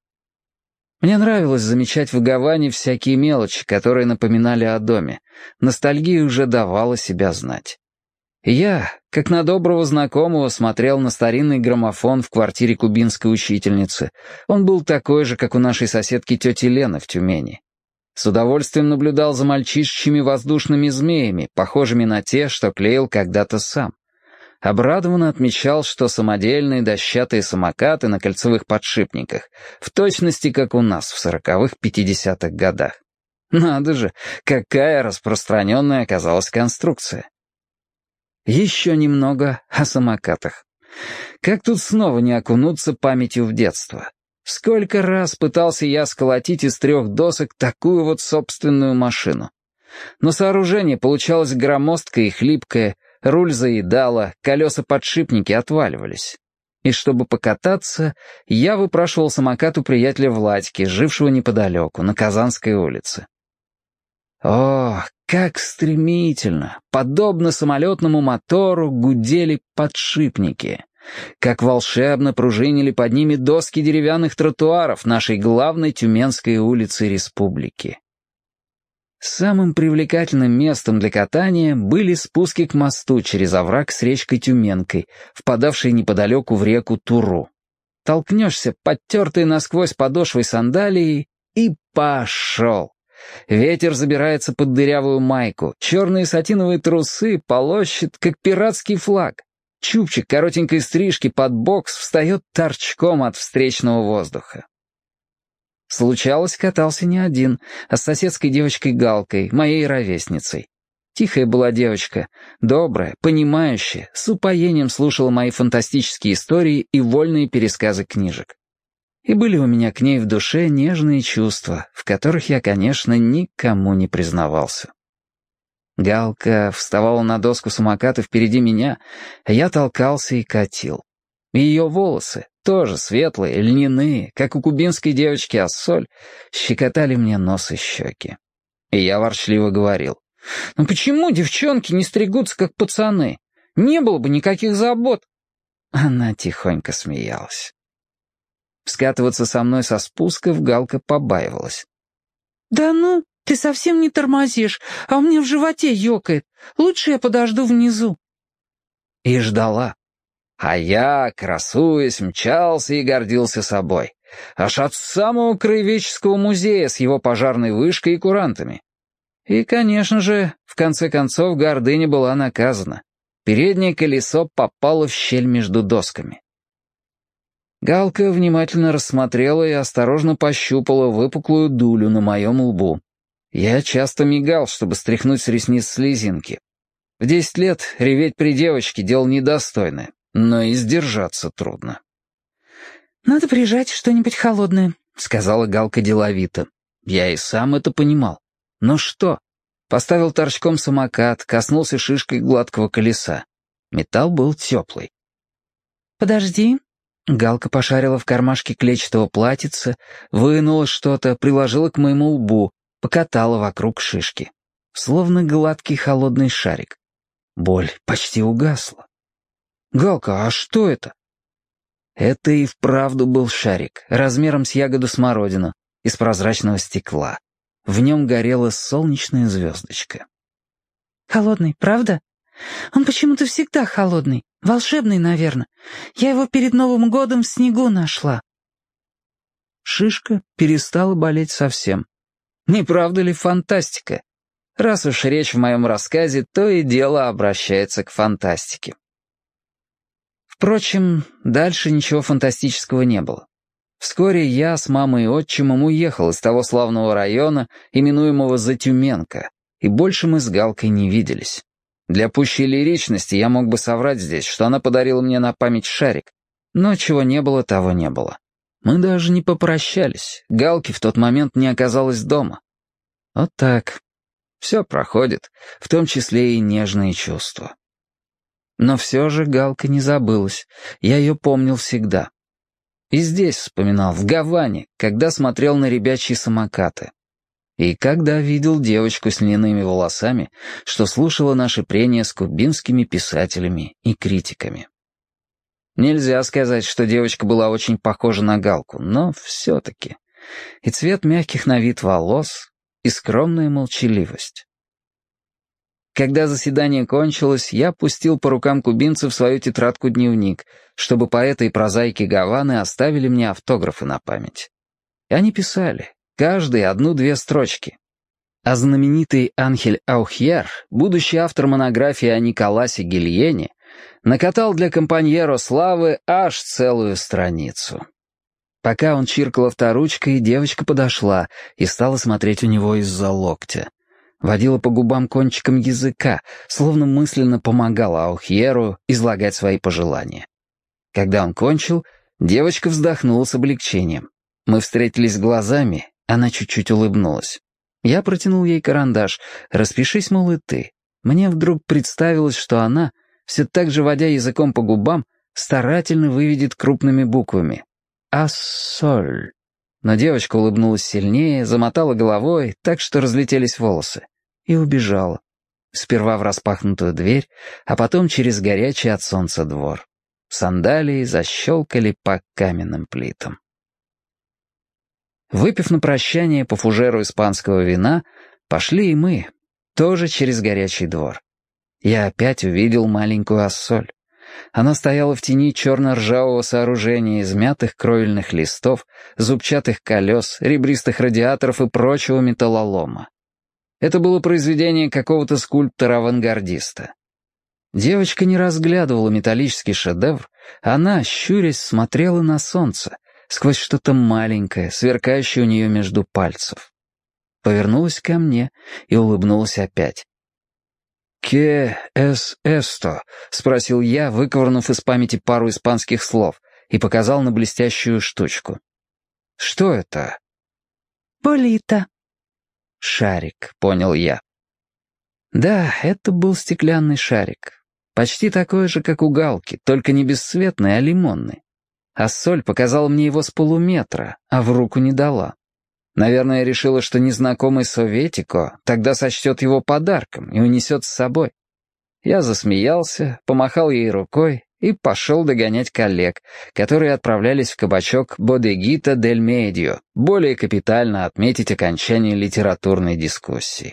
Мне нравилось замечать в Гаване всякие мелочи, которые напоминали о доме. Ностальгия уже давала себя знать. И я, как на доброго знакомого, смотрел на старинный граммофон в квартире кубинской учительницы. Он был такой же, как у нашей соседки тети Лены в Тюмени. С удовольствием наблюдал за мальчишечьими воздушными змеями, похожими на те, что клеил когда-то сам. Обрадованно отмечал, что самодельные дощатые самокаты на кольцевых подшипниках в точности, как у нас в 40-х-50-х годах. Надо же, какая распространенная оказалась конструкция. Еще немного о самокатах. Как тут снова не окунуться памятью в детство? Сколько раз пытался я сколотить из 3 досок такую вот собственную машину. Но сооружение получалось громоздкое и хлипкое, руль заедало, колеса-подшипники отваливались. И чтобы покататься, я выпрашивал самокат у приятеля Владьки, жившего неподалеку, на Казанской улице. О, как стремительно, подобно самолетному мотору, гудели подшипники. Как волшебно пружинили под ними доски деревянных тротуаров нашей главной Тюменской улицы республики. Самым привлекательным местом для катания были спуски к мосту через овраг с речкой Тюменкой, впадавшей неподалеку в реку Туру. Толкнешься подтертой насквозь подошвой сандалии и пошел. Ветер забирается под дырявую майку, черные сатиновые трусы полощет, как пиратский флаг. Чубчик коротенькой стрижки под бокс встает торчком от встречного воздуха. Случалось, катался не один, а с соседской девочкой Галкой, моей ровесницей. Тихая была девочка, добрая, понимающая, с упоением слушала мои фантастические истории и вольные пересказы книжек. И были у меня к ней в душе нежные чувства, в которых я, конечно, никому не признавался. Галка вставала на доску самоката впереди меня, а я толкался и катил. Ее волосы, тоже светлые, льняные, как у кубинской девочки Ассоль, щекотали мне нос и щеки. И я ворчливо говорил: «Ну почему девчонки не стригутся, как пацаны? Не было бы никаких забот». Она тихонько смеялась. Скатываться со мной со спусков Галка побаивалась. «Да ну, ты совсем не тормозишь, а у меня в животе ёкает. Лучше я подожду внизу». И ждала. А я, красуясь, мчался и гордился собой. Аж от самого краеведческого музея с его пожарной вышкой и курантами. И, конечно же, в конце концов гордыня была наказана. Переднее колесо попало в щель между досками. Галка внимательно рассмотрела и осторожно пощупала выпуклую дулю на моем лбу. Я часто мигал, чтобы стряхнуть с ресниц слезинки. В 10 лет реветь при девочке — дело недостойное, но и сдержаться трудно. «Надо прижать что-нибудь холодное», — сказала Галка деловито. Я и сам это понимал. Но что? Поставил торчком самокат, коснулся шишкой гладкого колеса. Металл был теплый. «Подожди». Галка пошарила в кармашке клетчатого платьица, вынула что-то, приложила к моему лбу, покатала вокруг шишки. Словно гладкий холодный шарик. Боль почти угасла. «Галка, а что это?» Это и вправду был шарик, размером с ягоду смородину, из прозрачного стекла. В нем горела солнечная звездочка. «Холодный, правда? Он почему-то всегда холодный. Волшебный, наверное. Я его перед Новым годом в снегу нашла». Шишка перестала болеть совсем. Не правда ли фантастика? Раз уж речь в моем рассказе, то и дело обращается к фантастике. Впрочем, дальше ничего фантастического не было. Вскоре я с мамой и отчимом уехал из того славного района, именуемого Затюменка, и больше мы с Галкой не виделись. Для пущей лиричности я мог бы соврать здесь, что она подарила мне на память шарик, но чего не было, того не было. Мы даже не попрощались, Галки в тот момент не оказалось дома. Вот так. Все проходит, в том числе и нежные чувства. Но все же Галка не забылась, я ее помнил всегда. И здесь вспоминал, в Гаване, когда смотрел на ребячьи самокаты. И когда видел девочку с льняными волосами, что слушала наши прения с кубинскими писателями и критиками. Нельзя сказать, что девочка была очень похожа на Галку, но все-таки. И цвет мягких на вид волос, и скромная молчаливость. Когда заседание кончилось, я пустил по рукам кубинцев свою тетрадку-дневник, чтобы поэты и прозаики Гаваны оставили мне автографы на память. И они писали, каждый 1-2 строчки. А знаменитый Анхель Аухьер, будущий автор монографии о Николасе Гильене, накатал для компаньеро Славы аж целую страницу. Пока он чиркал авторучкой, девочка подошла и стала смотреть у него из-за локтя. Водила по губам кончиком языка, словно мысленно помогала Аухьеру излагать свои пожелания. Когда он кончил, девочка вздохнула с облегчением. Мы встретились глазами, она чуть-чуть улыбнулась. Я протянул ей карандаш. «Распишись, мол, и ты». Мне вдруг представилось, что она, все так же водя языком по губам, старательно выведет крупными буквами «Ассоль». Но девочка улыбнулась сильнее, замотала головой, так что разлетелись волосы, и убежала. Сперва в распахнутую дверь, а потом через горячий от солнца двор. Сандалии защелкали по каменным плитам. Выпив на прощание по фужеру испанского вина, пошли и мы, тоже через горячий двор. Я опять увидел маленькую Ассоль. Она стояла в тени черно-ржавого сооружения из мятых кровельных листов, зубчатых колес, ребристых радиаторов и прочего металлолома. Это было произведение какого-то скульптора-авангардиста. Девочка не разглядывала металлический шедевр, она, щурясь, смотрела на солнце, сквозь что-то маленькое, сверкающее у нее между пальцев. Повернулась ко мне и улыбнулась опять. «Ке эс эсто?» — спросил я, выковырнув из памяти пару испанских слов, и показал на блестящую штучку. «Что это?» «Болита». «Шарик», — понял я. Да, это был стеклянный шарик. Почти такой же, как у галки, только не бесцветный, а лимонный. Ассоль показала мне его с полуметра, а в руку не дала. Наверное, решила, что незнакомый советико тогда сочтет его подарком и унесет с собой. Я засмеялся, помахал ей рукой и пошел догонять коллег, которые отправлялись в кабачок «Бодегита дель Медио», более капитально отметить окончание литературной дискуссии.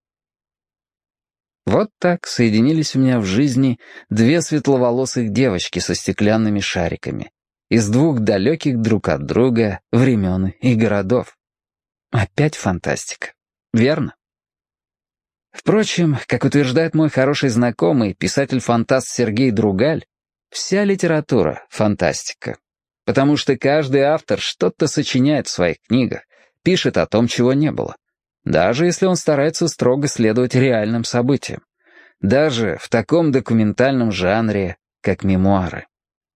Вот так соединились у меня в жизни две светловолосых девочки со стеклянными шариками из двух далеких друг от друга времен и городов. Опять фантастика. Верно? Впрочем, как утверждает мой хороший знакомый, писатель-фантаст Сергей Другаль, вся литература — фантастика. Потому что каждый автор что-то сочиняет в своих книгах, пишет о том, чего не было. Даже если он старается строго следовать реальным событиям. Даже в таком документальном жанре, как мемуары.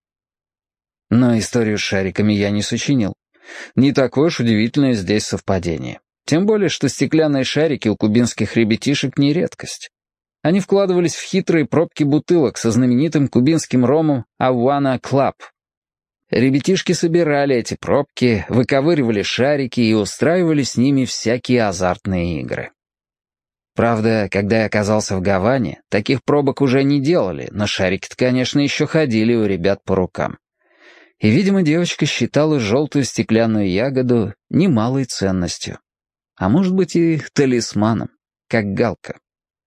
Но историю с шариками я не сочинил. Не такое уж удивительное здесь совпадение. Тем более, что стеклянные шарики у кубинских ребятишек не редкость. Они вкладывались в хитрые пробки бутылок со знаменитым кубинским ромом «Авана Клаб». Ребятишки собирали эти пробки, выковыривали шарики и устраивали с ними всякие азартные игры. Правда, когда я оказался в Гаване, таких пробок уже не делали, но шарики-то, конечно, еще ходили у ребят по рукам. И, видимо, девочка считала желтую стеклянную ягоду немалой ценностью. А может быть и талисманом, как галка.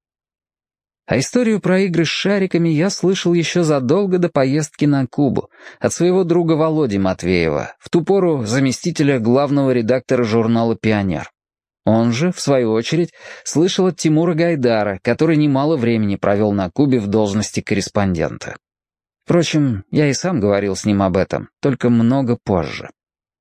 А историю про игры с шариками я слышал еще задолго до поездки на Кубу от своего друга Володи Матвеева, в ту пору заместителя главного редактора журнала «Пионер». Он же, в свою очередь, слышал от Тимура Гайдара, который немало времени провел на Кубе в должности корреспондента. Впрочем, я и сам говорил с ним об этом, только много позже.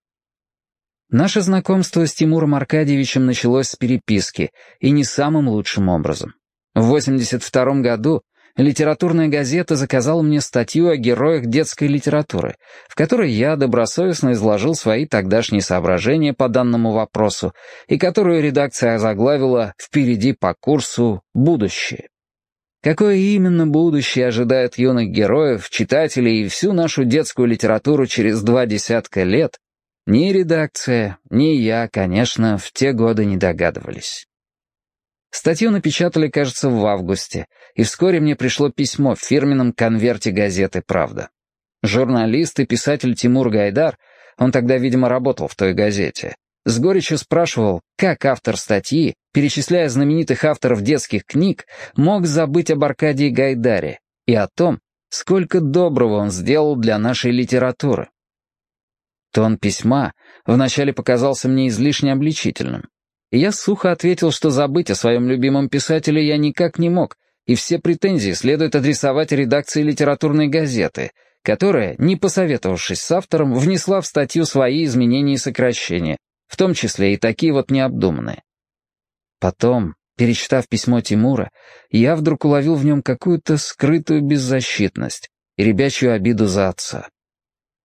Наше знакомство с Тимуром Аркадьевичем началось с переписки, и не самым лучшим образом. В 1982 году литературная газета заказала мне статью о героях детской литературы, в которой я добросовестно изложил свои тогдашние соображения по данному вопросу, и которую редакция озаглавила «Впереди по курсу. Будущее». Какое именно будущее ожидает юных героев, читателей и всю нашу детскую литературу через 20 лет, ни редакция, ни я, конечно, в те годы не догадывались. Статью напечатали, кажется, в августе, и вскоре мне пришло письмо в фирменном конверте газеты «Правда». Журналист и писатель Тимур Гайдар, он тогда, видимо, работал в той газете, с горечью спрашивал, как автор статьи, перечисляя знаменитых авторов детских книг, мог забыть об Аркадии Гайдаре и о том, сколько доброго он сделал для нашей литературы. Тон письма вначале показался мне излишне обличительным, и я сухо ответил, что забыть о своем любимом писателе я никак не мог, и все претензии следует адресовать редакции литературной газеты, которая, не посоветовавшись с автором, внесла в статью свои изменения и сокращения, в том числе и такие вот необдуманные. Потом, перечитав письмо Тимура, я вдруг уловил в нем какую-то скрытую беззащитность и ребячью обиду за отца.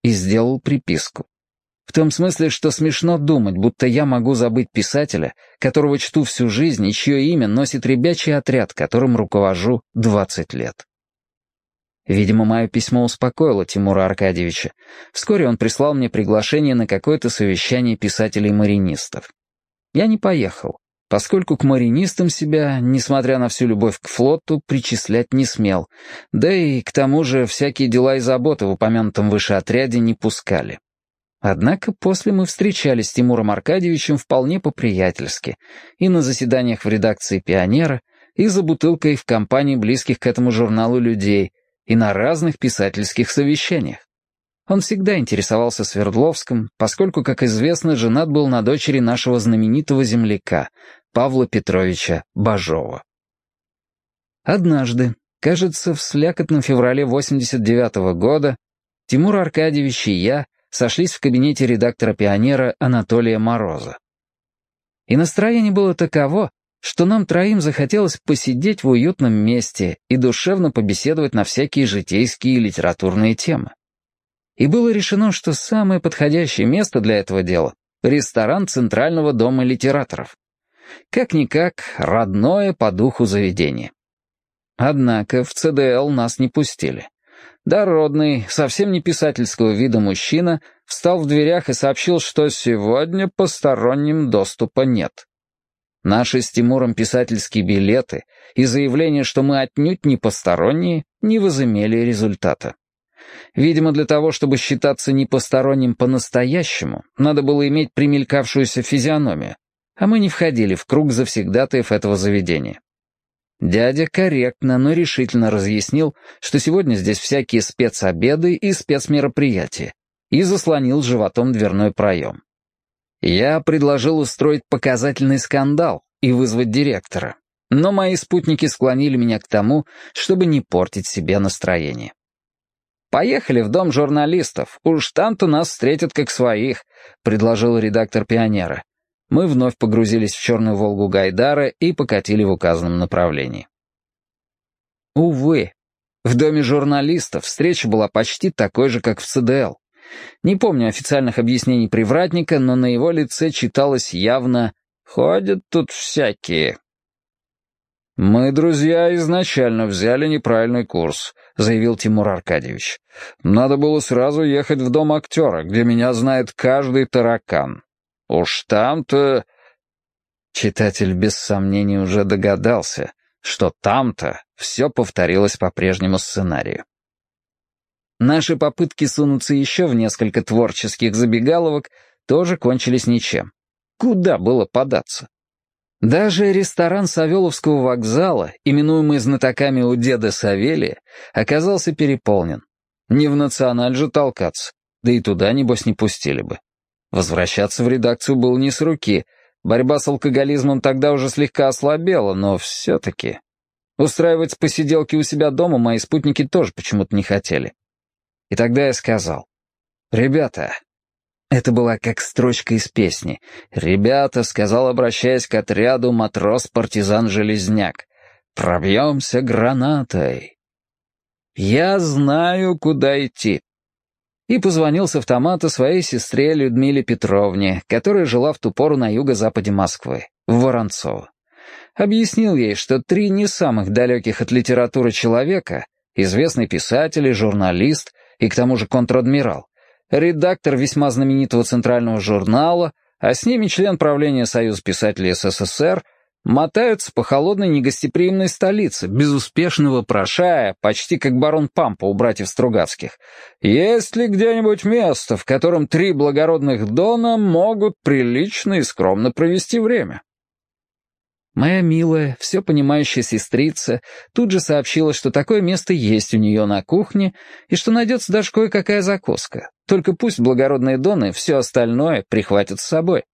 и сделал приписку. В том смысле, что смешно думать, будто я могу забыть писателя, которого чту всю жизнь и чье имя носит ребячий отряд, которым руковожу 20 лет. Видимо, мое письмо успокоило Тимура Аркадьевича. Вскоре он прислал мне приглашение на какое-то совещание писателей-маринистов. Я не поехал, поскольку к маринистам себя, несмотря на всю любовь к флоту, причислять не смел, да и к тому же всякие дела и заботы в упомянутом выше отряде не пускали. Однако после мы встречались с Тимуром Аркадьевичем вполне по-приятельски и на заседаниях в редакции «Пионера», и за бутылкой в компании близких к этому журналу людей, и на разных писательских совещаниях. Он всегда интересовался Свердловском, поскольку, как известно, женат был на дочери нашего знаменитого земляка, Павла Петровича Бажова. Однажды, кажется, в слякотном феврале 89-го года, Тимур Аркадьевич и я сошлись в кабинете редактора «Пионера» Анатолия Мороза. И настроение было таково, что нам троим захотелось посидеть в уютном месте и душевно побеседовать на всякие житейские и литературные темы. И было решено, что самое подходящее место для этого дела — ресторан Центрального дома литераторов. Как-никак, родное по духу заведение. Однако в ЦДЛ нас не пустили. Дородный, совсем не писательского вида мужчина встал в дверях и сообщил, что сегодня посторонним доступа нет. Наши с Тимуром писательские билеты и заявление, что мы отнюдь не посторонние, не возымели результата. Видимо, для того, чтобы считаться непосторонним по-настоящему, надо было иметь примелькавшуюся физиономию, а мы не входили в круг завсегдатаев этого заведения. Дядя корректно, но решительно разъяснил, что сегодня здесь всякие спецобеды и спецмероприятия, и заслонил животом дверной проем. Я предложил устроить показательный скандал и вызвать директора, но мои спутники склонили меня к тому, чтобы не портить себе настроение. «Поехали в дом журналистов, уж там-то нас встретят как своих», — предложил редактор «Пионера». Мы вновь погрузились в черную «Волгу» Гайдара и покатили в указанном направлении. Увы, в доме журналистов встреча была почти такой же, как в ЦДЛ. Не помню официальных объяснений привратника, но на его лице читалось явно «ходят тут всякие». «Мы, друзья, изначально взяли неправильный курс», — заявил Тимур Аркадьевич. «Надо было сразу ехать в дом актера, где меня знает каждый таракан. Уж там-то...» Читатель без сомнений уже догадался, что там-то все повторилось по прежнему сценарию. Наши попытки сунуться еще в несколько творческих забегаловок тоже кончились ничем. Куда было податься? Даже ресторан Савеловского вокзала, именуемый знатоками у деда Савелия, оказался переполнен. Не в националь же толкаться, да и туда, небось, не пустили бы. Возвращаться в редакцию было не с руки. Борьба с алкоголизмом тогда уже слегка ослабела, но все-таки... Устраивать посиделки у себя дома мои спутники тоже почему-то не хотели. И тогда я сказал: «Ребята...» Это была как строчка из песни. «Ребята», — сказал, обращаясь к отряду матрос-партизан-железняк, «пробьемся гранатой. Я знаю, куда идти». И позвонил с автомата своей сестре Людмиле Петровне, которая жила в ту пору на юго-западе Москвы, в Воронцово. Объяснил ей, что 3 не самых далеких от литературы человека, известный писатель и журналист, и к тому же контр-адмирал, редактор весьма знаменитого центрального журнала, а с ними член правления Союза писателей СССР, мотаются по холодной негостеприимной столице, безуспешно вопрошая, почти как барон Пампа у братьев Стругацких, есть ли где-нибудь место, в котором 3 благородных дона могут прилично и скромно провести время. Моя милая, все понимающая сестрица тут же сообщила, что такое место есть у нее на кухне и что найдется даже кое-какая закуска, только пусть благородные доны все остальное прихватят с собой.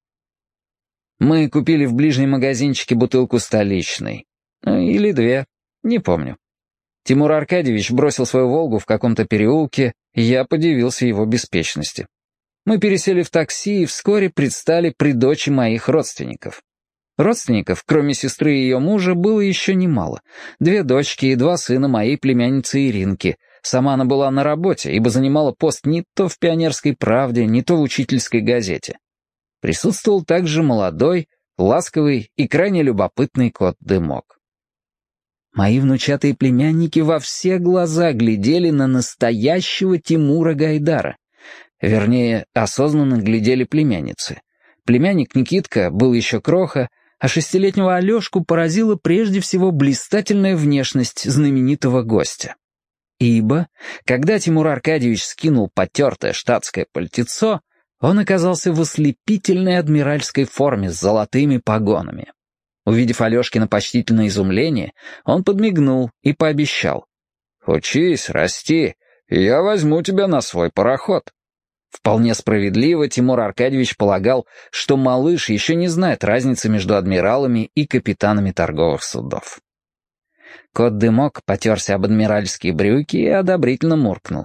Мы купили в ближнем магазинчике бутылку столичной. Или 2, не помню. Тимур Аркадьевич бросил свою «Волгу» в каком-то переулке, и я подивился его беспечности. Мы пересели в такси и вскоре предстали при дочи моих родственников. Родственников, кроме сестры и ее мужа, было еще немало. 2 дочки и 2 сына моей племянницы Иринки, Сама она была на работе, ибо занимала пост не то в «Пионерской правде», не то в учительской газете. Присутствовал также молодой, ласковый и крайне любопытный кот Дымок. Мои внучатые племянники во все глаза глядели на настоящего Тимура Гайдара. Вернее, осознанно глядели племянницы. Племянник Никитка был еще кроха, а 6-летнего Алешку поразила прежде всего блистательная внешность знаменитого гостя. Ибо, когда Тимур Аркадьевич скинул потертое штатское пальтецо, он оказался в ослепительной адмиральской форме с золотыми погонами. Увидев Алешкино почтительное изумление, он подмигнул и пообещал: «Учись, расти, и я возьму тебя на свой пароход». Вполне справедливо Тимур Аркадьевич полагал, что малыш еще не знает разницы между адмиралами и капитанами торговых судов. Кот Дымок потерся об адмиральские брюки и одобрительно муркнул.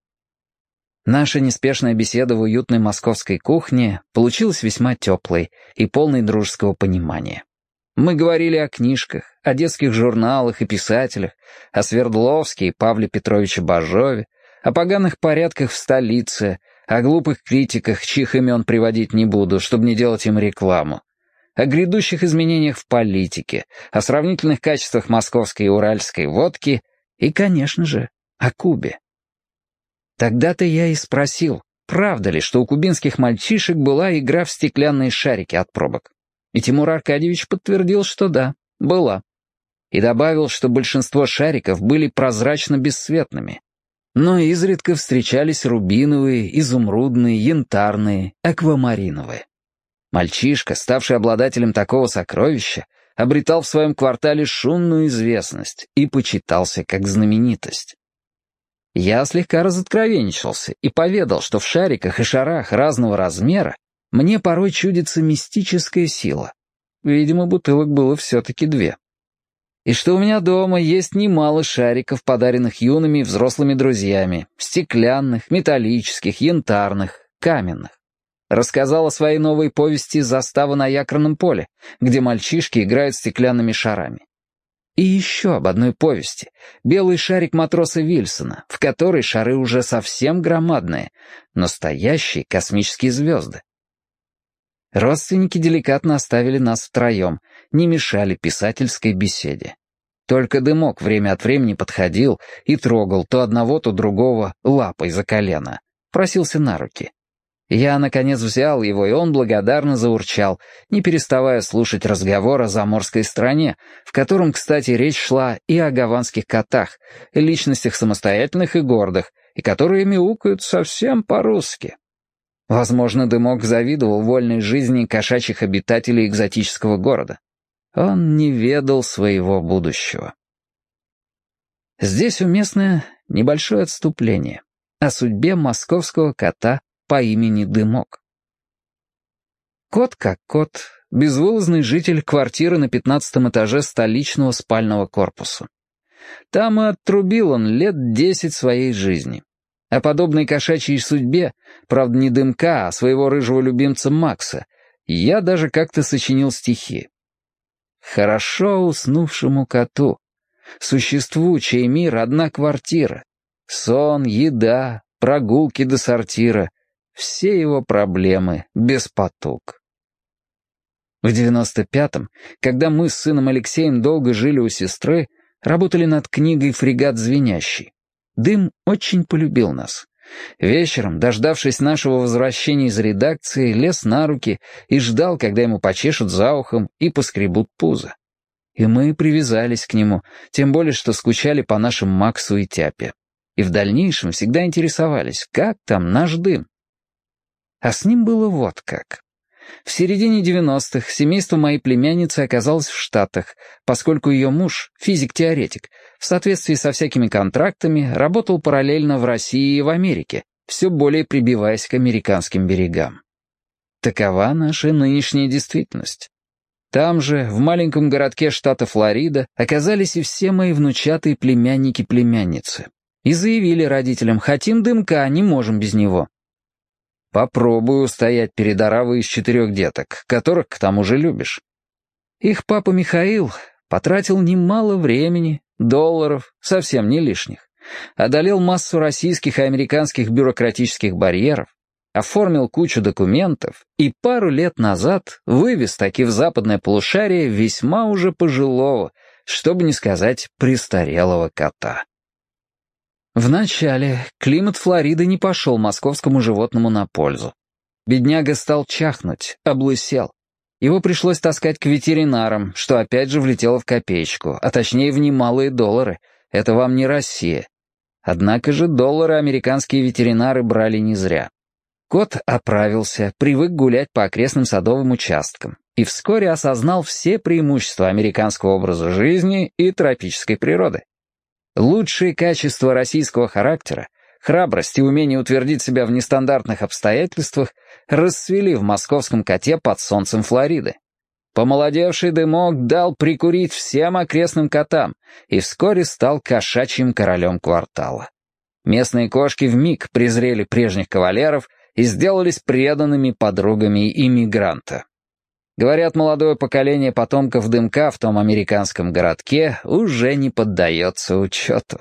Наша неспешная беседа в уютной московской кухне получилась весьма теплой и полной дружеского понимания. Мы говорили о книжках, о детских журналах и писателях, о Свердловске и Павле Петровиче Бажове, о поганых порядках в столице, о глупых критиках, чьих имен приводить не буду, чтобы не делать им рекламу, о грядущих изменениях в политике, о сравнительных качествах московской и уральской водки и, конечно же, о Кубе. Тогда-то я и спросил, правда ли, что у кубинских мальчишек была игра в стеклянные шарики от пробок. И Тимур Аркадьевич подтвердил, что да, была. И добавил, что большинство шариков были прозрачно-бесцветными, но изредка встречались рубиновые, изумрудные, янтарные, аквамариновые. Мальчишка, ставший обладателем такого сокровища, обретал в своем квартале шумную известность и почитался как знаменитость. Я слегка разоткровенничался и поведал, что в шариках и шарах разного размера мне порой чудится мистическая сила. Видимо, бутылок было все-таки 2. И что у меня дома есть немало шариков, подаренных юными и взрослыми друзьями, стеклянных, металлических, янтарных, каменных. Рассказал о своей новой повести «Застава на якорном поле», где мальчишки играют стеклянными шарами. И еще об одной повести «Белый шарик матроса Вильсона», в которой шары уже совсем громадные, настоящие космические звезды. Родственники деликатно оставили нас втроем, не мешали писательской беседе. Только Дымок время от времени подходил и трогал то одного, то другого лапой за колено, просился на руки. Я, наконец, взял его, и он благодарно заурчал, не переставая слушать разговор о заморской стране, в котором, кстати, речь шла и о гаванских котах, личностях самостоятельных и гордых, и которые мяукают совсем по-русски. Возможно, Дымок завидовал вольной жизни кошачьих обитателей экзотического города. Он не ведал своего будущего. Здесь уместно небольшое отступление о судьбе московского кота по имени Дымок. Кот как кот, безвылазный житель квартиры на 15 этаже столичного спального корпуса. Там и отрубил он лет 10 своей жизни. О подобной кошачьей судьбе, правда не Дымка, а своего рыжего любимца Макса, я даже как-то сочинил стихи. Хорошо уснувшему коту, существу, чей мир одна квартира, сон, еда, прогулки до сортира, все его проблемы без потуг. В 95-м, когда мы с сыном Алексеем долго жили у сестры, работали над книгой «Фрегат звенящий», Дым очень полюбил нас. Вечером, дождавшись нашего возвращения из редакции, лез на руки и ждал, когда ему почешут за ухом и поскребут пузо. И мы привязались к нему, тем более, что скучали по нашим Максу и Тяпе. И в дальнейшем всегда интересовались, как там наш Дым. А с ним было вот как. В середине 90-х семейство моей племянницы оказалось в Штатах, поскольку ее муж, физик-теоретик, в соответствии со всякими контрактами, работал параллельно в России и в Америке, все более прибиваясь к американским берегам. Такова наша нынешняя действительность. Там же, в маленьком городке штата Флорида, оказались и все мои внучатые племянники-племянницы. И заявили родителям: хотим Дымка, не можем без него. Попробую устоять перед оравой из 4 деток, которых к тому же любишь. Их папа Михаил потратил немало времени, долларов, совсем не лишних, одолел массу российских и американских бюрократических барьеров, оформил кучу документов и пару лет назад вывез таки в западное полушарие весьма уже пожилого, чтобы не сказать престарелого кота. Вначале климат Флориды не пошел московскому животному на пользу. Бедняга стал чахнуть, облысел. Его пришлось таскать к ветеринарам, что опять же влетело в копеечку, а точнее в немалые доллары. Это вам не Россия. Однако же доллары американские ветеринары брали не зря. Кот оправился, привык гулять по окрестным садовым участкам и вскоре осознал все преимущества американского образа жизни и тропической природы. Лучшие качества российского характера, храбрость и умение утвердить себя в нестандартных обстоятельствах расцвели в московском коте под солнцем Флориды. Помолодевший дымок дал прикурить всем окрестным котам и вскоре стал кошачьим королем квартала. Местные кошки вмиг презрели прежних кавалеров и сделались преданными подругами иммигранта. Говорят, молодое поколение потомков дымка в том американском городке уже не поддается учету.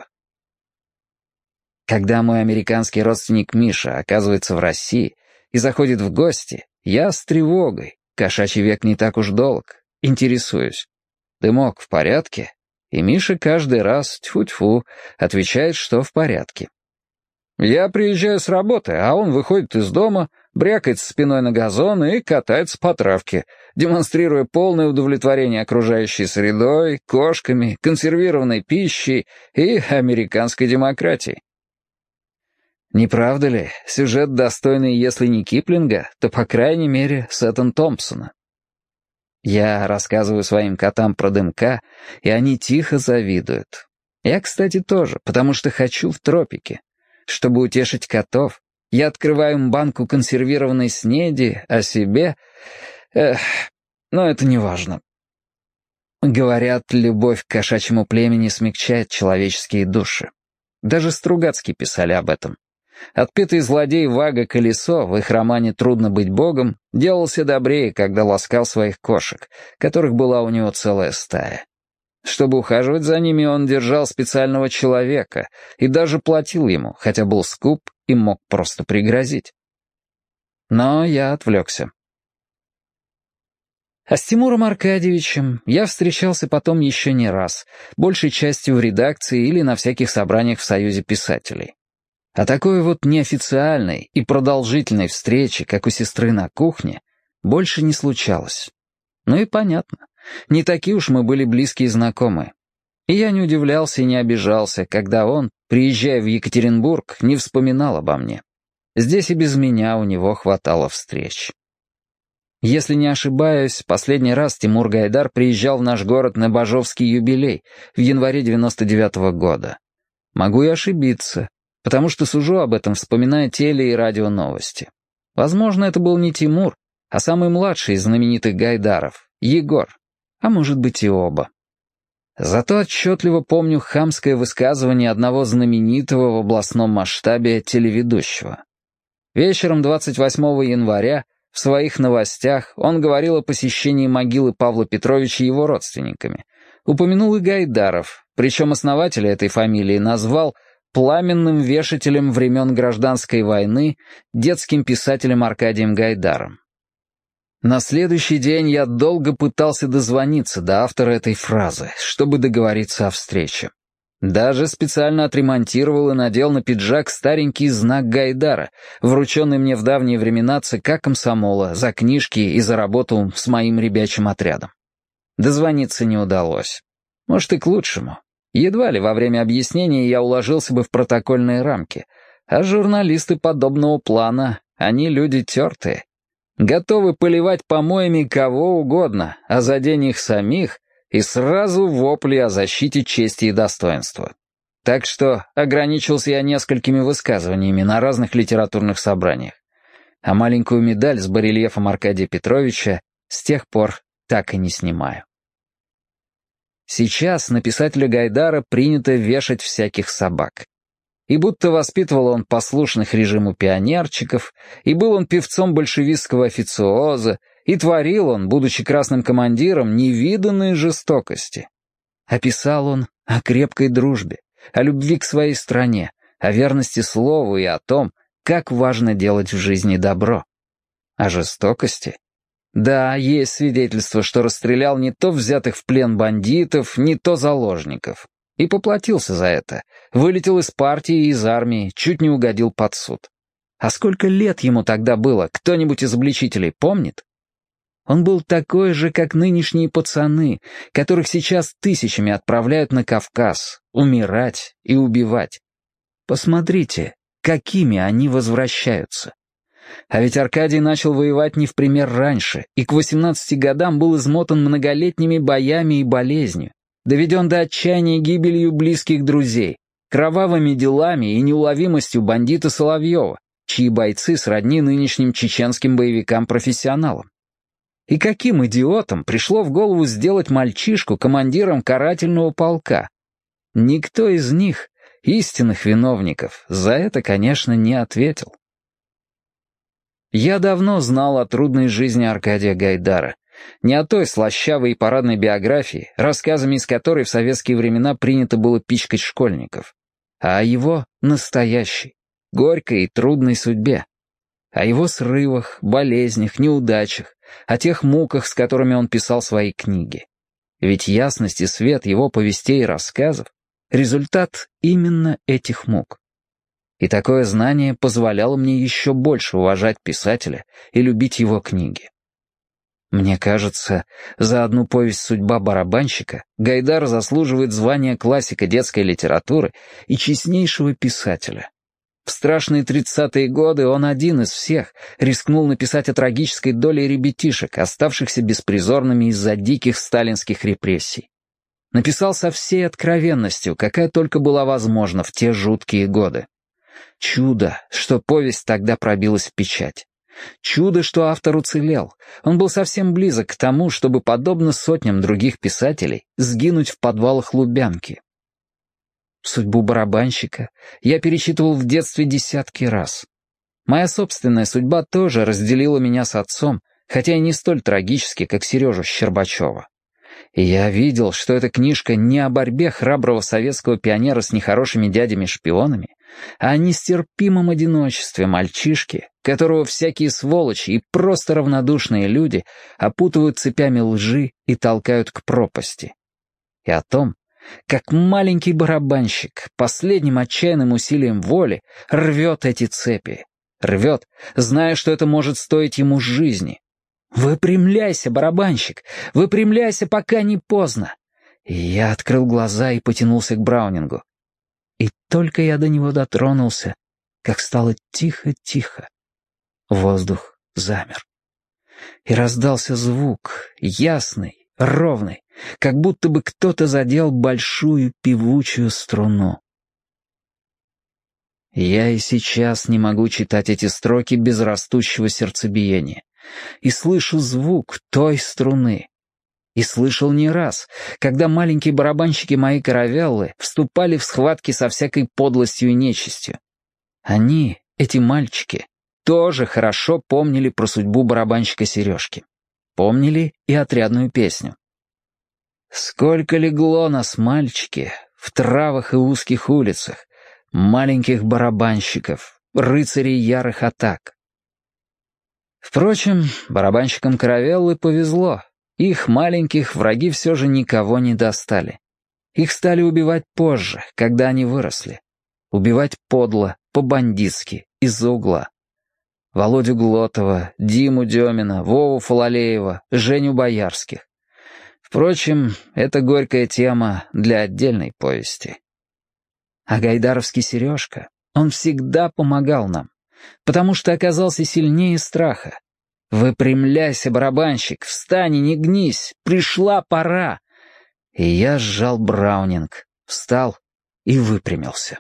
Когда мой американский родственник Миша оказывается в России и заходит в гости, я с тревогой, кошачий век не так уж долг, интересуюсь. Дымок в порядке? И Миша каждый раз, тьфу-тьфу, отвечает, что в порядке. Я приезжаю с работы, а он выходит из дома, брякается спиной на газон и катается по травке, демонстрируя полное удовлетворение окружающей средой, кошками, консервированной пищей и американской демократией. Не правда ли, сюжет достойный, если не Киплинга, то, по крайней мере, Сэттон Томпсона? Я рассказываю своим котам про дымка, и они тихо завидуют. Я, кстати, тоже, потому что хочу в тропики. Чтобы утешить котов, я открываю им банку консервированной снеди, а себе... но это не важно. Говорят, любовь к кошачьему племени смягчает человеческие души. Даже Стругацкие писали об этом. Отпетый злодей Вага Колесо в их романе «Трудно быть богом» делался добрее, когда ласкал своих кошек, которых была у него целая стая. Чтобы ухаживать за ними, он держал специального человека и даже платил ему, хотя был скуп и мог просто пригрозить. Но я отвлекся. А с Тимуром Аркадьевичем я встречался потом еще не раз, большей частью в редакции или на всяких собраниях в Союзе писателей. А такой вот неофициальной и продолжительной встречи, как у сестры на кухне, больше не случалось. Ну и понятно. Не такие уж мы были близкие знакомые. И я не удивлялся и не обижался, когда он, приезжая в Екатеринбург, не вспоминал обо мне. Здесь и без меня у него хватало встреч. Если не ошибаюсь, последний раз Тимур Гайдар приезжал в наш город на Бажовский юбилей в январе 99-го года. Могу и ошибиться, потому что сужу об этом, вспоминая теле- и радионовости. Возможно, это был не Тимур, а самый младший из знаменитых Гайдаров, Егор. А может быть и оба. Зато отчетливо помню хамское высказывание одного знаменитого в областном масштабе телеведущего. Вечером 28 января в своих новостях он говорил о посещении могилы Павла Петровича его родственниками. Упомянул и Гайдаров, причем основателя этой фамилии назвал пламенным вешателем времен Гражданской войны, детским писателем Аркадием Гайдаром. На следующий день я долго пытался дозвониться до автора этой фразы, чтобы договориться о встрече. Даже специально отремонтировал и надел на пиджак старенький знак Гайдара, врученный мне в давние времена ЦК комсомола за книжки и за работу с моим ребячим отрядом. Дозвониться не удалось. Может, и к лучшему. Едва ли во время объяснения я уложился бы в протокольные рамки, а журналисты подобного плана, они люди тертые. Готовы поливать помоями кого угодно, а за день их самих и сразу вопли о защите чести и достоинства. Так что ограничился я несколькими высказываниями на разных литературных собраниях, а маленькую медаль с барельефом Аркадия Петровича с тех пор так и не снимаю. Сейчас на писателя Гайдара принято вешать всяких собак. И будто воспитывал он послушных режиму пионерчиков, и был он певцом большевистского официоза, и творил он, будучи красным командиром, невиданные жестокости. А писал он о крепкой дружбе, о любви к своей стране, о верности слову и о том, как важно делать в жизни добро. О жестокости? Да, есть свидетельство, что расстрелял не то взятых в плен бандитов, не то заложников. И поплатился за это. Вылетел из партии и из армии, чуть не угодил под суд. А сколько лет ему тогда было, кто-нибудь из обличителей помнит? Он был такой же, как нынешние пацаны, которых сейчас тысячами отправляют на Кавказ, умирать и убивать. Посмотрите, какими они возвращаются. А ведь Аркадий начал воевать не в пример раньше, и к 18 годам был измотан многолетними боями и болезнью, доведен до отчаяния гибелью близких друзей, кровавыми делами и неуловимостью бандита Соловьева, чьи бойцы сродни нынешним чеченским боевикам-профессионалам. И каким идиотам пришло в голову сделать мальчишку командиром карательного полка? Никто из них, истинных виновников, за это, конечно, не ответил. Я давно знал о трудной жизни Аркадия Гайдара, не о той слащавой и парадной биографии, рассказами из которой в советские времена принято было пичкать школьников, а о его настоящей, горькой и трудной судьбе, о его срывах, болезнях, неудачах, о тех муках, с которыми он писал свои книги. Ведь ясность и свет его повестей и рассказов — результат именно этих мук. И такое знание позволяло мне еще больше уважать писателя и любить его книги. Мне кажется, за одну повесть «Судьба барабанщика» Гайдар заслуживает звания классика детской литературы и честнейшего писателя. В страшные 30-е годы он один из всех рискнул написать о трагической доле ребятишек, оставшихся беспризорными из-за диких сталинских репрессий. Написал со всей откровенностью, какая только была возможна в те жуткие годы. Чудо, что повесть тогда пробилась в печать. Чудо, что автор уцелел. Он был совсем близок к тому, чтобы, подобно сотням других писателей, сгинуть в подвалах Лубянки. «Судьбу барабанщика» я перечитывал в детстве десятки раз. Моя собственная судьба тоже разделила меня с отцом, хотя и не столь трагически, как Сережу Щербачева. И я видел, что эта книжка не о борьбе храброго советского пионера с нехорошими дядями-шпионами, а о нестерпимом одиночестве мальчишки, которого всякие сволочи и просто равнодушные люди опутывают цепями лжи и толкают к пропасти. И о том, как маленький барабанщик последним отчаянным усилием воли рвет эти цепи. Рвет, зная, что это может стоить ему жизни. «Выпрямляйся, барабанщик! Выпрямляйся, пока не поздно!» И я открыл глаза и потянулся к Браунингу. И только я до него дотронулся, как стало тихо-тихо. Воздух замер. И раздался звук, ясный, ровный, как будто бы кто-то задел большую певучую струну. Я и сейчас не могу читать эти строки без растущего сердцебиения. И слышу звук той струны. И слышал не раз, когда маленькие барабанщики моей каравеллы вступали в схватки со всякой подлостью и нечистью. Они, эти мальчики, тоже хорошо помнили про судьбу барабанщика Сережки. Помнили и отрядную песню. Сколько легло нас, мальчики, в травах и узких улицах, маленьких барабанщиков, рыцарей ярых атак. Впрочем, барабанщикам каравеллы повезло. Их маленьких враги все же никого не достали. Их стали убивать позже, когда они выросли. Убивать подло, по-бандитски, из-за угла. Володю Глотова, Диму Демина, Вову Фалалеева, Женю Боярских. Впрочем, это горькая тема для отдельной повести. А гайдаровский Сережка, он всегда помогал нам, потому что оказался сильнее страха. «Выпрямляйся, барабанщик, встань и не гнись, пришла пора!» И я сжал Браунинг, встал и выпрямился.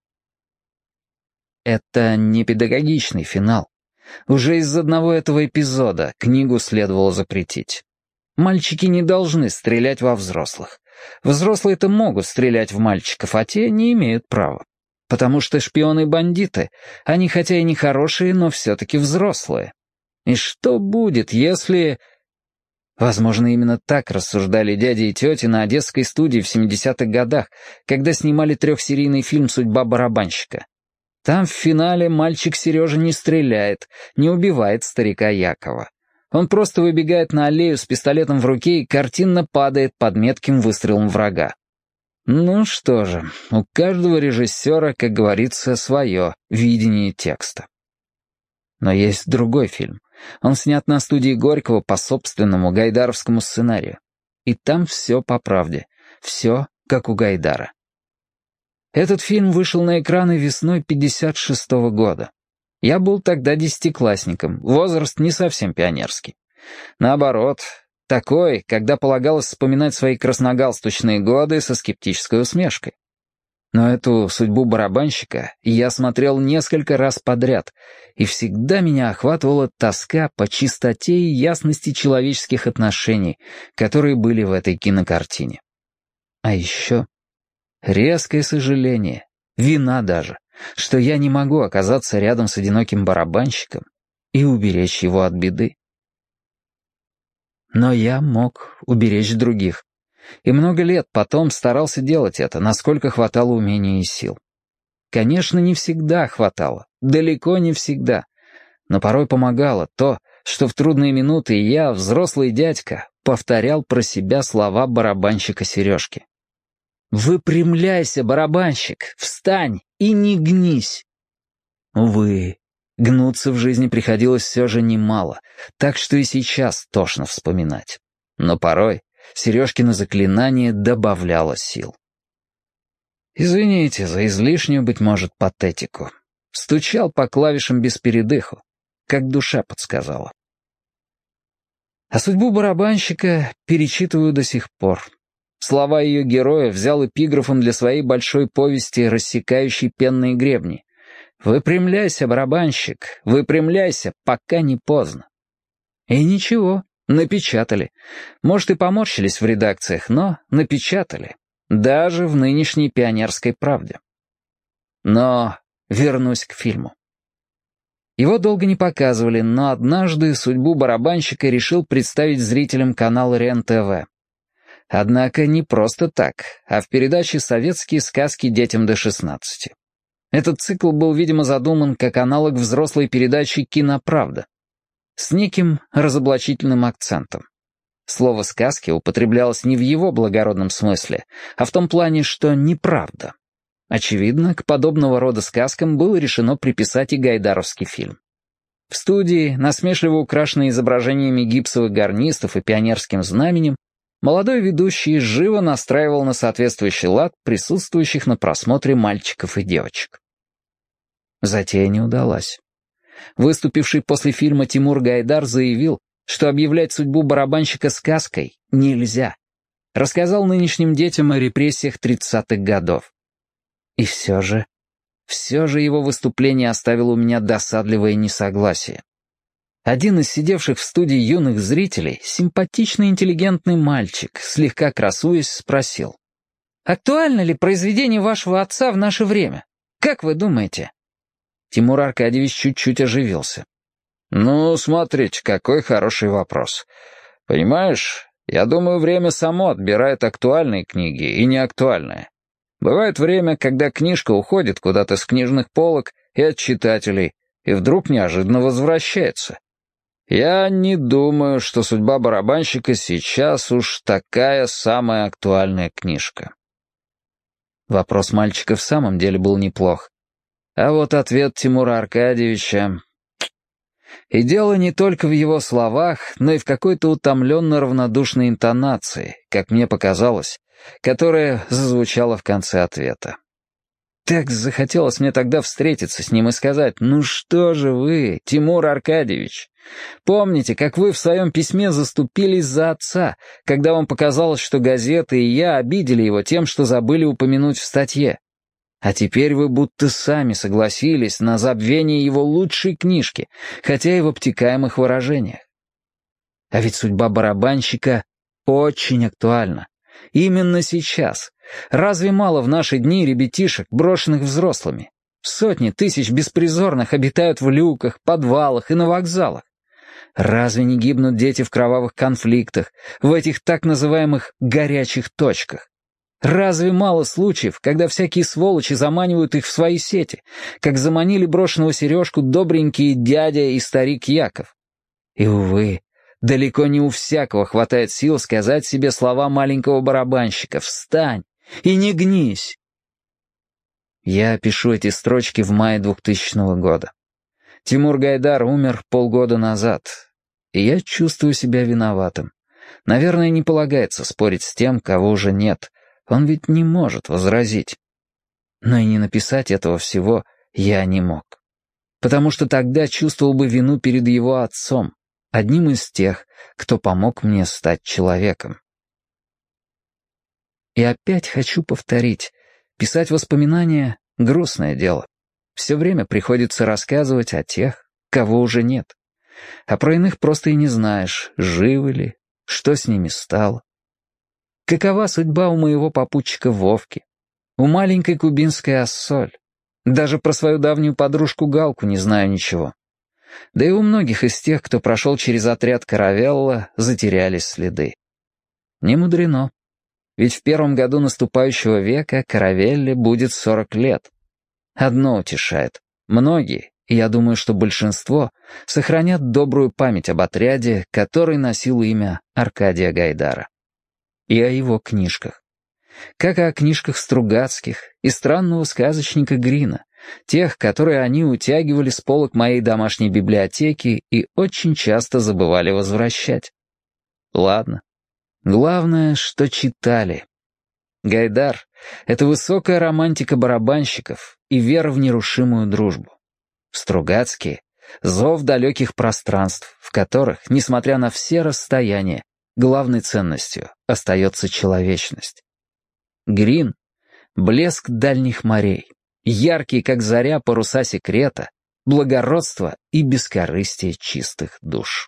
Это не педагогичный финал. Уже из одного этого эпизода книгу следовало запретить. Мальчики не должны стрелять во взрослых. Взрослые-то могут стрелять в мальчиков, а те не имеют права. Потому что шпионы-бандиты, они хотя и не хорошие, но все-таки взрослые. И что будет, если... Возможно, именно так рассуждали дяди и тети на одесской студии в 70-х годах, когда снимали трехсерийный фильм «Судьба барабанщика». Там в финале мальчик Сережа не стреляет, не убивает старика Якова. Он просто выбегает на аллею с пистолетом в руке и картинно падает под метким выстрелом врага. Ну что же, у каждого режиссера, как говорится, свое видение текста. Но есть другой фильм. Он снят на студии Горького по собственному гайдаровскому сценарию. И там все по правде. Все, как у Гайдара. Этот фильм вышел на экраны весной 56-го года. Я был тогда 10-классником, возраст не совсем пионерский. Наоборот, такой, когда полагалось вспоминать свои красногалстучные годы со скептической усмешкой. Но эту «Судьбу барабанщика» я смотрел несколько раз подряд, и всегда меня охватывала тоска по чистоте и ясности человеческих отношений, которые были в этой кинокартине. А еще резкое сожаление, вина даже, что я не могу оказаться рядом с одиноким барабанщиком и уберечь его от беды. Но я мог уберечь других. И много лет потом старался делать это, насколько хватало умения и сил. Конечно, не всегда хватало, далеко не всегда. Но порой помогало то, что в трудные минуты я, взрослый дядька, повторял про себя слова барабанщика Сережки. «Выпрямляйся, барабанщик, встань и не гнись!» Увы, гнуться в жизни приходилось все же немало, так что и сейчас тошно вспоминать. Но порой Сережкино заклинание добавляло сил. Извините за излишнюю, быть может, патетику. Стучал по клавишам без передыху, как душа подсказала. А судьбу барабанщика перечитываю до сих пор. Слова ее героя взял эпиграфом для своей большой повести «Рассекающий пенные гребни». «Выпрямляйся, барабанщик, выпрямляйся, пока не поздно». И ничего, напечатали. Может, и поморщились в редакциях, но напечатали. Даже в нынешней «Пионерской правде». Но вернусь к фильму. Его долго не показывали, но однажды «Судьбу барабанщика» решил представить зрителям канал РЕН-ТВ. Однако не просто так, а в передаче «Советские сказки детям до 16». Этот цикл был, видимо, задуман как аналог взрослой передачи «Киноправда» с неким разоблачительным акцентом. Слово «сказки» употреблялось не в его благородном смысле, а в том плане, что неправда. Очевидно, к подобного рода сказкам было решено приписать и гайдаровский фильм. В студии, насмешливо украшенной изображениями гипсовых гарнистов и пионерским знаменем, молодой ведущий живо настраивал на соответствующий лад присутствующих на просмотре мальчиков и девочек. Затея не удалась. Выступивший после фильма Тимур Гайдар заявил, что объявлять судьбу барабанщика сказкой нельзя. Рассказал нынешним детям о репрессиях 30-х годов. И все же его выступление оставило у меня досадливое несогласие. Один из сидевших в студии юных зрителей, симпатичный интеллигентный мальчик, слегка красуясь, спросил: «Актуально ли произведение вашего отца в наше время? Как вы думаете?» Тимур Аркадьевич чуть-чуть оживился. «Ну, смотрите, какой хороший вопрос. Понимаешь, я думаю, время само отбирает актуальные книги и неактуальные. Бывает время, когда книжка уходит куда-то с книжных полок и от читателей, и вдруг неожиданно возвращается. Я не думаю, что «Судьба барабанщика» сейчас уж такая самая актуальная книжка». Вопрос мальчика в самом деле был неплох. А вот ответ Тимура Аркадьевича... И дело не только в его словах, но и в какой-то утомленно-равнодушной интонации, как мне показалось, которая зазвучала в конце ответа. Так захотелось мне тогда встретиться с ним и сказать: «Ну что же вы, Тимур Аркадьевич, помните, как вы в своем письме заступились за отца, когда вам показалось, что газеты и я обидели его тем, что забыли упомянуть в статье? А теперь вы будто сами согласились на забвение его лучшей книжки, хотя и в обтекаемых выражениях. А ведь судьба барабанщика очень актуальна. Именно сейчас. Разве мало в наши дни ребятишек, брошенных взрослыми? Сотни тысяч беспризорных обитают в люках, подвалах и на вокзалах. Разве не гибнут дети в кровавых конфликтах, в этих так называемых «горячих точках»? Разве мало случаев, когда всякие сволочи заманивают их в свои сети, как заманили брошенного Сережку добренькие дядя и старик Яков? И, увы, далеко не у всякого хватает сил сказать себе слова маленького барабанщика «Встань и не гнись». Я пишу эти строчки в мае 2000 года. Тимур Гайдар умер полгода назад, и я чувствую себя виноватым. Наверное, не полагается спорить с тем, кого уже нет. Он ведь не может возразить. Но и не написать этого всего я не мог. Потому что тогда чувствовал бы вину перед его отцом, одним из тех, кто помог мне стать человеком. И опять хочу повторить. Писать воспоминания — грустное дело. Все время приходится рассказывать о тех, кого уже нет. А про иных просто и не знаешь, живы ли, что с ними стало. Какова судьба у моего попутчика Вовки, у маленькой кубинской Ассоль? Даже про свою давнюю подружку Галку не знаю ничего. Да и у многих из тех, кто прошел через отряд Каравелла, затерялись следы. Не мудрено. Ведь в первом году наступающего века Каравелле будет 40 лет. Одно утешает. Многие, и я думаю, что большинство, сохранят добрую память об отряде, который носил имя Аркадия Гайдара. И о его книжках. Как и о книжках Стругацких и странного сказочника Грина, тех, которые они утягивали с полок моей домашней библиотеки и очень часто забывали возвращать. Ладно. Главное, что читали. Гайдар — это высокая романтика барабанщиков и вера в нерушимую дружбу. Стругацкие — зов далеких пространств, в которых, несмотря на все расстояния, главной ценностью остается человечность. Грин — блеск дальних морей, яркие, как заря, паруса секрета, благородство и бескорыстие чистых душ.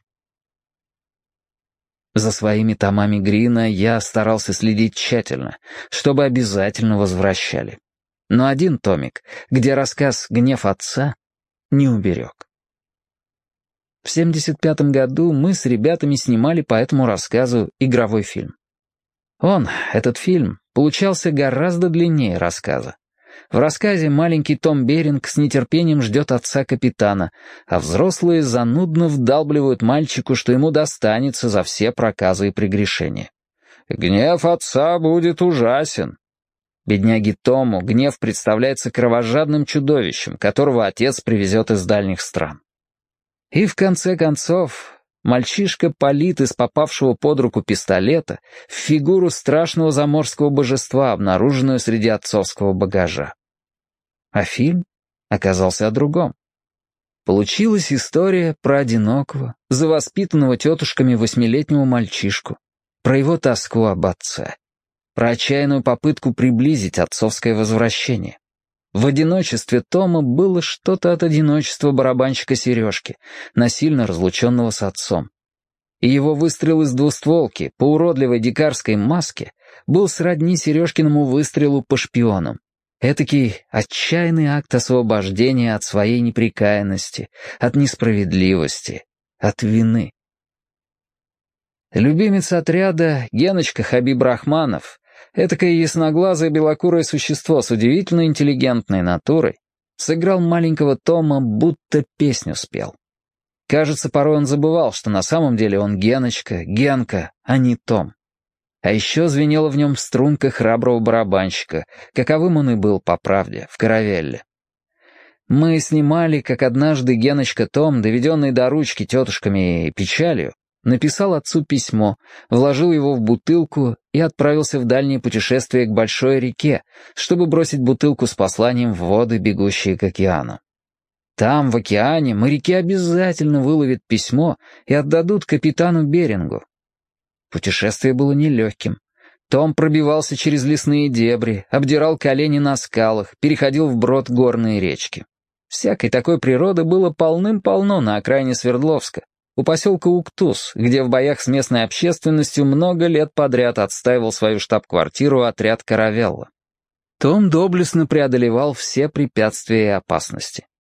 За своими томами Грина я старался следить тщательно, чтобы обязательно возвращали. Но один томик, где рассказ «Гнев отца», не уберег. В 1975 году мы с ребятами снимали по этому рассказу игровой фильм. Этот фильм, получался гораздо длиннее рассказа. В рассказе маленький Том Беринг с нетерпением ждет отца-капитана, а взрослые занудно вдалбливают мальчику, что ему достанется за все проказы и прегрешения. «Гнев отца будет ужасен». Бедняге Тому гнев представляется кровожадным чудовищем, которого отец привезет из дальних стран. И в конце концов, мальчишка палит из попавшего под руку пистолета в фигуру страшного заморского божества, обнаруженную среди отцовского багажа. А фильм оказался о другом. Получилась история про одинокого, завоспитанного тетушками 8-летнего мальчишку, про его тоску об отце, про отчаянную попытку приблизить отцовское возвращение. В одиночестве Тома было что-то от одиночества барабанщика Сережки, насильно разлученного с отцом. И его выстрел из двустволки по уродливой дикарской маске был сродни Сережкиному выстрелу по шпионам. Этакий отчаянный акт освобождения от своей непрекаянности, от несправедливости, от вины. Любимец отряда Геночка Хабиб Рахманов, этакое ясноглазое белокурое существо с удивительно интеллигентной натурой, сыграл маленького Тома, будто песню спел. Кажется, порой он забывал, что на самом деле он Геночка, Генка, а не Том. А еще звенело в нем струнка храброго барабанщика, каковым он и был, по правде, в Каравелле. Мы снимали, как однажды Геночка Том, доведенный до ручки тетушками и печалью, написал отцу письмо, вложил его в бутылку и отправился в дальнее путешествие к большой реке, чтобы бросить бутылку с посланием в воды, бегущие к океану. Там, в океане, моряки обязательно выловят письмо и отдадут капитану Берингу. Путешествие было нелегким. Том пробивался через лесные дебри, обдирал колени на скалах, переходил вброд горные речки. Всякой такой природы было полным-полно на окраине Свердловска, у поселка Уктус, где в боях с местной общественностью много лет подряд отстаивал свою штаб-квартиру отряд Каравелла. Том доблестно преодолевал все препятствия и опасности.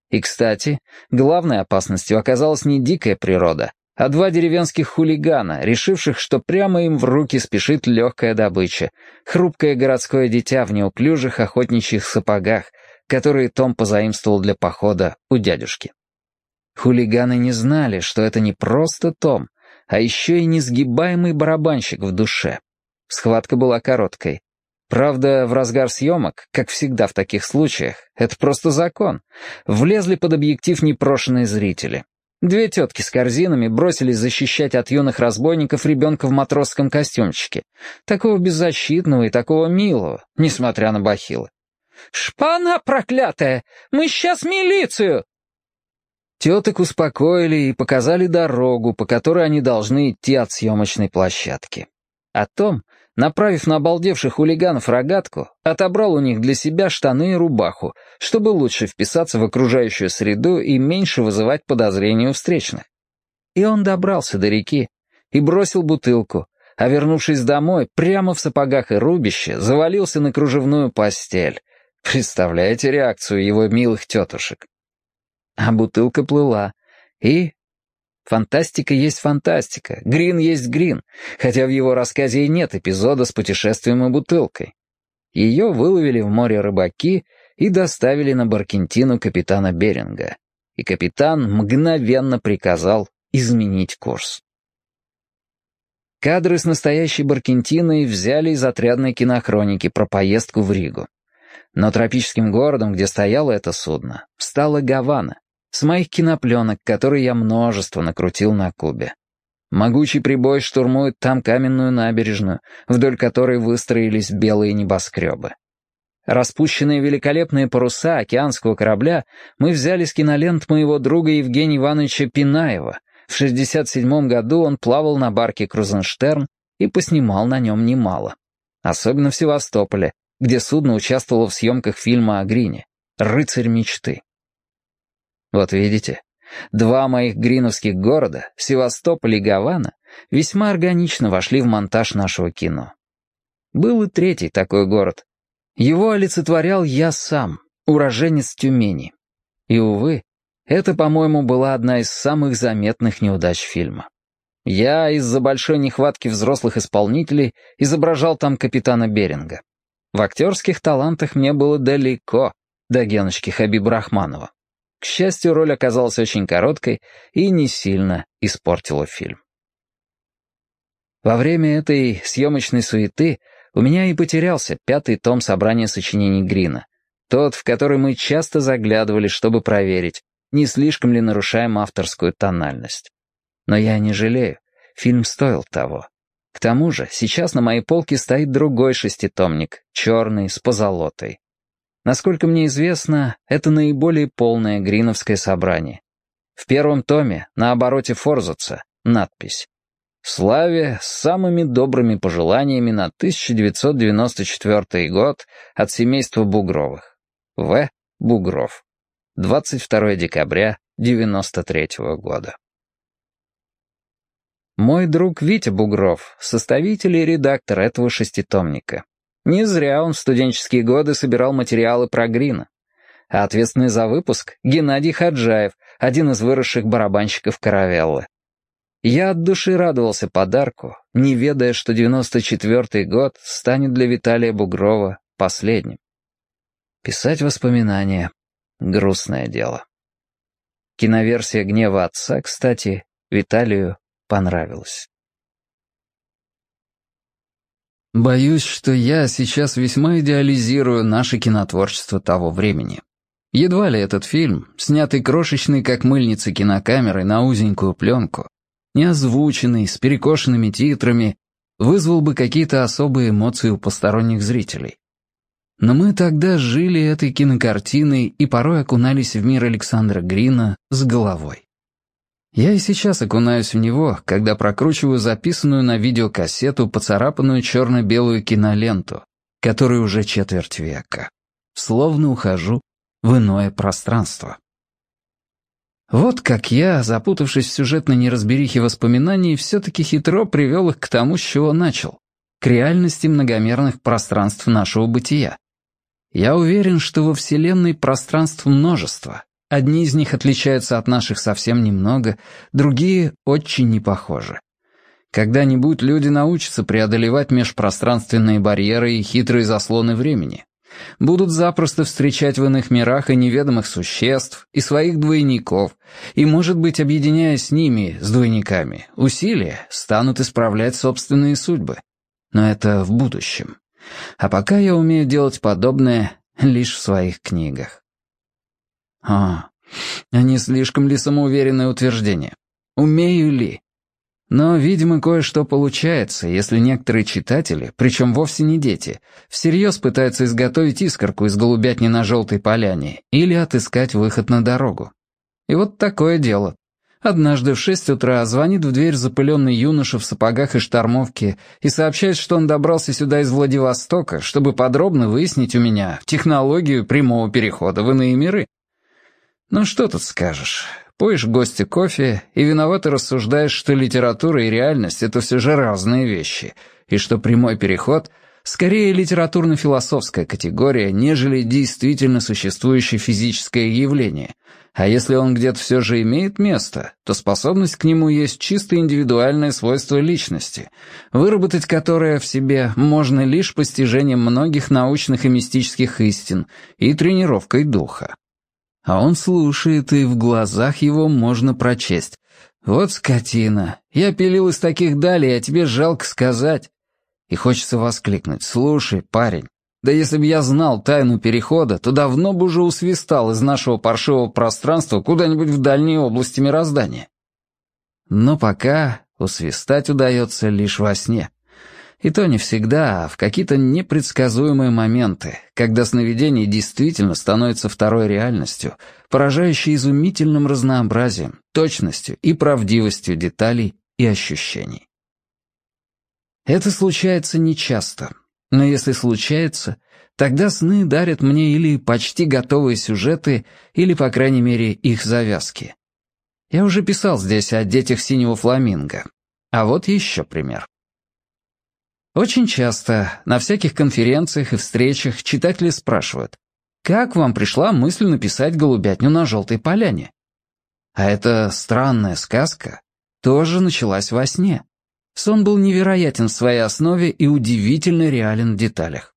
И, кстати, главной опасностью оказалась не дикая природа, а два деревенских хулигана, решивших, что прямо им в руки спешит легкая добыча, хрупкое городское дитя в неуклюжих охотничьих сапогах, которые Том позаимствовал для похода у дядюшки. Хулиганы не знали, что это не просто Том, а еще и несгибаемый барабанщик в душе. Схватка была короткой. Правда, в разгар съемок, как всегда в таких случаях, это просто закон, влезли под объектив непрошенные зрители. Две тетки с корзинами бросились защищать от юных разбойников ребенка в матросском костюмчике, такого беззащитного и такого милого, несмотря на бахилы. «Шпана проклятая! Мы сейчас милицию!» Теток успокоили и показали дорогу, по которой они должны идти от съемочной площадки. А Том, направив на обалдевших хулиганов рогатку, отобрал у них для себя штаны и рубаху, чтобы лучше вписаться в окружающую среду и меньше вызывать подозрения у встречных. И он добрался до реки и бросил бутылку, а вернувшись домой, прямо в сапогах и рубище, завалился на кружевную постель. Представляете реакцию его милых тетушек? А бутылка плыла, и... Фантастика есть фантастика, Грин есть Грин, хотя в его рассказе и нет эпизода с путешествием и бутылкой. Ее выловили в море рыбаки и доставили на баркентину капитана Беринга. И капитан мгновенно приказал изменить курс. Кадры с настоящей баркентиной взяли из отрядной кинохроники про поездку в Ригу. Но тропическим городом, где стояло это судно, стала Гавана, с моих кинопленок, которые я множество накрутил на Кубе. Могучий прибой штурмует там каменную набережную, вдоль которой выстроились белые небоскребы. Распущенные великолепные паруса океанского корабля мы взяли с кинолент моего друга Евгения Ивановича Пинаева. В 1967 году он плавал на барке «Крузенштерн» и поснимал на нем немало. Особенно в Севастополе, где судно участвовало в съемках фильма о Грине «Рыцарь мечты». Вот видите, два моих гриновских города, Севастополь и Гавана, весьма органично вошли в монтаж нашего кино. Был и третий такой город. Его олицетворял я сам, уроженец Тюмени. И, увы, это, по-моему, была одна из самых заметных неудач фильма. Я из-за большой нехватки взрослых исполнителей изображал там капитана Беринга. В актерских талантах мне было далеко до Геночки Хабиб-Рахманова. К счастью, роль оказалась очень короткой и не сильно испортила фильм. Во время этой съемочной суеты у меня и потерялся 5-й том собрания сочинений Грина, тот, в который мы часто заглядывали, чтобы проверить, не слишком ли нарушаем авторскую тональность. Но я не жалею, фильм стоил того. К тому же сейчас на моей полке стоит другой 6-томник, черный, с позолотой. Насколько мне известно, это наиболее полное гриновское собрание. В первом томе, на обороте форзаца, надпись «Славе с самыми добрыми пожеланиями на 1994 год от семейства Бугровых. В. Бугров. 22 декабря 1993 года». Мой друг Витя Бугров, составитель и редактор этого 6-томника. Не зря он в студенческие годы собирал материалы про Грина. А ответственный за выпуск — Геннадий Хаджаев, один из выросших барабанщиков «Каравеллы». Я от души радовался подарку, не ведая, что 94-й год станет для Виталия Бугрова последним. Писать воспоминания — грустное дело. Киноверсия «Гнева отца», кстати, Виталию понравилась. Боюсь, что я сейчас весьма идеализирую наше кинотворчество того времени. Едва ли этот фильм, снятый крошечной как мыльница кинокамерой на узенькую пленку, не озвученный, с перекошенными титрами, вызвал бы какие-то особые эмоции у посторонних зрителей. Но мы тогда жили этой кинокартиной и порой окунались в мир Александра Грина с головой. Я и сейчас окунаюсь в него, когда прокручиваю записанную на видеокассету поцарапанную черно-белую киноленту, которой уже четверть века. Словно ухожу в иное пространство. Вот как я, запутавшись в сюжетной неразберихе воспоминаний, все-таки хитро привел их к тому, с чего начал, к реальности многомерных пространств нашего бытия. Я уверен, что во Вселенной пространств множество, Одни из них отличаются от наших совсем немного, другие очень не похожи. Когда-нибудь люди научатся преодолевать межпространственные барьеры и хитрые заслоны времени. Будут запросто встречать в иных мирах и неведомых существ, и своих двойников, и, может быть, объединяя с ними, с двойниками, усилия, станут исправлять собственные судьбы. Но это в будущем. А пока я умею делать подобное лишь в своих книгах. А не слишком ли самоуверенное утверждение? Умею ли? Но, видимо, кое-что получается, если некоторые читатели, причем вовсе не дети, всерьез пытаются изготовить искорку из голубятни на желтой поляне или отыскать выход на дорогу. И вот такое дело. Однажды в 6 утра звонит в дверь запыленный юноша в сапогах и штормовке и сообщает, что он добрался сюда из Владивостока, чтобы подробно выяснить у меня технологию прямого перехода в иные миры. Ну что тут скажешь? Поешь гостю кофе и виновато рассуждаешь, что литература и реальность — это все же разные вещи, и что прямой переход — скорее литературно-философская категория, нежели действительно существующее физическое явление. А если он где-то все же имеет место, то способность к нему есть чисто индивидуальное свойство личности, выработать которое в себе можно лишь постижением многих научных и мистических истин и тренировкой духа. А он слушает, и в глазах его можно прочесть. «Вот скотина, я пилил из таких далей, а тебе жалко сказать». И хочется воскликнуть: «Слушай, парень, да если бы я знал тайну перехода, то давно бы уже усвистал из нашего паршивого пространства куда-нибудь в дальние области мироздания». Но пока усвистать удается лишь во сне. И то не всегда, а в какие-то непредсказуемые моменты, когда сновидение действительно становится второй реальностью, поражающей изумительным разнообразием, точностью и правдивостью деталей и ощущений. Это случается нечасто, но если случается, тогда сны дарят мне или почти готовые сюжеты, или, по крайней мере, их завязки. Я уже писал здесь о детях синего фламинго. А вот еще пример. Очень часто на всяких конференциях и встречах читатели спрашивают: «Как вам пришла мысль написать «Голубятню на желтой поляне»?» А эта странная сказка тоже началась во сне. Сон был невероятен в своей основе и удивительно реален в деталях.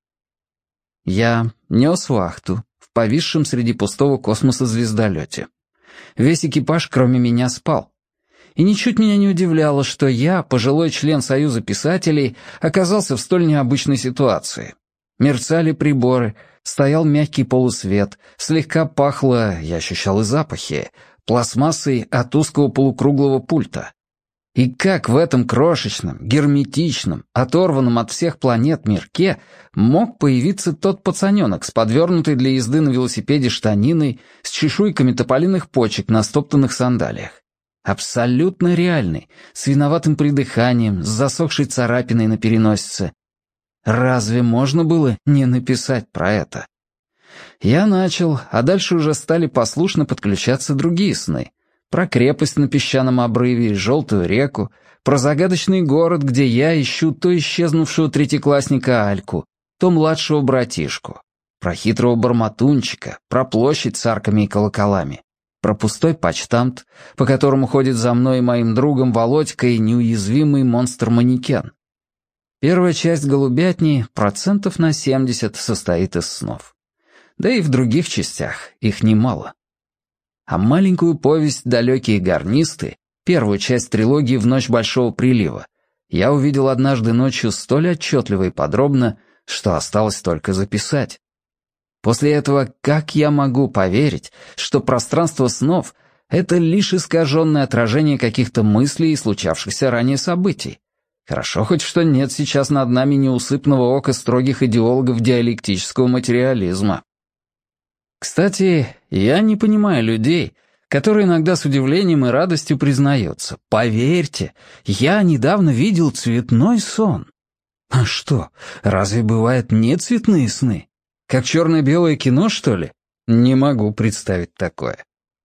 Я нес вахту в повисшем среди пустого космоса звездолете. Весь экипаж, кроме меня, спал. И ничуть меня не удивляло, что я, пожилой член Союза писателей, оказался в столь необычной ситуации. Мерцали приборы, стоял мягкий полусвет, слегка пахло, я ощущал и запахи, пластмассой от узкого полукруглого пульта. И как в этом крошечном, герметичном, оторванном от всех планет мирке мог появиться тот пацаненок с подвернутой для езды на велосипеде штаниной, с чешуйками тополиных почек на стоптанных сандалиях? Абсолютно реальный, с виноватым придыханием, с засохшей царапиной на переносице. Разве можно было не написать про это? Я начал, а дальше уже стали послушно подключаться другие сны. Про крепость на песчаном обрыве и желтую реку, про загадочный город, где я ищу то исчезнувшего третьеклассника Альку, то младшего братишку, про хитрого барматунчика, про площадь с арками и колоколами, про пустой почтамт, по которому ходит за мной и моим другом Володькой неуязвимый монстр-манекен. Первая часть «Голубятни» 70% состоит из снов. Да и в других частях их немало. А маленькую повесть «Далекие гарнисты», первую часть трилогии «В ночь большого прилива», я увидел однажды ночью столь отчетливо и подробно, что осталось только записать. После этого как я могу поверить, что пространство снов — это лишь искаженное отражение каких-то мыслей и случавшихся ранее событий? Хорошо хоть что нет сейчас над нами неусыпного ока строгих идеологов диалектического материализма. Кстати, я не понимаю людей, которые иногда с удивлением и радостью признаются: «Поверьте, я недавно видел цветной сон». А что, разве бывают нецветные сны? Как черно-белое кино, что ли? Не могу представить такое.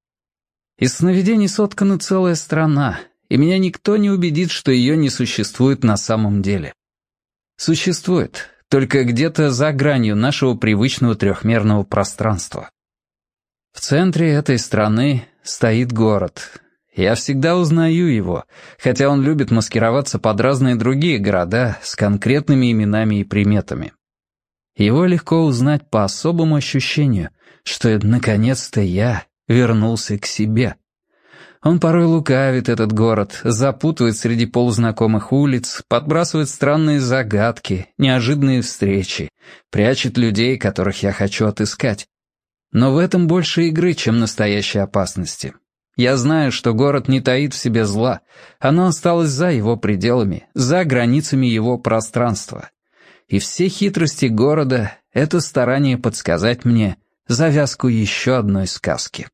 Из сновидений соткана целая страна, и меня никто не убедит, что ее не существует на самом деле. Существует, только где-то за гранью нашего привычного трехмерного пространства. В центре этой страны стоит город. Я всегда узнаю его, хотя он любит маскироваться под разные другие города с конкретными именами и приметами. Его легко узнать по особому ощущению, что наконец-то я вернулся к себе. Он порой лукавит, этот город, запутывает среди полузнакомых улиц, подбрасывает странные загадки, неожиданные встречи, прячет людей, которых я хочу отыскать. Но в этом больше игры, чем настоящей опасности. Я знаю, что город не таит в себе зла, оно осталось за его пределами, за границами его пространства. И все хитрости города — это старание подсказать мне завязку еще одной сказки.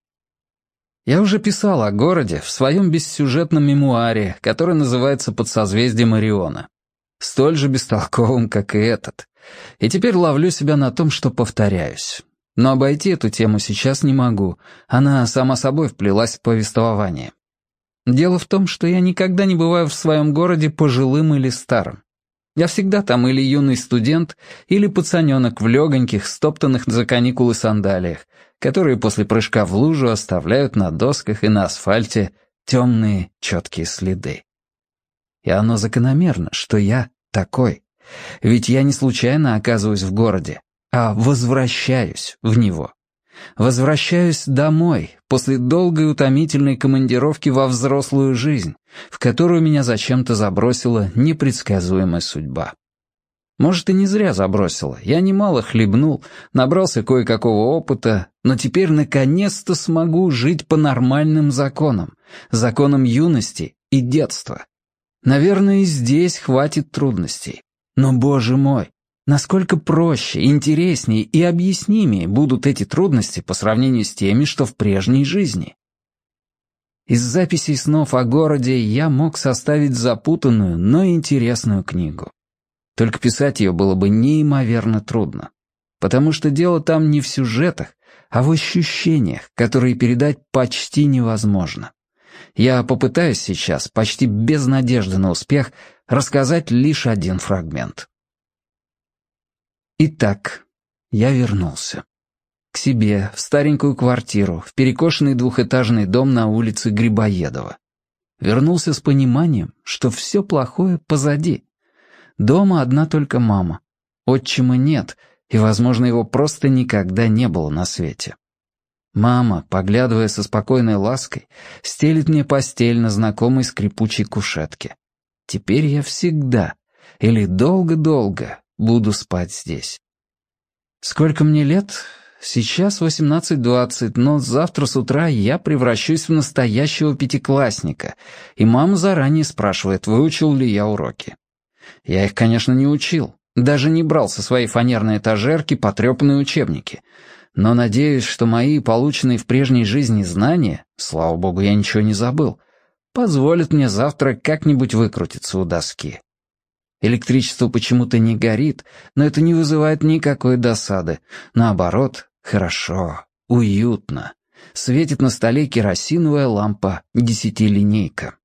Я уже писал о городе в своем бессюжетном мемуаре, который называется «Под созвездием Ориона». Столь же бестолковым, как и этот. И теперь ловлю себя на том, что повторяюсь. Но обойти эту тему сейчас не могу. Она сама собой вплелась в повествование. Дело в том, что я никогда не бываю в своем городе пожилым или старым. Я всегда там или юный студент, или пацаненок в легоньких, стоптанных за каникулы сандалиях, которые после прыжка в лужу оставляют на досках и на асфальте темные, четкие следы. И оно закономерно, что я такой. Ведь я не случайно оказываюсь в городе, а возвращаюсь в него. Возвращаюсь домой после долгой утомительной командировки во взрослую жизнь, в которую меня зачем-то забросила непредсказуемая судьба. Может, и не зря забросила. Я немало хлебнул, набрался кое-какого опыта, но теперь наконец-то смогу жить по нормальным законам, законам юности и детства. Наверное, и здесь хватит трудностей. Но, боже мой, насколько проще, интереснее и объяснимее будут эти трудности по сравнению с теми, что в прежней жизни. Из записей снов о городе я мог составить запутанную, но интересную книгу. Только писать ее было бы неимоверно трудно, потому что дело там не в сюжетах, а в ощущениях, которые передать почти невозможно. Я попытаюсь сейчас, почти без надежды на успех, рассказать лишь один фрагмент. Итак, я вернулся. К себе, в старенькую квартиру, в перекошенный двухэтажный дом на улице Грибоедова. Вернулся с пониманием, что все плохое позади. Дома одна только мама. Отчима нет, и, возможно, его просто никогда не было на свете. Мама, поглядывая со спокойной лаской, стелит мне постель на знакомой скрипучей кушетке. Теперь я всегда, или долго-долго, буду спать здесь. Сколько мне лет? Сейчас 18-20, но завтра с утра я превращусь в настоящего пятиклассника, и мама заранее спрашивает, выучил ли я уроки. Я их, конечно, не учил, даже не брал со своей фанерной этажерки потрепанные учебники, но надеюсь, что мои полученные в прежней жизни знания, слава богу, я ничего не забыл, позволят мне завтра как-нибудь выкрутиться у доски. Электричество почему-то не горит, но это не вызывает никакой досады. Наоборот, хорошо, уютно. Светит на столе керосиновая лампа 10-линейка.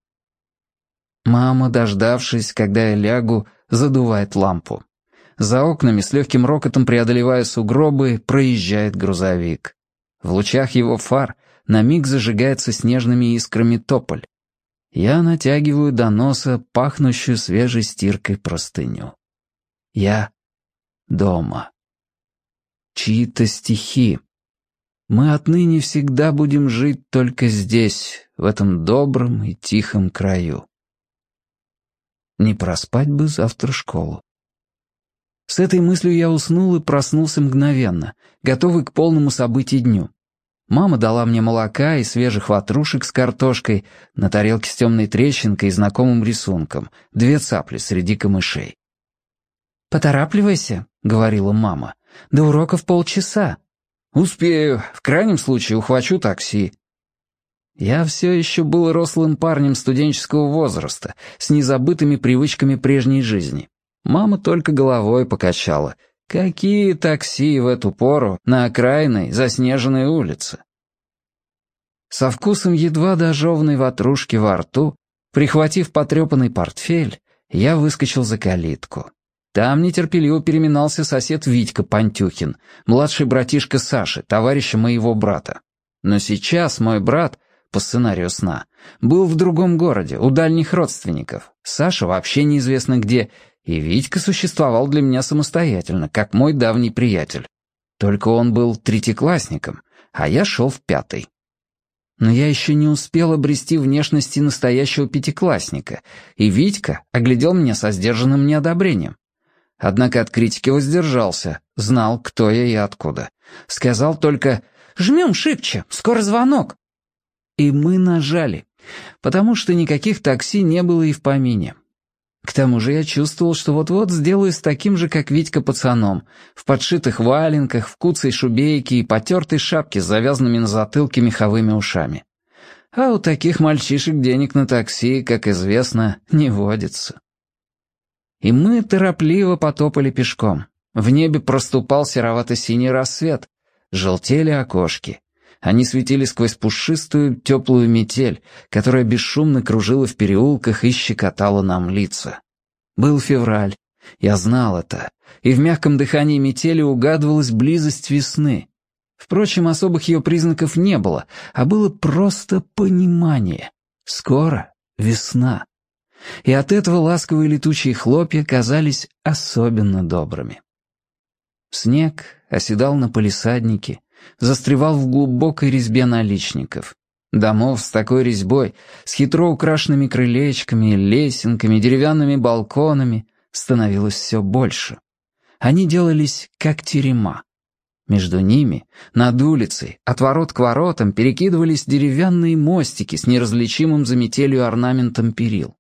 Мама, дождавшись, когда я лягу, задувает лампу. За окнами, с легким рокотом преодолевая сугробы, проезжает грузовик. В лучах его фар на миг зажигается снежными искрами тополь. Я натягиваю до носа пахнущую свежей стиркой простыню. Я дома. Чьи-то стихи. Мы отныне всегда будем жить только здесь, в этом добром и тихом краю. Не проспать бы завтра школу. С этой мыслью я уснул и проснулся мгновенно, готовый к полному событию дню. Мама дала мне молока и свежих ватрушек с картошкой, на тарелке с темной трещинкой и знакомым рисунком, 2 цапли среди камышей. «Поторапливайся», — говорила мама, — «до уроков полчаса». «Успею, в крайнем случае ухвачу такси». Я все еще был рослым парнем студенческого возраста, с незабытыми привычками прежней жизни. Мама только головой покачала. Какие такси в эту пору на окраинной заснеженной улице? Со вкусом едва дожеванной ватрушки во рту, прихватив потрепанный портфель, я выскочил за калитку. Там нетерпеливо переминался сосед Витька Пантюхин, младший братишка Саши, товарища моего брата. Но сейчас мой брат, по сценарию сна, был в другом городе, у дальних родственников. Саша вообще неизвестно где, и Витька существовал для меня самостоятельно, как мой давний приятель. Только он был третьеклассником, а я шел в 5-й. Но я еще не успел обрести внешности настоящего пятиклассника, и Витька оглядел меня со сдержанным неодобрением. Однако от критики воздержался, знал, кто я и откуда. Сказал только «Жмем шибче, скоро звонок». И мы нажали, потому что никаких такси не было и в помине. К тому же я чувствовал, что вот-вот сделаюсь таким же, как Витька пацаном, в подшитых валенках, в куцей шубейке и потертой шапке с завязанными на затылке меховыми ушами. А у таких мальчишек денег на такси, как известно, не водится. И мы торопливо потопали пешком. В небе проступал серовато-синий рассвет, желтели окошки. Они светили сквозь пушистую, теплую метель, которая бесшумно кружила в переулках и щекотала нам лица. Был февраль, я знал это, и в мягком дыхании метели угадывалась близость весны. Впрочем, особых ее признаков не было, а было просто понимание. Скоро весна. И от этого ласковые летучие хлопья казались особенно добрыми. Снег оседал на палисаднике, застревал в глубокой резьбе наличников. Домов с такой резьбой, с хитро украшенными крылечками, лесенками, деревянными балконами становилось все больше. Они делались как терема. Между ними, над улицей, от ворот к воротам перекидывались деревянные мостики с неразличимым за метелью орнаментом перил.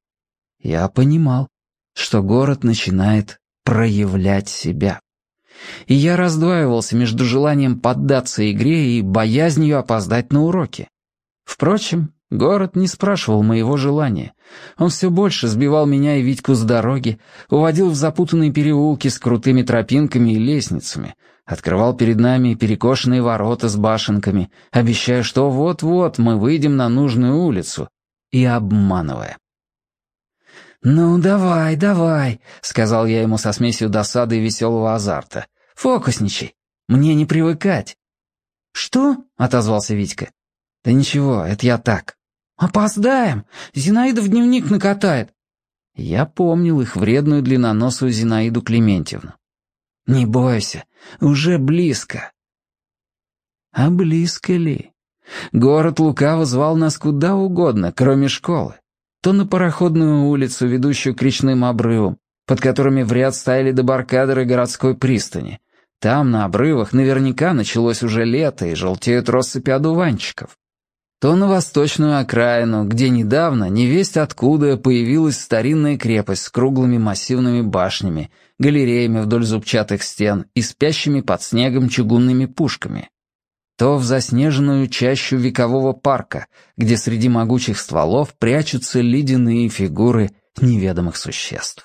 Я понимал, что город начинает проявлять себя. И я раздваивался между желанием поддаться игре и боязнью опоздать на уроки. Впрочем, город не спрашивал моего желания. Он все больше сбивал меня и Витьку с дороги, уводил в запутанные переулки с крутыми тропинками и лестницами, открывал перед нами перекошенные ворота с башенками, обещая, что вот-вот мы выйдем на нужную улицу, и обманывая. «Ну, давай, давай», — сказал я ему со смесью досады и веселого азарта. «Фокусничай. Мне не привыкать». «Что?» — отозвался Витька. «Да ничего, это я так». «Опоздаем. Зинаида в дневник накатает». Я помнил их вредную длинноносую Зинаиду Клементьевну. «Не бойся, уже близко». А близко ли? Город лукаво звал нас куда угодно, кроме школы. То на Пароходную улицу, ведущую к речным обрывам, под которыми в ряд стояли дебаркадеры городской пристани. Там, на обрывах, наверняка началось уже лето, и желтеют россыпи одуванчиков. То на восточную окраину, где недавно, невесть откуда, появилась старинная крепость с круглыми массивными башнями, галереями вдоль зубчатых стен и спящими под снегом чугунными пушками. То в заснеженную чащу векового парка, где среди могучих стволов прячутся ледяные фигуры неведомых существ.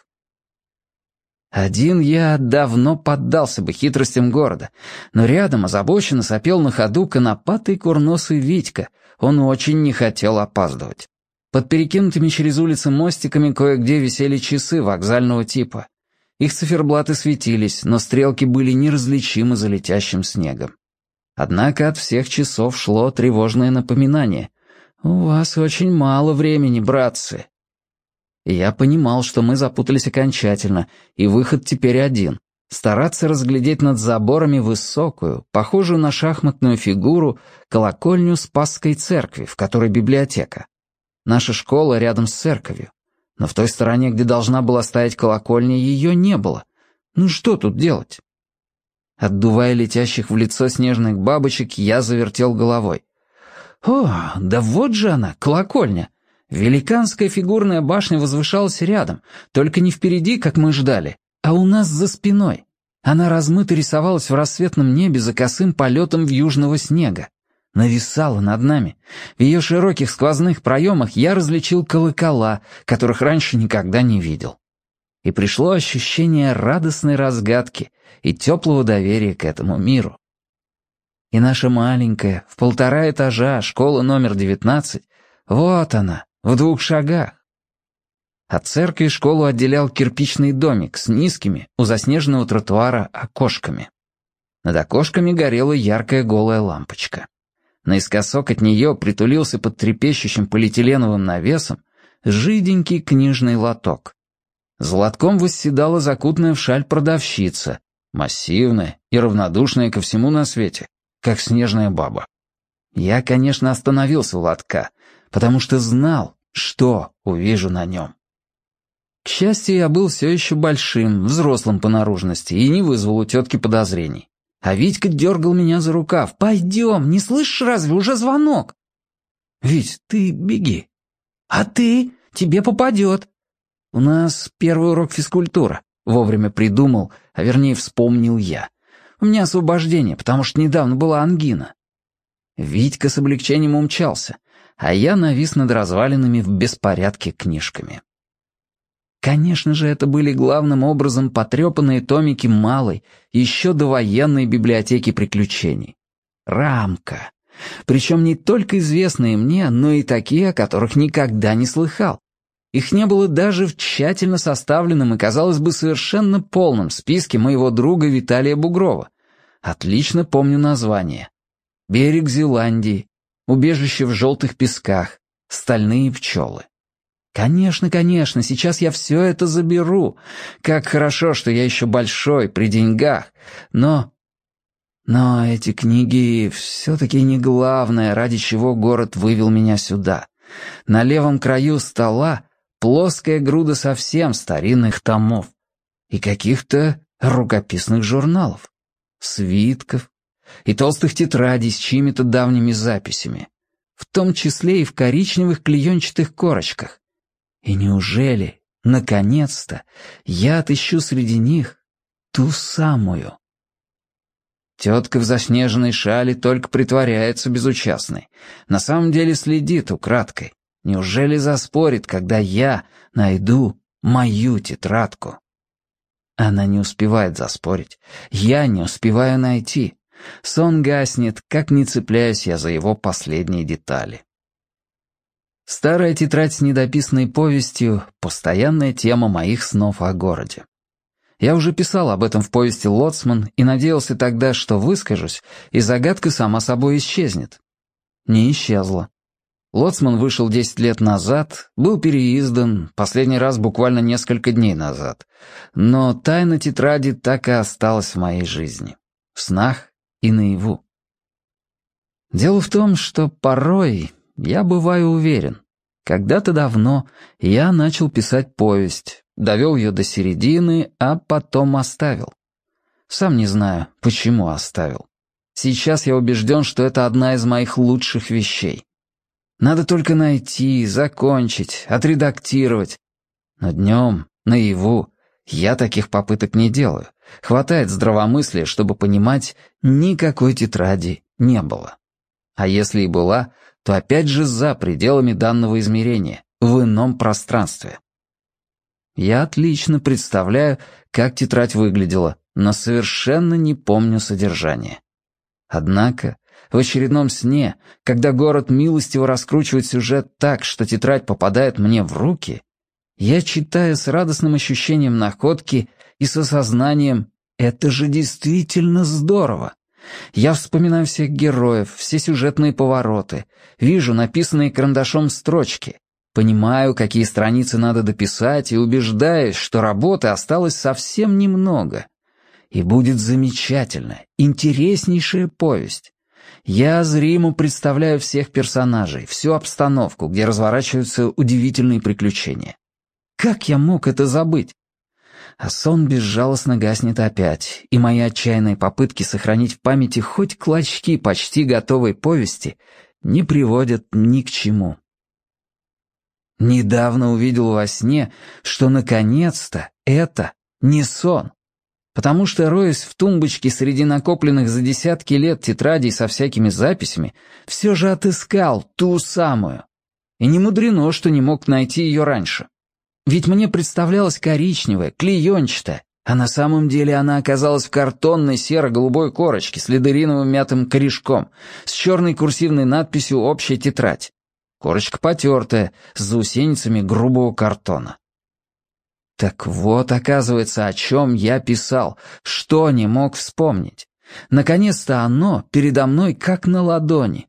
Один я давно поддался бы хитростям города, но рядом озабоченно сопел на ходу конопатый курносый Витька, он очень не хотел опаздывать. Под перекинутыми через улицы мостиками кое-где висели часы вокзального типа. Их циферблаты светились, но стрелки были неразличимы за летящим снегом. Однако от всех часов шло тревожное напоминание. «У вас очень мало времени, братцы». И я понимал, что мы запутались окончательно, и выход теперь один — стараться разглядеть над заборами высокую, похожую на шахматную фигуру, колокольню Спасской церкви, в которой библиотека. Наша школа рядом с церковью. Но в той стороне, где должна была стоять колокольня, ее не было. Ну что тут делать? Отдувая летящих в лицо снежных бабочек, я завертел головой. О, да вот же она, колокольня. Великанская фигурная башня возвышалась рядом, только не впереди, как мы ждали, а у нас за спиной. Она размыто рисовалась в рассветном небе за косым полетом вьюжного снега. Нависала над нами. В ее широких сквозных проемах я различил колокола, которых раньше никогда не видел. И пришло ощущение радостной разгадки и теплого доверия к этому миру. И наша маленькая, в 1,5 этажа, школа номер 19, вот она, в 2 шагах. От церкви школу отделял кирпичный домик с низкими, у заснеженного тротуара, окошками. Над окошками горела яркая голая лампочка. Наискосок от нее притулился под трепещущим полиэтиленовым навесом жиденький книжный лоток. За лотком восседала закутанная в шаль продавщица, массивная и равнодушная ко всему на свете, как снежная баба. Я, конечно, остановился у лотка, потому что знал, что увижу на нем. К счастью, я был все еще большим, взрослым по наружности и не вызвал у тетки подозрений. А Витька дергал меня за рукав. «Пойдем, не слышишь разве, уже звонок?» «Вить, ты беги». «А ты? Тебе попадет». «У нас первый урок физкультура», — вовремя придумал, а вернее вспомнил я. «У меня освобождение, потому что недавно была ангина». Витька с облегчением умчался, а я навис над развалинами в беспорядке книжками. Конечно же, это были главным образом потрепанные томики малой, еще довоенной библиотеки приключений. Рамка. Причем не только известные мне, но и такие, о которых никогда не слыхал. Их не было даже в тщательно составленном и, казалось бы, совершенно полном списке моего друга Виталия Бугрова. Отлично помню название. «Берег Зеландии», «Убежище в желтых песках», «Стальные пчелы». Конечно, сейчас я все это заберу. Как хорошо, что я еще большой, при деньгах. Но эти книги все-таки не главное, ради чего город вывел меня сюда. На левом краю стола плоская груда совсем старинных томов и каких-то рукописных журналов, свитков и толстых тетрадей с чьими-то давними записями, в том числе и в коричневых клеенчатых корочках. И неужели, наконец-то, я отыщу среди них ту самую? Тетка в заснеженной шали только притворяется безучастной. На самом деле следит украдкой. Неужели заспорит, когда я найду мою тетрадку? Она не успевает заспорить. Я не успеваю найти. Сон гаснет, как не цепляюсь я за его последние детали. Старая тетрадь с недописанной повестью — постоянная тема моих снов о городе. Я уже писал об этом в повести «Лоцман» и надеялся тогда, что выскажусь, и загадка сама собой исчезнет. Не исчезла. «Лоцман» вышел 10 лет назад, был переиздан, последний раз буквально несколько дней назад. Но тайна тетради так и осталась в моей жизни. В снах и наяву. Дело в том, что порой я бываю уверен. Когда-то давно я начал писать повесть, довел ее до середины, а потом оставил. Сам не знаю, почему оставил. Сейчас я убежден, что это одна из моих лучших вещей. Надо только найти, закончить, отредактировать. Но днем, наяву, я таких попыток не делаю. Хватает здравомыслия, чтобы понимать, никакой тетради не было. А если и была, то опять же за пределами данного измерения, в ином пространстве. Я отлично представляю, как тетрадь выглядела, но совершенно не помню содержание. Однако, в очередном сне, когда город милостиво раскручивает сюжет так, что тетрадь попадает мне в руки, я читаю с радостным ощущением находки и с осознанием «это же действительно здорово». Я вспоминаю всех героев, все сюжетные повороты, вижу написанные карандашом строчки, понимаю, какие страницы надо дописать, и убеждаюсь, что работы осталось совсем немного. И будет замечательная, интереснейшая повесть. Я зримо представляю всех персонажей, всю обстановку, где разворачиваются удивительные приключения. Как я мог это забыть? А сон безжалостно гаснет опять, и мои отчаянные попытки сохранить в памяти хоть клочки почти готовой повести не приводят ни к чему. Недавно увидел во сне, что наконец-то это не сон, потому что, роясь в тумбочке среди накопленных за десятки лет тетрадей со всякими записями, все же отыскал ту самую. И не мудрено, что не мог найти ее раньше. Ведь мне представлялась коричневая, клеенчатая, а на самом деле она оказалась в картонной серо-голубой корочке с лидериновым мятым корешком, с черной курсивной надписью «Общая тетрадь». Корочка потертая, с заусеницами грубого картона. Так вот, оказывается, о чем я писал, что не мог вспомнить. Наконец-то оно передо мной как на ладони.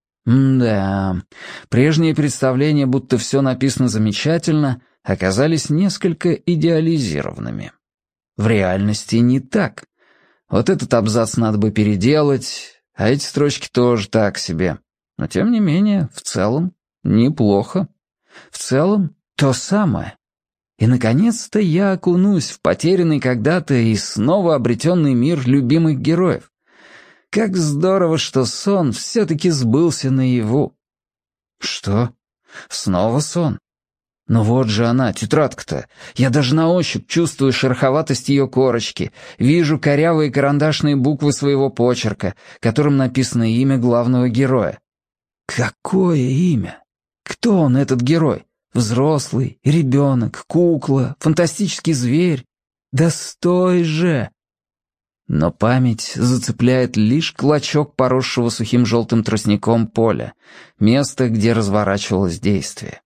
Да, прежние представления, будто все написано замечательно, оказались несколько идеализированными. В реальности не так. Вот этот абзац надо бы переделать, а эти строчки тоже так себе. Но тем не менее, в целом, неплохо. В целом, то самое. И, наконец-то, я окунусь в потерянный когда-то и снова обретенный мир любимых героев. Как здорово, что сон все-таки сбылся наяву. Что? Снова сон? Ну вот же она, тетрадка-то. Я даже на ощупь чувствую шероховатость ее корочки, вижу корявые карандашные буквы своего почерка, которым написано имя главного героя. Какое имя? Кто он, этот герой? Взрослый, ребенок, кукла, фантастический зверь? Да стой же! Но память зацепляет лишь клочок поросшего сухим желтым тростником поля, место, где разворачивалось действие.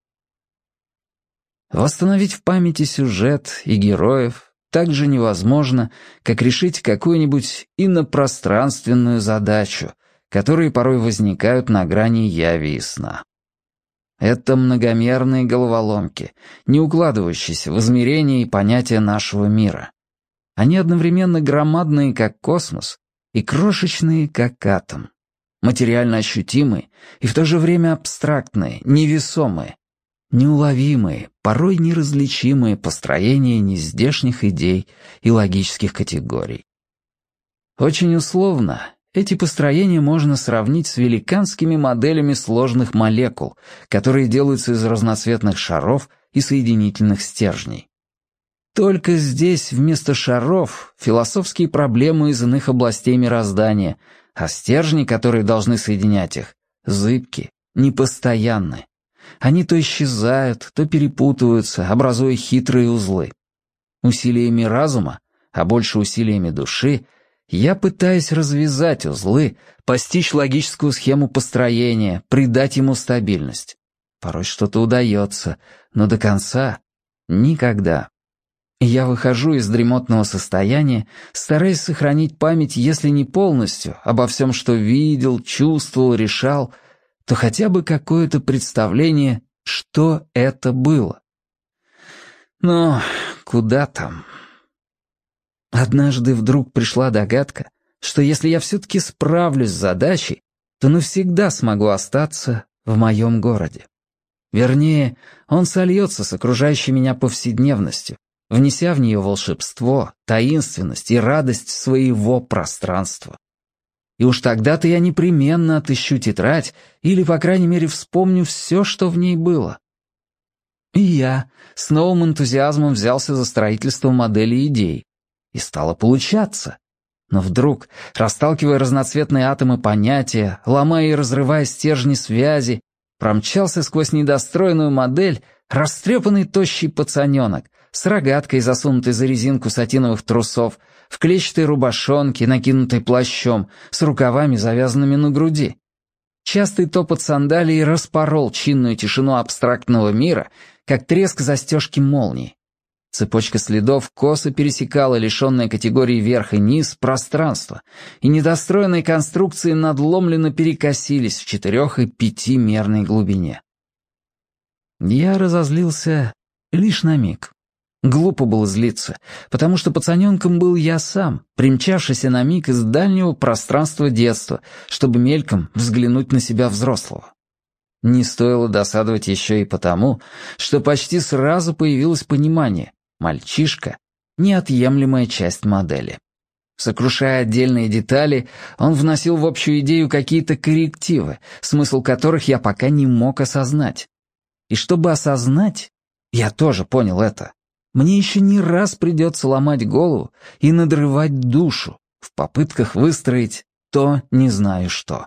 Восстановить в памяти сюжет и героев так же невозможно, как решить какую-нибудь инопространственную задачу, которые порой возникают на грани яви и сна. Это многомерные головоломки, не укладывающиеся в измерения и понятия нашего мира. Они одновременно громадные, как космос, и крошечные, как атом. Материально ощутимые и в то же время абстрактные, невесомые, неуловимые, порой неразличимые построения нездешних идей и логических категорий. Очень условно эти построения можно сравнить с великанскими моделями сложных молекул, которые делаются из разноцветных шаров и соединительных стержней. Только здесь вместо шаров философские проблемы из иных областей мироздания, а стержни, которые должны соединять их, зыбки, непостоянны. Они то исчезают, то перепутываются, образуя хитрые узлы. Усилиями разума, а больше усилиями души, я пытаюсь развязать узлы, постичь логическую схему построения, придать ему стабильность. Порой что-то удается, но до конца никогда. Я выхожу из дремотного состояния, стараясь сохранить память, если не полностью, обо всем, что видел, чувствовал, решал, то хотя бы какое-то представление, что это было. Но куда там? Однажды вдруг пришла догадка, что если я все-таки справлюсь с задачей, то навсегда смогу остаться в моем городе. Вернее, он сольется с окружающей меня повседневностью, внеся в нее волшебство, таинственность и радость своего пространства. И уж тогда-то я непременно отыщу тетрадь или, по крайней мере, вспомню все, что в ней было. И я с новым энтузиазмом взялся за строительство модели идей. И стало получаться. Но вдруг, расталкивая разноцветные атомы понятия, ломая и разрывая стержни связи, промчался сквозь недостроенную модель растрепанный тощий пацаненок с рогаткой, засунутой за резинку сатиновых трусов, в клетчатой рубашонке, накинутой плащом, с рукавами, завязанными на груди. Частый топот сандалий распорол чинную тишину абстрактного мира, как треск застежки молнии. Цепочка следов косо пересекала лишенное категории верх и низ пространство, и недостроенные конструкции надломленно перекосились в 4- и 5-мерной глубине. Я разозлился лишь на миг. Глупо было злиться, потому что пацаненком был я сам, примчавшийся на миг из дальнего пространства детства, чтобы мельком взглянуть на себя взрослого. Не стоило досадовать еще и потому, что почти сразу появилось понимание: мальчишка — неотъемлемая часть модели. Сокрушая отдельные детали, он вносил в общую идею какие-то коррективы, смысл которых я пока не мог осознать. И чтобы осознать, я тоже понял это, мне еще не раз придется ломать голову и надрывать душу в попытках выстроить то не знаю что.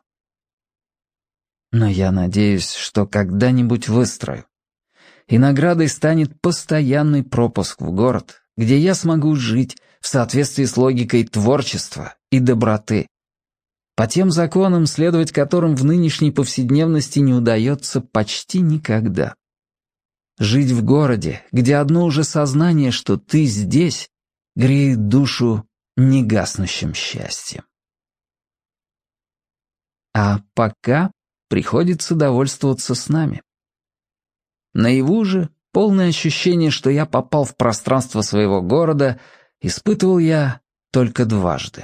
Но я надеюсь, что когда-нибудь выстрою. И наградой станет постоянный пропуск в город, где я смогу жить в соответствии с логикой творчества и доброты. По тем законам, следовать которым в нынешней повседневности не удается почти никогда. Жить в городе, где одно уже сознание, что ты здесь, греет душу негаснущим счастьем. А пока приходится довольствоваться с нами. Наяву же полное ощущение, что я попал в пространство своего города, испытывал я только дважды.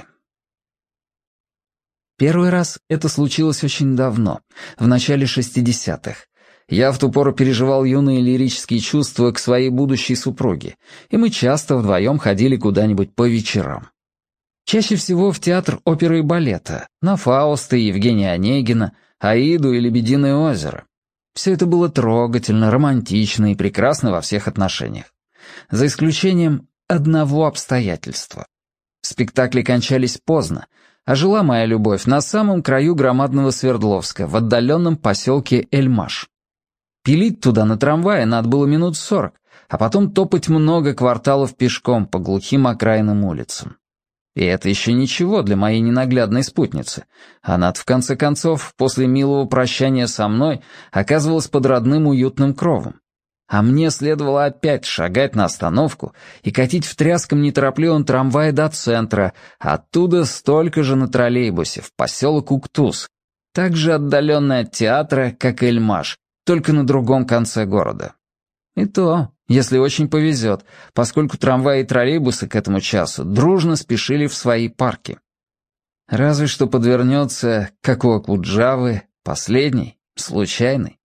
Первый раз это случилось очень давно, в начале 60-х. Я в ту пору переживал юные лирические чувства к своей будущей супруге, и мы часто вдвоем ходили куда-нибудь по вечерам. Чаще всего в театр оперы и балета, на Фауста и Евгения Онегина, Аиду и Лебединое озеро. Все это было трогательно, романтично и прекрасно во всех отношениях. За исключением одного обстоятельства. Спектакли кончались поздно, а жила моя любовь на самом краю громадного Свердловска, в отдаленном поселке Эльмаш. Пилить туда на трамвае надо было минут 40, а потом топать много кварталов пешком по глухим окраинным улицам. И это еще ничего для моей ненаглядной спутницы. Она-то, в конце концов, после милого прощания со мной, оказывалась под родным уютным кровом. А мне следовало опять шагать на остановку и катить в тряском неторопливом трамвае до центра, а оттуда столько же на троллейбусе в поселок Уктус, так же отдаленный от театра, как Эльмаш, только на другом конце города. И то, если очень повезет, поскольку трамваи и троллейбусы к этому часу дружно спешили в свои парки. Разве что подвернется, как у Акуджавы, последний, случайный.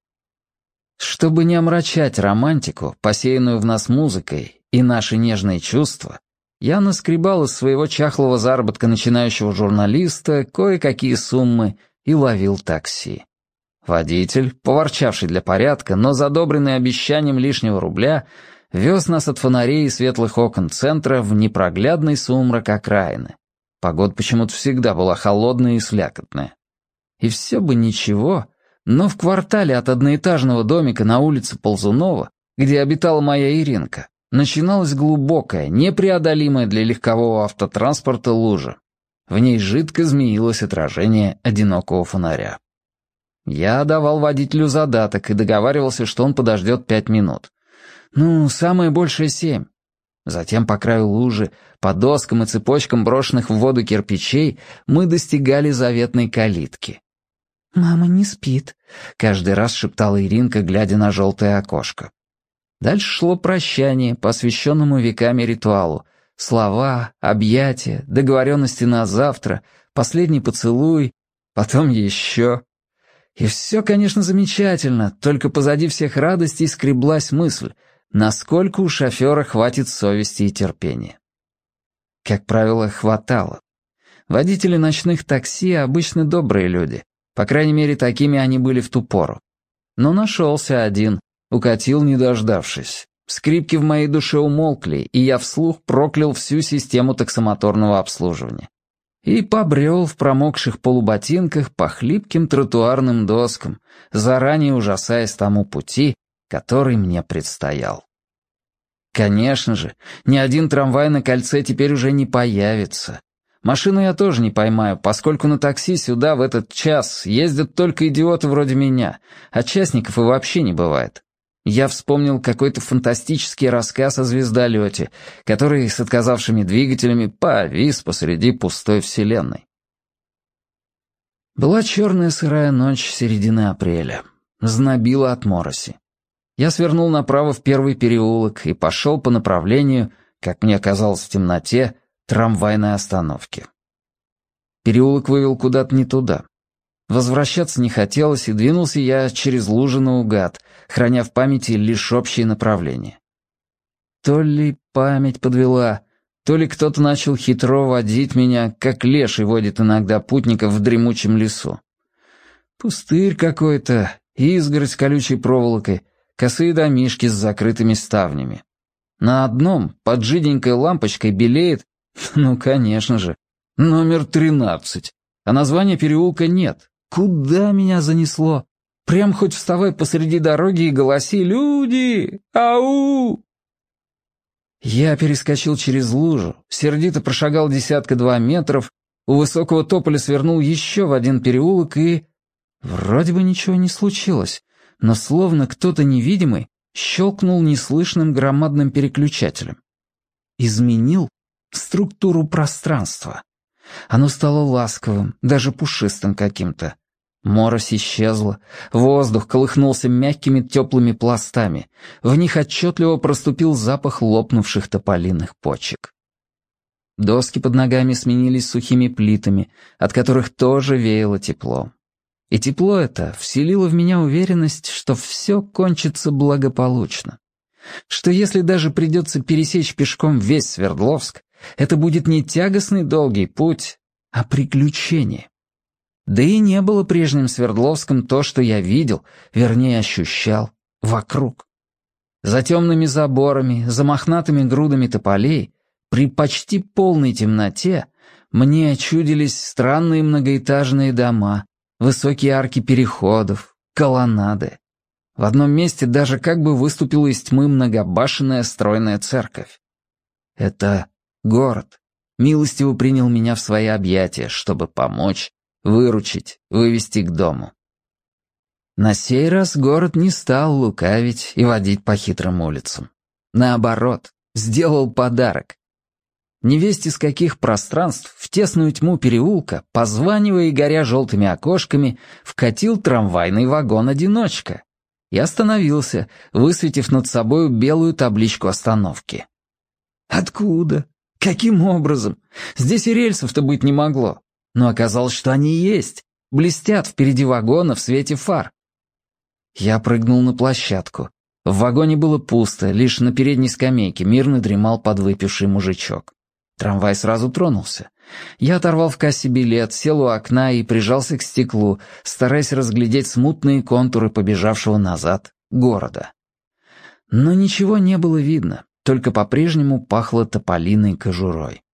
Чтобы не омрачать романтику, посеянную в нас музыкой, и наши нежные чувства, я наскребал из своего чахлого заработка начинающего журналиста кое-какие суммы и ловил такси. Водитель, поворчавший для порядка, но задобренный обещанием лишнего рубля, вез нас от фонарей и светлых окон центра в непроглядный сумрак окраины. Погода почему-то всегда была холодная и слякотная. И все бы ничего, но в квартале от одноэтажного домика на улице Ползунова, где обитала моя Иринка, начиналась глубокая, непреодолимая для легкового автотранспорта лужа. В ней жидко змеилось отражение одинокого фонаря. Я давал водителю задаток и договаривался, что он подождет 5 минут. Ну, самое большее 7. Затем по краю лужи, по доскам и цепочкам брошенных в воду кирпичей, мы достигали заветной калитки. «Мама не спит», — каждый раз шептала Иринка, глядя на желтое окошко. Дальше шло прощание по освященному веками ритуалу. Слова, объятия, договоренности на завтра, последний поцелуй, потом еще. И все, конечно, замечательно, только позади всех радостей скреблась мысль, насколько у шофера хватит совести и терпения. Как правило, хватало. Водители ночных такси обычно добрые люди, по крайней мере, такими они были в ту пору. Но нашелся один, укатил не дождавшись. Скрипки в моей душе умолкли, и я вслух проклял всю систему таксомоторного обслуживания. И побрел в промокших полуботинках по хлипким тротуарным доскам, заранее ужасаясь тому пути, который мне предстоял. Конечно же, ни один трамвай на кольце теперь уже не появится. Машину я тоже не поймаю, поскольку на такси сюда в этот час ездят только идиоты вроде меня, а частников и вообще не бывает. Я вспомнил какой-то фантастический рассказ о звездолете, который с отказавшими двигателями повис посреди пустой вселенной. Была черная сырая ночь середины апреля. Знобило от мороси. Я свернул направо в первый переулок и пошел по направлению, как мне казалось в темноте, трамвайной остановки. Переулок вывел куда-то не туда. Возвращаться не хотелось, и двинулся я через лужи наугад, храня в памяти лишь общее направление. То ли память подвела, то ли кто-то начал хитро водить меня, как леший водит иногда путников в дремучем лесу. Пустырь какой-то, изгородь с колючей проволокой, косые домишки с закрытыми ставнями. На одном под жиденькой лампочкой белеет, ну, конечно же, номер 13, а названия переулка нет. Куда меня занесло? Прям хоть вставай посреди дороги и голоси: «Люди! Ау!» Я перескочил через лужу, сердито прошагал 1-2 метров, у высокого тополя свернул еще в один переулок и... Вроде бы ничего не случилось, но словно кто-то невидимый щелкнул неслышным громадным переключателем. Изменил структуру пространства. Оно стало ласковым, даже пушистым каким-то. Морось исчезла, воздух колыхнулся мягкими теплыми пластами, в них отчетливо проступил запах лопнувших тополиных почек. Доски под ногами сменились сухими плитами, от которых тоже веяло теплом. И тепло это вселило в меня уверенность, что все кончится благополучно. Что если даже придется пересечь пешком весь Свердловск, это будет не тягостный долгий путь, а приключение. Да и не было прежним Свердловском то, что я видел, вернее ощущал, вокруг. За темными заборами, за мохнатыми грудами тополей, при почти полной темноте, мне чудились странные многоэтажные дома, высокие арки переходов, колоннады. В одном месте даже как бы выступила из тьмы многобашенная стройная церковь. Это город милостиво принял меня в свои объятия, чтобы помочь, выручить, вывести к дому. На сей раз город не стал лукавить и водить по хитрым улицам. Наоборот, сделал подарок. Невесть из каких пространств в тесную тьму переулка, позванивая и горя желтыми окошками, вкатил трамвайный вагон-одиночка и остановился, высветив над собою белую табличку остановки. Откуда? Каким образом? Здесь и рельсов-то быть не могло. Но оказалось, что они есть, блестят впереди вагона в свете фар. Я прыгнул на площадку. В вагоне было пусто, лишь на передней скамейке мирно дремал подвыпивший мужичок. Трамвай сразу тронулся. Я оторвал в кассе билет, сел у окна и прижался к стеклу, стараясь разглядеть смутные контуры побежавшего назад города. Но ничего не было видно, только по-прежнему пахло тополиной кожурой.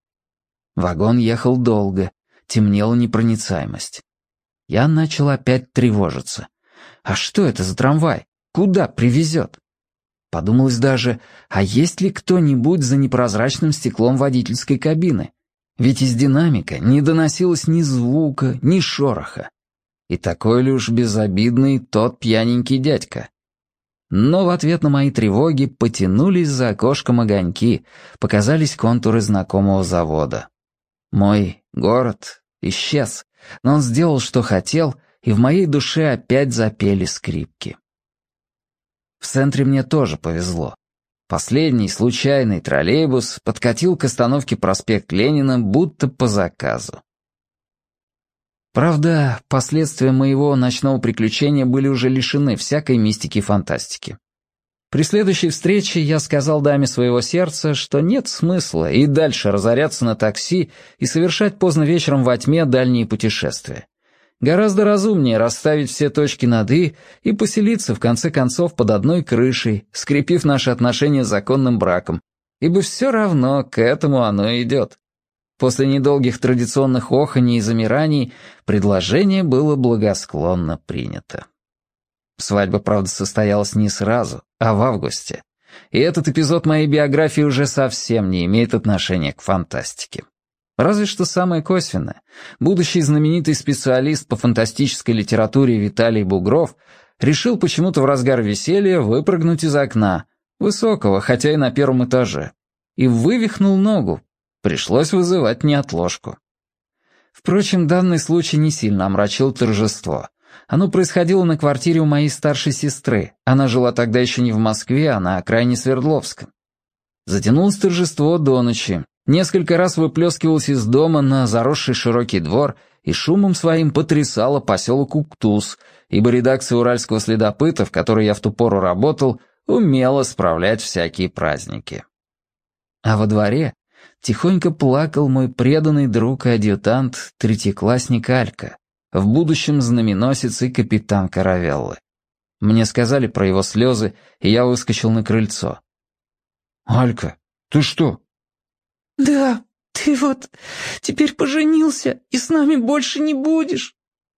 Вагон ехал долго. Темнела непроницаемость. Я начал опять тревожиться. А что это за трамвай? Куда привезет? Подумалось даже, а есть ли кто-нибудь за непрозрачным стеклом водительской кабины? Ведь из динамика не доносилось ни звука, ни шороха. И такой ли уж безобидный тот пьяненький дядька? Но в ответ на мои тревоги потянулись за окошком огоньки, показались контуры знакомого завода. Мой город исчез, но он сделал, что хотел, и в моей душе опять запели скрипки. В центре мне тоже повезло. Последний случайный троллейбус подкатил к остановке проспект Ленина будто по заказу. Правда, последствия моего ночного приключения были уже лишены всякой мистики и фантастики. При следующей встрече я сказал даме своего сердца, что нет смысла и дальше разоряться на такси и совершать поздно вечером во тьме дальние путешествия. Гораздо разумнее расставить все точки над «и» и поселиться, в конце концов, под одной крышей, скрепив наши отношения законным браком, ибо все равно к этому оно идет. После недолгих традиционных оханий и замираний предложение было благосклонно принято. Свадьба, правда, состоялась не сразу, а в августе. И этот эпизод моей биографии уже совсем не имеет отношения к фантастике. Разве что самое косвенное. Будущий знаменитый специалист по фантастической литературе Виталий Бугров решил почему-то в разгар веселья выпрыгнуть из окна, высокого, хотя и на первом этаже, и вывихнул ногу. Пришлось вызывать неотложку. Впрочем, данный случай не сильно омрачил торжество. Оно происходило на квартире у моей старшей сестры. Она жила тогда еще не в Москве, а на окраине Свердловска. Затянулось торжество до ночи. Несколько раз выплескивалось из дома на заросший широкий двор и шумом своим потрясало поселок Уктус, ибо редакция «Уральского следопыта», в которой я в ту пору работал, умела справлять всякие праздники. А во дворе тихонько плакал мой преданный друг и адъютант, третьеклассник Алька, в будущем знаменосец и капитан Каравеллы. Мне сказали про его слезы, и я выскочил на крыльцо. «Алька, ты что?» «Да, ты вот теперь поженился и с нами больше не будешь».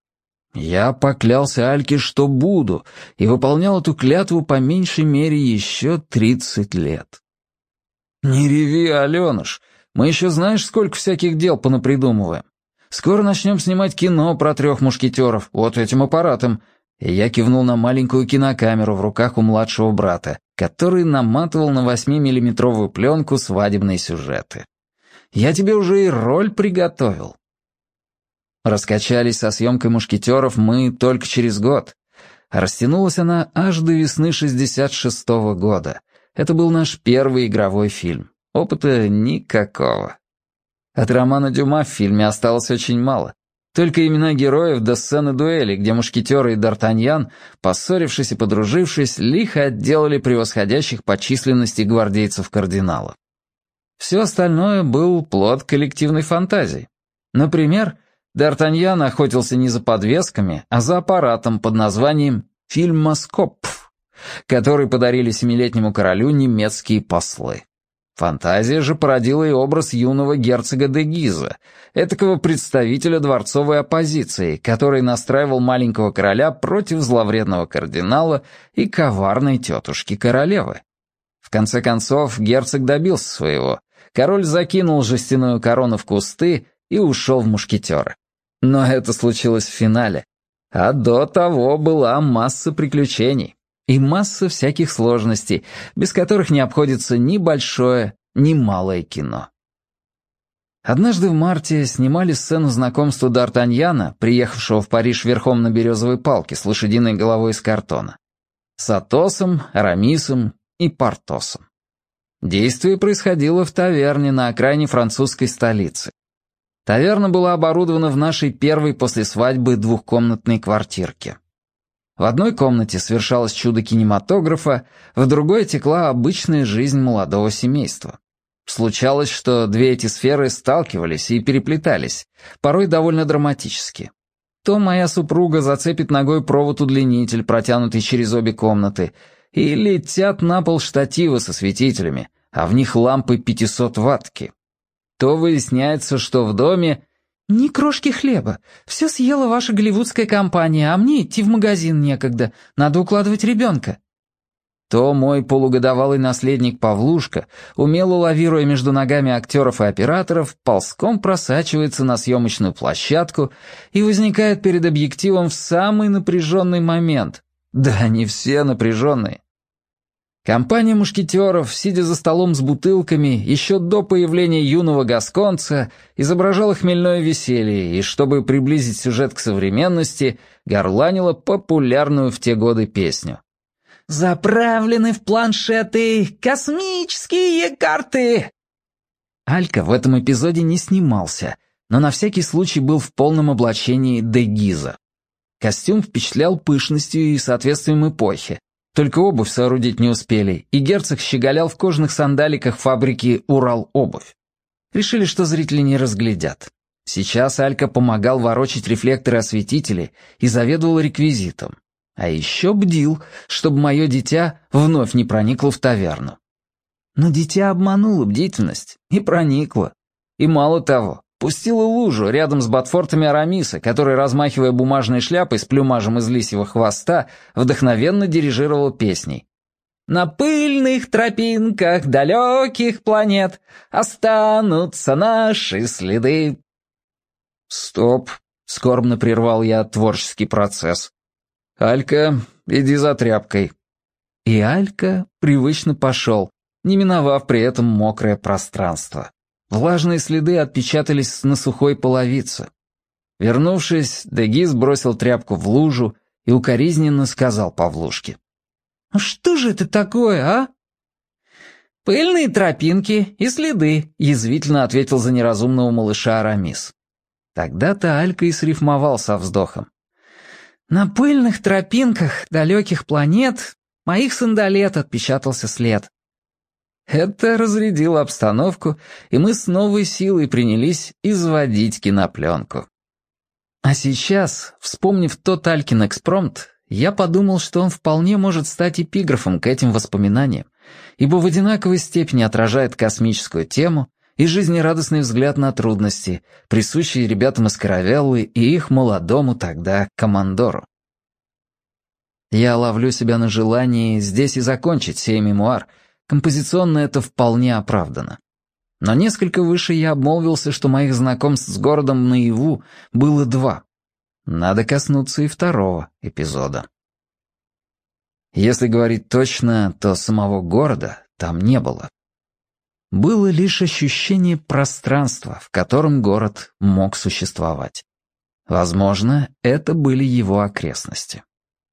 Я поклялся Альке, что буду, и выполнял эту клятву по меньшей мере еще 30 лет. «Не реви, Аленыш, мы еще знаешь, сколько всяких дел понапридумываем. Скоро начнем снимать кино про 3 мушкетеров, вот этим аппаратом, И я кивнул на маленькую кинокамеру в руках у младшего брата, который наматывал на 8-миллиметровую пленку свадебные сюжеты. «Я тебе уже и роль приготовил». Раскачались со съемкой «Мушкетеров» мы только через год. А растянулась она аж до весны 66-го года. Это был наш первый игровой фильм. Опыта никакого. От романа Дюма в фильме осталось очень мало. Только имена героев до сцены дуэли, где мушкетеры и Д'Артаньян, поссорившись и подружившись, лихо отделали превосходящих по численности гвардейцев кардинала. Все остальное был плод коллективной фантазии. Например, Д'Артаньян охотился не за подвесками, а за аппаратом под названием «фильмоскоп», который подарили 7-летнему королю немецкие послы. Фантазия же породила и образ юного герцога де Гиза, этакого представителя дворцовой оппозиции, который настраивал маленького короля против зловредного кардинала и коварной тетушки королевы. В конце концов, герцог добился своего. Король закинул жестяную корону в кусты и ушел в мушкетеры. Но это случилось в финале. А до того была масса приключений. И масса всяких сложностей, без которых не обходится ни большое, ни малое кино. Однажды в марте снимали сцену знакомства Д'Артаньяна, приехавшего в Париж верхом на березовой палке с лошадиной головой из картона, с Атосом, Арамисом и Портосом. Действие происходило в таверне на окраине французской столицы. Таверна была оборудована в нашей первой после свадьбы двухкомнатной квартирке. В одной комнате совершалось чудо кинематографа, в другой текла обычная жизнь молодого семейства. Случалось, что две эти сферы сталкивались и переплетались, порой довольно драматически. То моя супруга зацепит ногой провод-удлинитель, протянутый через обе комнаты, и летят на пол штативы со светителями, а в них лампы 500-ваттки. То выясняется, что в доме «Ни крошки хлеба. Все съела ваша голливудская компания, а мне идти в магазин некогда. Надо укладывать ребенка». То мой полугодовалый наследник Павлушка, умело лавируя между ногами актеров и операторов, ползком просачивается на съемочную площадку и возникает перед объективом в самый напряженный момент. Да, они все напряженные. Компания мушкетеров, сидя за столом с бутылками, еще до появления юного гасконца, изображала хмельное веселье и, чтобы приблизить сюжет к современности, горланила популярную в те годы песню. «Заправлены в планшеты космические карты!» Алька в этом эпизоде не снимался, но на всякий случай был в полном облачении де Гиза. Костюм впечатлял пышностью и соответствием эпохи. Только обувь соорудить не успели, и герцог щеголял в кожаных сандаликах фабрики «Урал-обувь». Решили, что зрители не разглядят. Сейчас Алька помогал ворочать рефлекторы осветителей и заведовал реквизитом. А еще бдил, чтобы мое дитя вновь не проникло в таверну. Но дитя обмануло бдительность и проникло. И мало того, пустила лужу рядом с ботфортами Арамиса, который, размахивая бумажной шляпой с плюмажем из лисьего хвоста, вдохновенно дирижировал песней. «На пыльных тропинках далеких планет останутся наши следы». «Стоп», — скорбно прервал я творческий процесс. «Алька, иди за тряпкой». И Алька привычно пошел, не миновав при этом мокрое пространство. Влажные следы отпечатались на сухой половице. Вернувшись, де Гиз бросил тряпку в лужу и укоризненно сказал Павлушке. «Что же это такое, а?» «Пыльные тропинки и следы», — язвительно ответил за неразумного малыша Арамис. Тогда-то Алька и срифмовал со вздохом. «На пыльных тропинках далеких планет моих сандалет отпечатался след». Это разрядило обстановку, и мы с новой силой принялись изводить кинопленку. А сейчас, вспомнив тот Алькин экспромт, я подумал, что он вполне может стать эпиграфом к этим воспоминаниям, ибо в одинаковой степени отражает космическую тему и жизнерадостный взгляд на трудности, присущие ребятам из Каравеллы и их молодому тогда командору. Я ловлю себя на желании здесь и закончить сей мемуар. Композиционно это вполне оправдано. Но несколько выше я обмолвился, что моих знакомств с городом наяву было 2. Надо коснуться и второго эпизода. Если говорить точно, то самого города там не было. Было лишь ощущение пространства, в котором город мог существовать. Возможно, это были его окрестности.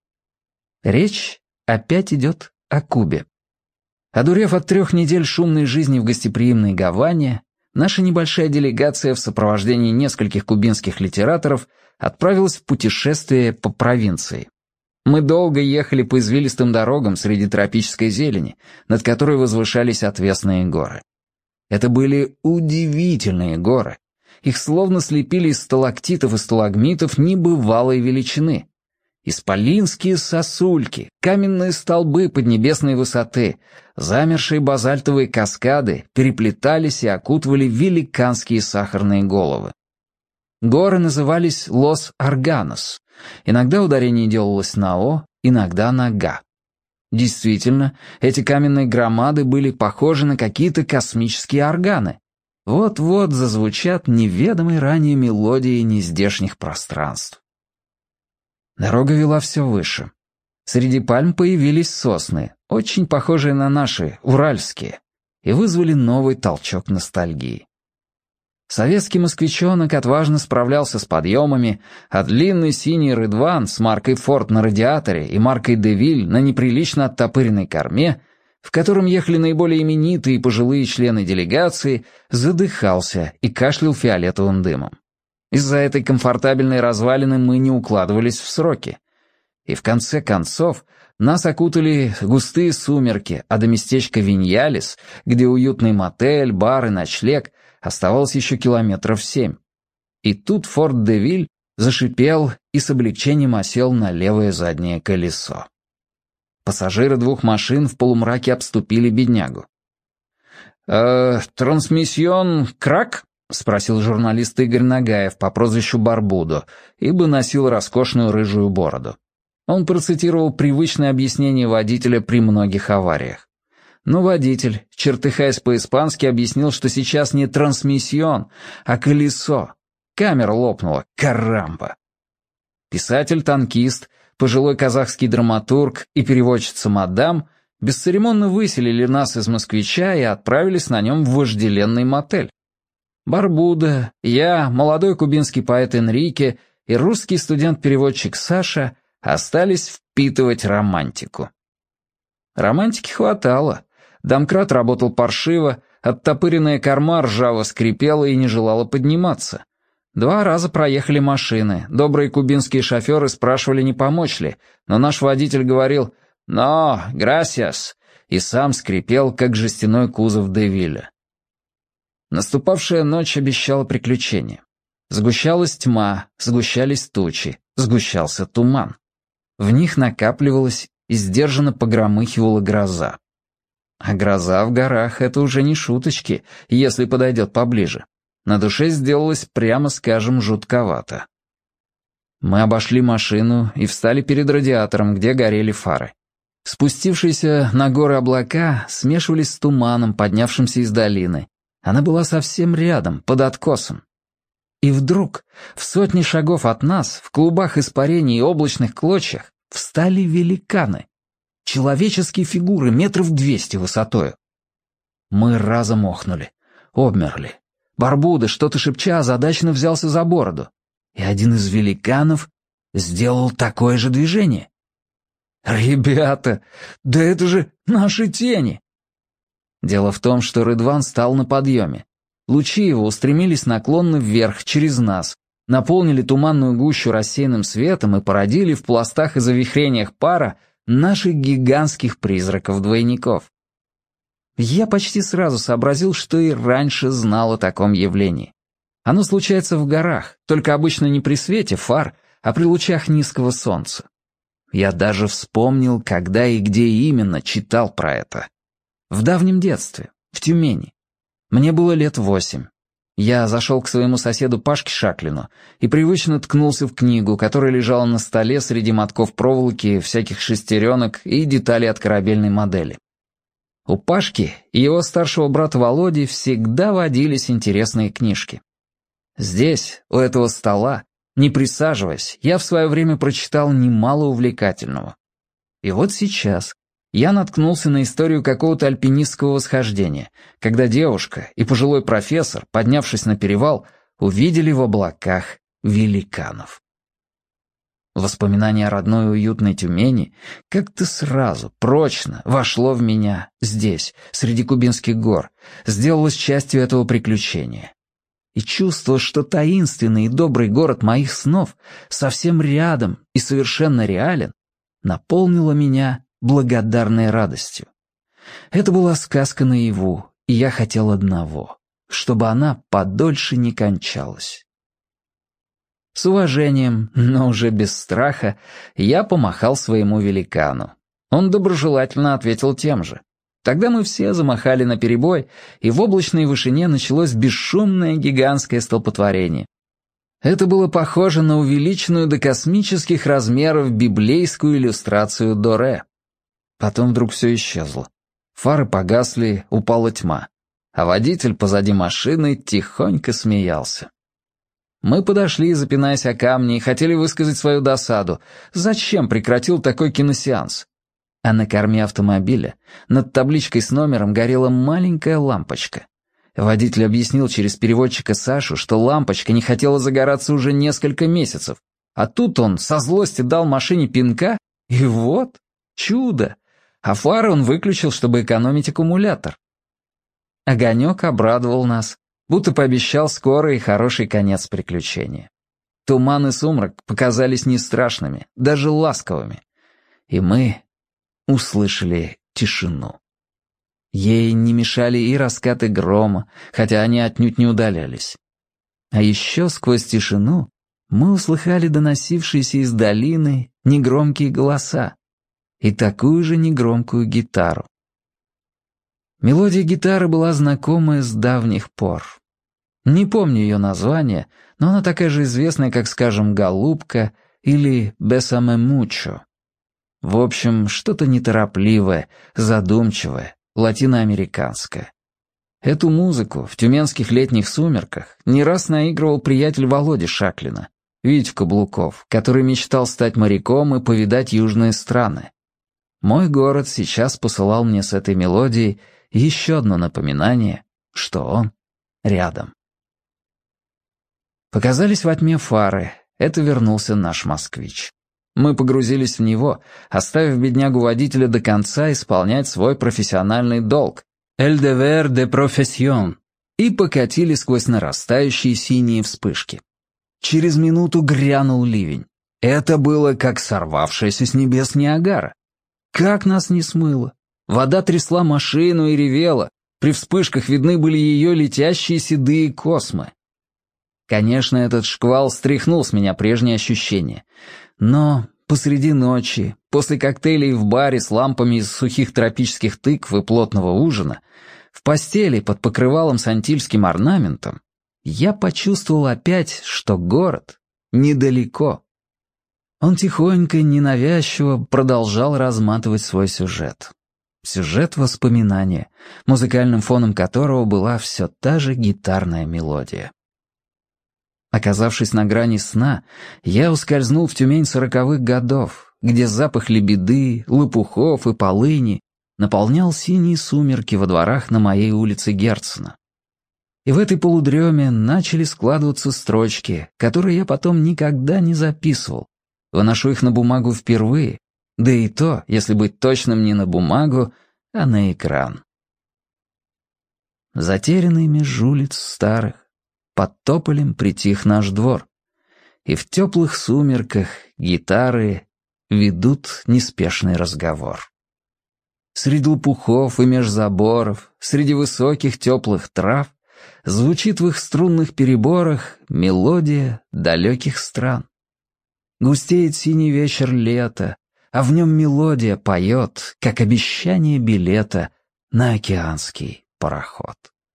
Речь опять идет о Кубе. Одурев от 3 недель шумной жизни в гостеприимной Гаване, наша небольшая делегация в сопровождении нескольких кубинских литераторов отправилась в путешествие по провинции. Мы долго ехали по извилистым дорогам среди тропической зелени, над которой возвышались отвесные горы. Это были удивительные горы. Их словно слепили из сталактитов и сталагмитов небывалой величины. Исполинские сосульки, каменные столбы поднебесной высоты, замершие базальтовые каскады переплетались и окутывали великанские сахарные головы. Горы назывались Лос-Арганос. Иногда ударение делалось на «о», иногда на «га». Действительно, эти каменные громады были похожи на какие-то космические органы. Вот-вот зазвучат неведомые ранее мелодии нездешних пространств. Дорога вела все выше. Среди пальм появились сосны, очень похожие на наши, уральские, и вызвали новый толчок ностальгии. Советский москвичонок отважно справлялся с подъемами, а длинный синий Рыдван с маркой «Форд» на радиаторе и маркой «Девиль» на неприлично оттопыренной корме, в котором ехали наиболее именитые и пожилые члены делегации, задыхался и кашлял фиолетовым дымом. Из-за этой комфортабельной развалины мы не укладывались в сроки. И в конце концов нас окутали густые сумерки, а до местечка Виньялес, где уютный мотель, бар и ночлег, оставалось еще 7 километров. И тут Форд Девиль зашипел и с облегчением осел на левое заднее колесо. Пассажиры 2 машин в полумраке обступили беднягу. «Трансмиссион крак?» — спросил журналист Игорь Нагаев по прозвищу Барбудо, ибо носил роскошную рыжую бороду. Он процитировал привычное объяснение водителя при многих авариях. Но водитель, чертыхаясь по-испански, объяснил, что сейчас не трансмиссион, а колесо. Камера лопнула, карамба. Писатель-танкист, пожилой казахский драматург и переводчица мадам бесцеремонно выселили нас из «Москвича» и отправились на нем в вожделенный мотель. Барбуда, я, молодой кубинский поэт Энрике и русский студент-переводчик Саша остались впитывать романтику. Романтики хватало. Домкрат работал паршиво, оттопыренная корма ржаво скрипела и не желала подниматься. 2 раза проехали машины, добрые кубинские шоферы спрашивали, не помочь ли, но наш водитель говорил «Но, грасиас», и сам скрипел, как жестяной кузов Девиля. Наступавшая ночь обещала приключения. Сгущалась тьма, сгущались тучи, сгущался туман. В них накапливалась и сдержанно погромыхивала гроза. А гроза в горах — это уже не шуточки, если подойдет поближе. На душе сделалось, прямо скажем, жутковато. Мы обошли машину и встали перед радиатором, где горели фары. Спустившиеся на горы облака смешивались с туманом, поднявшимся из долины. Она была совсем рядом, под откосом. И вдруг, в 100 шагов от нас, в клубах испарений и облачных клочьях, встали великаны. Человеческие фигуры 200 метров высотою. Мы разом охнули, обмерли. Барбуда, что-то шепча, озадаченно взялся за бороду. И один из великанов сделал такое же движение. «Ребята, да это же наши тени!» Дело в том, что Рыдван стал на подъеме. Лучи его устремились наклонно вверх, через нас, наполнили туманную гущу рассеянным светом и породили в пластах и завихрениях пара наших гигантских призраков-двойников. Я почти сразу сообразил, что и раньше знал о таком явлении. Оно случается в горах, только обычно не при свете фар, а при лучах низкого солнца. Я даже вспомнил, когда и где именно читал про это. В давнем детстве, в Тюмени. Мне было лет 8. Я зашел к своему соседу Пашке Шаклину и привычно ткнулся в книгу, которая лежала на столе среди мотков проволоки, всяких шестеренок и деталей от корабельной модели. У Пашки и его старшего брата Володи всегда водились интересные книжки. Здесь, у этого стола, не присаживаясь, я в свое время прочитал немало увлекательного. И вот сейчас я наткнулся на историю какого-то альпинистского восхождения, когда девушка и пожилой профессор, поднявшись на перевал, увидели в облаках великанов. Воспоминание о родной уютной Тюмени как-то сразу, прочно вошло в меня здесь, среди Кубинских гор, сделалось частью этого приключения. И чувство, что таинственный и добрый город моих снов совсем рядом и совершенно реален, наполнило меня благодарной радостью. Это была сказка наяву, и я хотел одного, чтобы она подольше не кончалась. С уважением, но уже без страха, я помахал своему великану. Он доброжелательно ответил тем же. Тогда мы все замахали наперебой, и в облачной вышине началось бесшумное гигантское столпотворение. Это было похоже на увеличенную до космических размеров библейскую иллюстрацию Доре. Потом вдруг все исчезло. Фары погасли, упала тьма, а водитель позади машины тихонько смеялся. Мы подошли, запинаясь о камни, и хотели высказать свою досаду. Зачем прекратил такой киносеанс? А на корме автомобиля над табличкой с номером горела маленькая лампочка. Водитель объяснил через переводчика Сашу, что лампочка не хотела загораться уже несколько месяцев. А тут он со злости дал машине пинка, и вот, чудо! А фары он выключил, чтобы экономить аккумулятор. Огонек обрадовал нас, будто пообещал скорый и хороший конец приключения. Туман и сумрак показались не страшными, даже ласковыми. И мы услышали тишину. Ей не мешали и раскаты грома, хотя они отнюдь не удалялись. А еще сквозь тишину мы услыхали доносившиеся из долины негромкие голоса и такую же негромкую гитару. Мелодия гитары была знакомая с давних пор. Не помню ее название, но она такая же известная, как, скажем, «Голубка» или «Бесаме мучо». В общем, что-то неторопливое, задумчивое, латиноамериканское. Эту музыку в тюменских летних сумерках не раз наигрывал приятель Володи Шаклина, Вить Каблуков, который мечтал стать моряком и повидать южные страны. Мой город сейчас посылал мне с этой мелодией еще одно напоминание, что он рядом. Показались во тьме фары, это вернулся наш москвич. Мы погрузились в него, оставив беднягу-водителя до конца исполнять свой профессиональный долг «El deber de profesión» и покатили сквозь нарастающие синие вспышки. Через минуту грянул ливень. Это было как сорвавшаяся с небес Ниагара. Как нас не смыло! Вода трясла машину и ревела, при вспышках видны были ее летящие седые космы. Конечно, этот шквал стряхнул с меня прежние ощущения. Но посреди ночи, после коктейлей в баре с лампами из сухих тропических тыкв и плотного ужина, в постели под покрывалом с антильским орнаментом, я почувствовал опять, что город недалеко. Он тихонько, ненавязчиво продолжал разматывать свой сюжет. Сюжет воспоминания, музыкальным фоном которого была все та же гитарная мелодия. Оказавшись на грани сна, я ускользнул в Тюмень 40-х годов, где запах лебеды, лопухов и полыни наполнял синие сумерки во дворах на моей улице Герцена. И в этой полудреме начали складываться строчки, которые я потом никогда не записывал. Выношу их на бумагу впервые, да и то, если быть точным, не на бумагу, а на экран. Затерянный меж улиц старых, под тополем притих наш двор, и в теплых сумерках гитары ведут неспешный разговор. Среди лопухов и меж заборов, среди высоких теплых трав звучит в их струнных переборах мелодия далеких стран. Густеет синий вечер лета, а в нем мелодия поет, как обещание билета на океанский пароход.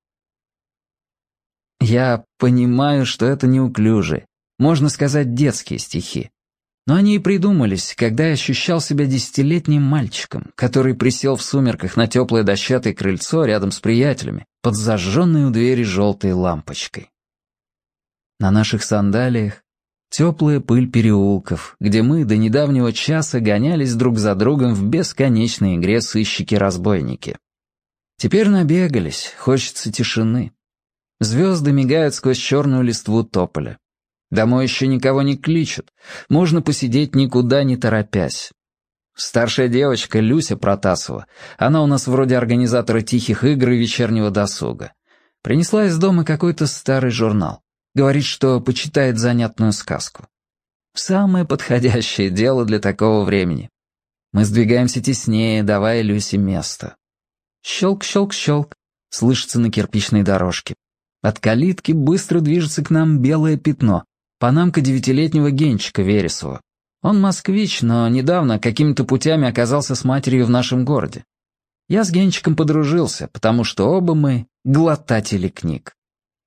Я понимаю, что это неуклюжие, можно сказать, детские стихи. Но они и придумались, когда я ощущал себя 10-летним мальчиком, который присел в сумерках на теплое дощатое крыльцо рядом с приятелями под зажженной у двери желтой лампочкой. На наших сандалиях Теплая пыль переулков, где мы до недавнего часа гонялись друг за другом в бесконечной игре сыщики-разбойники. Теперь набегались, хочется тишины. Звезды мигают сквозь черную листву тополя. Домой еще никого не кличут, можно посидеть никуда не торопясь. Старшая девочка Люся Протасова, она у нас вроде организатора тихих игр и вечернего досуга, принесла из дома какой-то старый журнал. Говорит, что почитает занятную сказку. Самое подходящее дело для такого времени. Мы сдвигаемся теснее, давая Люсе место. Щелк-щелк-щелк, слышится на кирпичной дорожке. От калитки быстро движется к нам белое пятно, панамка 9-летнего Генчика Вересова. Он москвич, но недавно какими-то путями оказался с матерью в нашем городе. Я с Генчиком подружился, потому что оба мы глотатели книг.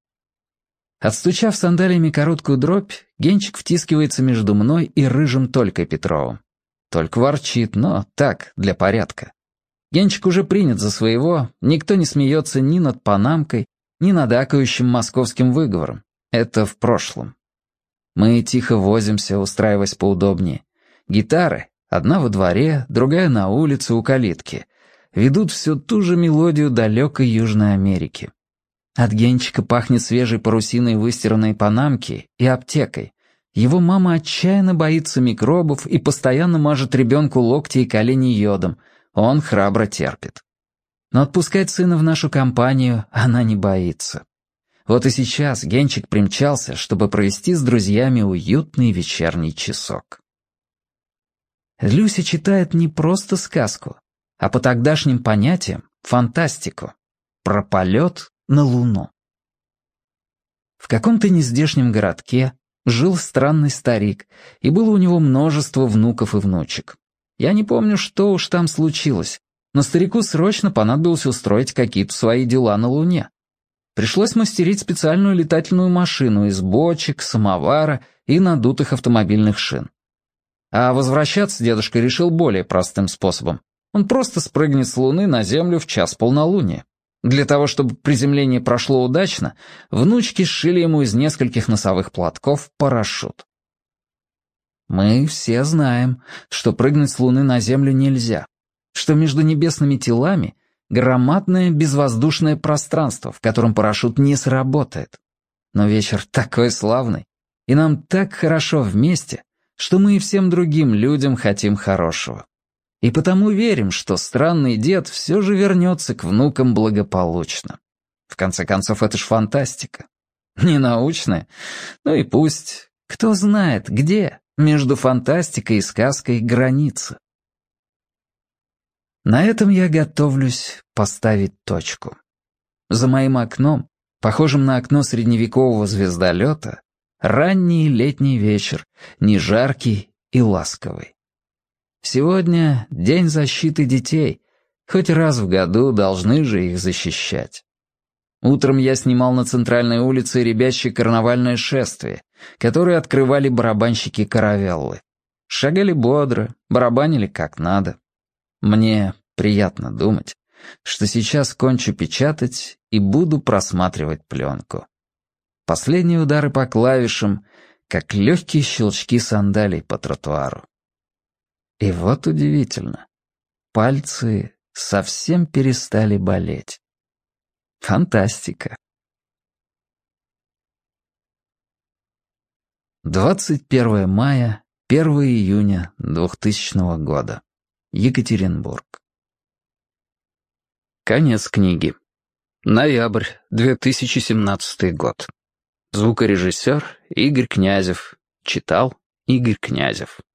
Отстучав сандалиями короткую дробь, Генчик втискивается между мной и рыжим Толькой Петровым. Только ворчит, но так, для порядка. Генчик уже принят за своего, никто не смеется ни над панамкой, ни над акающим московским выговором. Это в прошлом. Мы тихо возимся, устраиваясь поудобнее. Гитары, одна во дворе, другая на улице у калитки, ведут всю ту же мелодию далекой Южной Америки. От Генчика пахнет свежей парусиной выстиранной панамки и аптекой. Его мама отчаянно боится микробов и постоянно мажет ребенку локти и колени йодом. Он храбро терпит. Но отпускать сына в нашу компанию она не боится. Вот и сейчас Генчик примчался, чтобы провести с друзьями уютный вечерний часок. Люся читает не просто сказку, а по тогдашним понятиям фантастику. Про полет на Луну. В каком-то нездешнем городке жил странный старик, и было у него множество внуков и внучек. Я не помню, что уж там случилось, но старику срочно понадобилось устроить какие-то свои дела на Луне. Пришлось мастерить специальную летательную машину из бочек, самовара и надутых автомобильных шин. А возвращаться дедушка решил более простым способом. Он просто спрыгнет с Луны на Землю в час полнолуния. Для того, чтобы приземление прошло удачно, внучки сшили ему из нескольких носовых платков парашют. Мы все знаем, что прыгнуть с Луны на Землю нельзя, что между небесными телами громадное безвоздушное пространство, в котором парашют не сработает. Но вечер такой славный, и нам так хорошо вместе, что мы и всем другим людям хотим хорошего. И потому верим, что странный дед все же вернется к внукам благополучно. В конце концов, это ж фантастика. Не научная? Ну и пусть. Кто знает, где между фантастикой и сказкой граница. На этом я готовлюсь поставить точку. За моим окном, похожим на окно средневекового звездолета, ранний летний вечер, не жаркий и ласковый. Сегодня день защиты детей, хоть раз в году должны же их защищать. Утром я снимал на центральной улице ребячье карнавальное шествие, которое открывали барабанщики каравеллы. Шагали бодро, барабанили как надо. Мне приятно думать, что сейчас кончу печатать и буду просматривать пленку. Последние удары по клавишам, как легкие щелчки сандалий по тротуару. И вот удивительно, пальцы совсем перестали болеть. Фантастика. 21 мая, 1 июня 2000 года. Екатеринбург. Конец книги. Ноябрь, 2017 год. Звукорежиссер Игорь Князев. Читал Игорь Князев.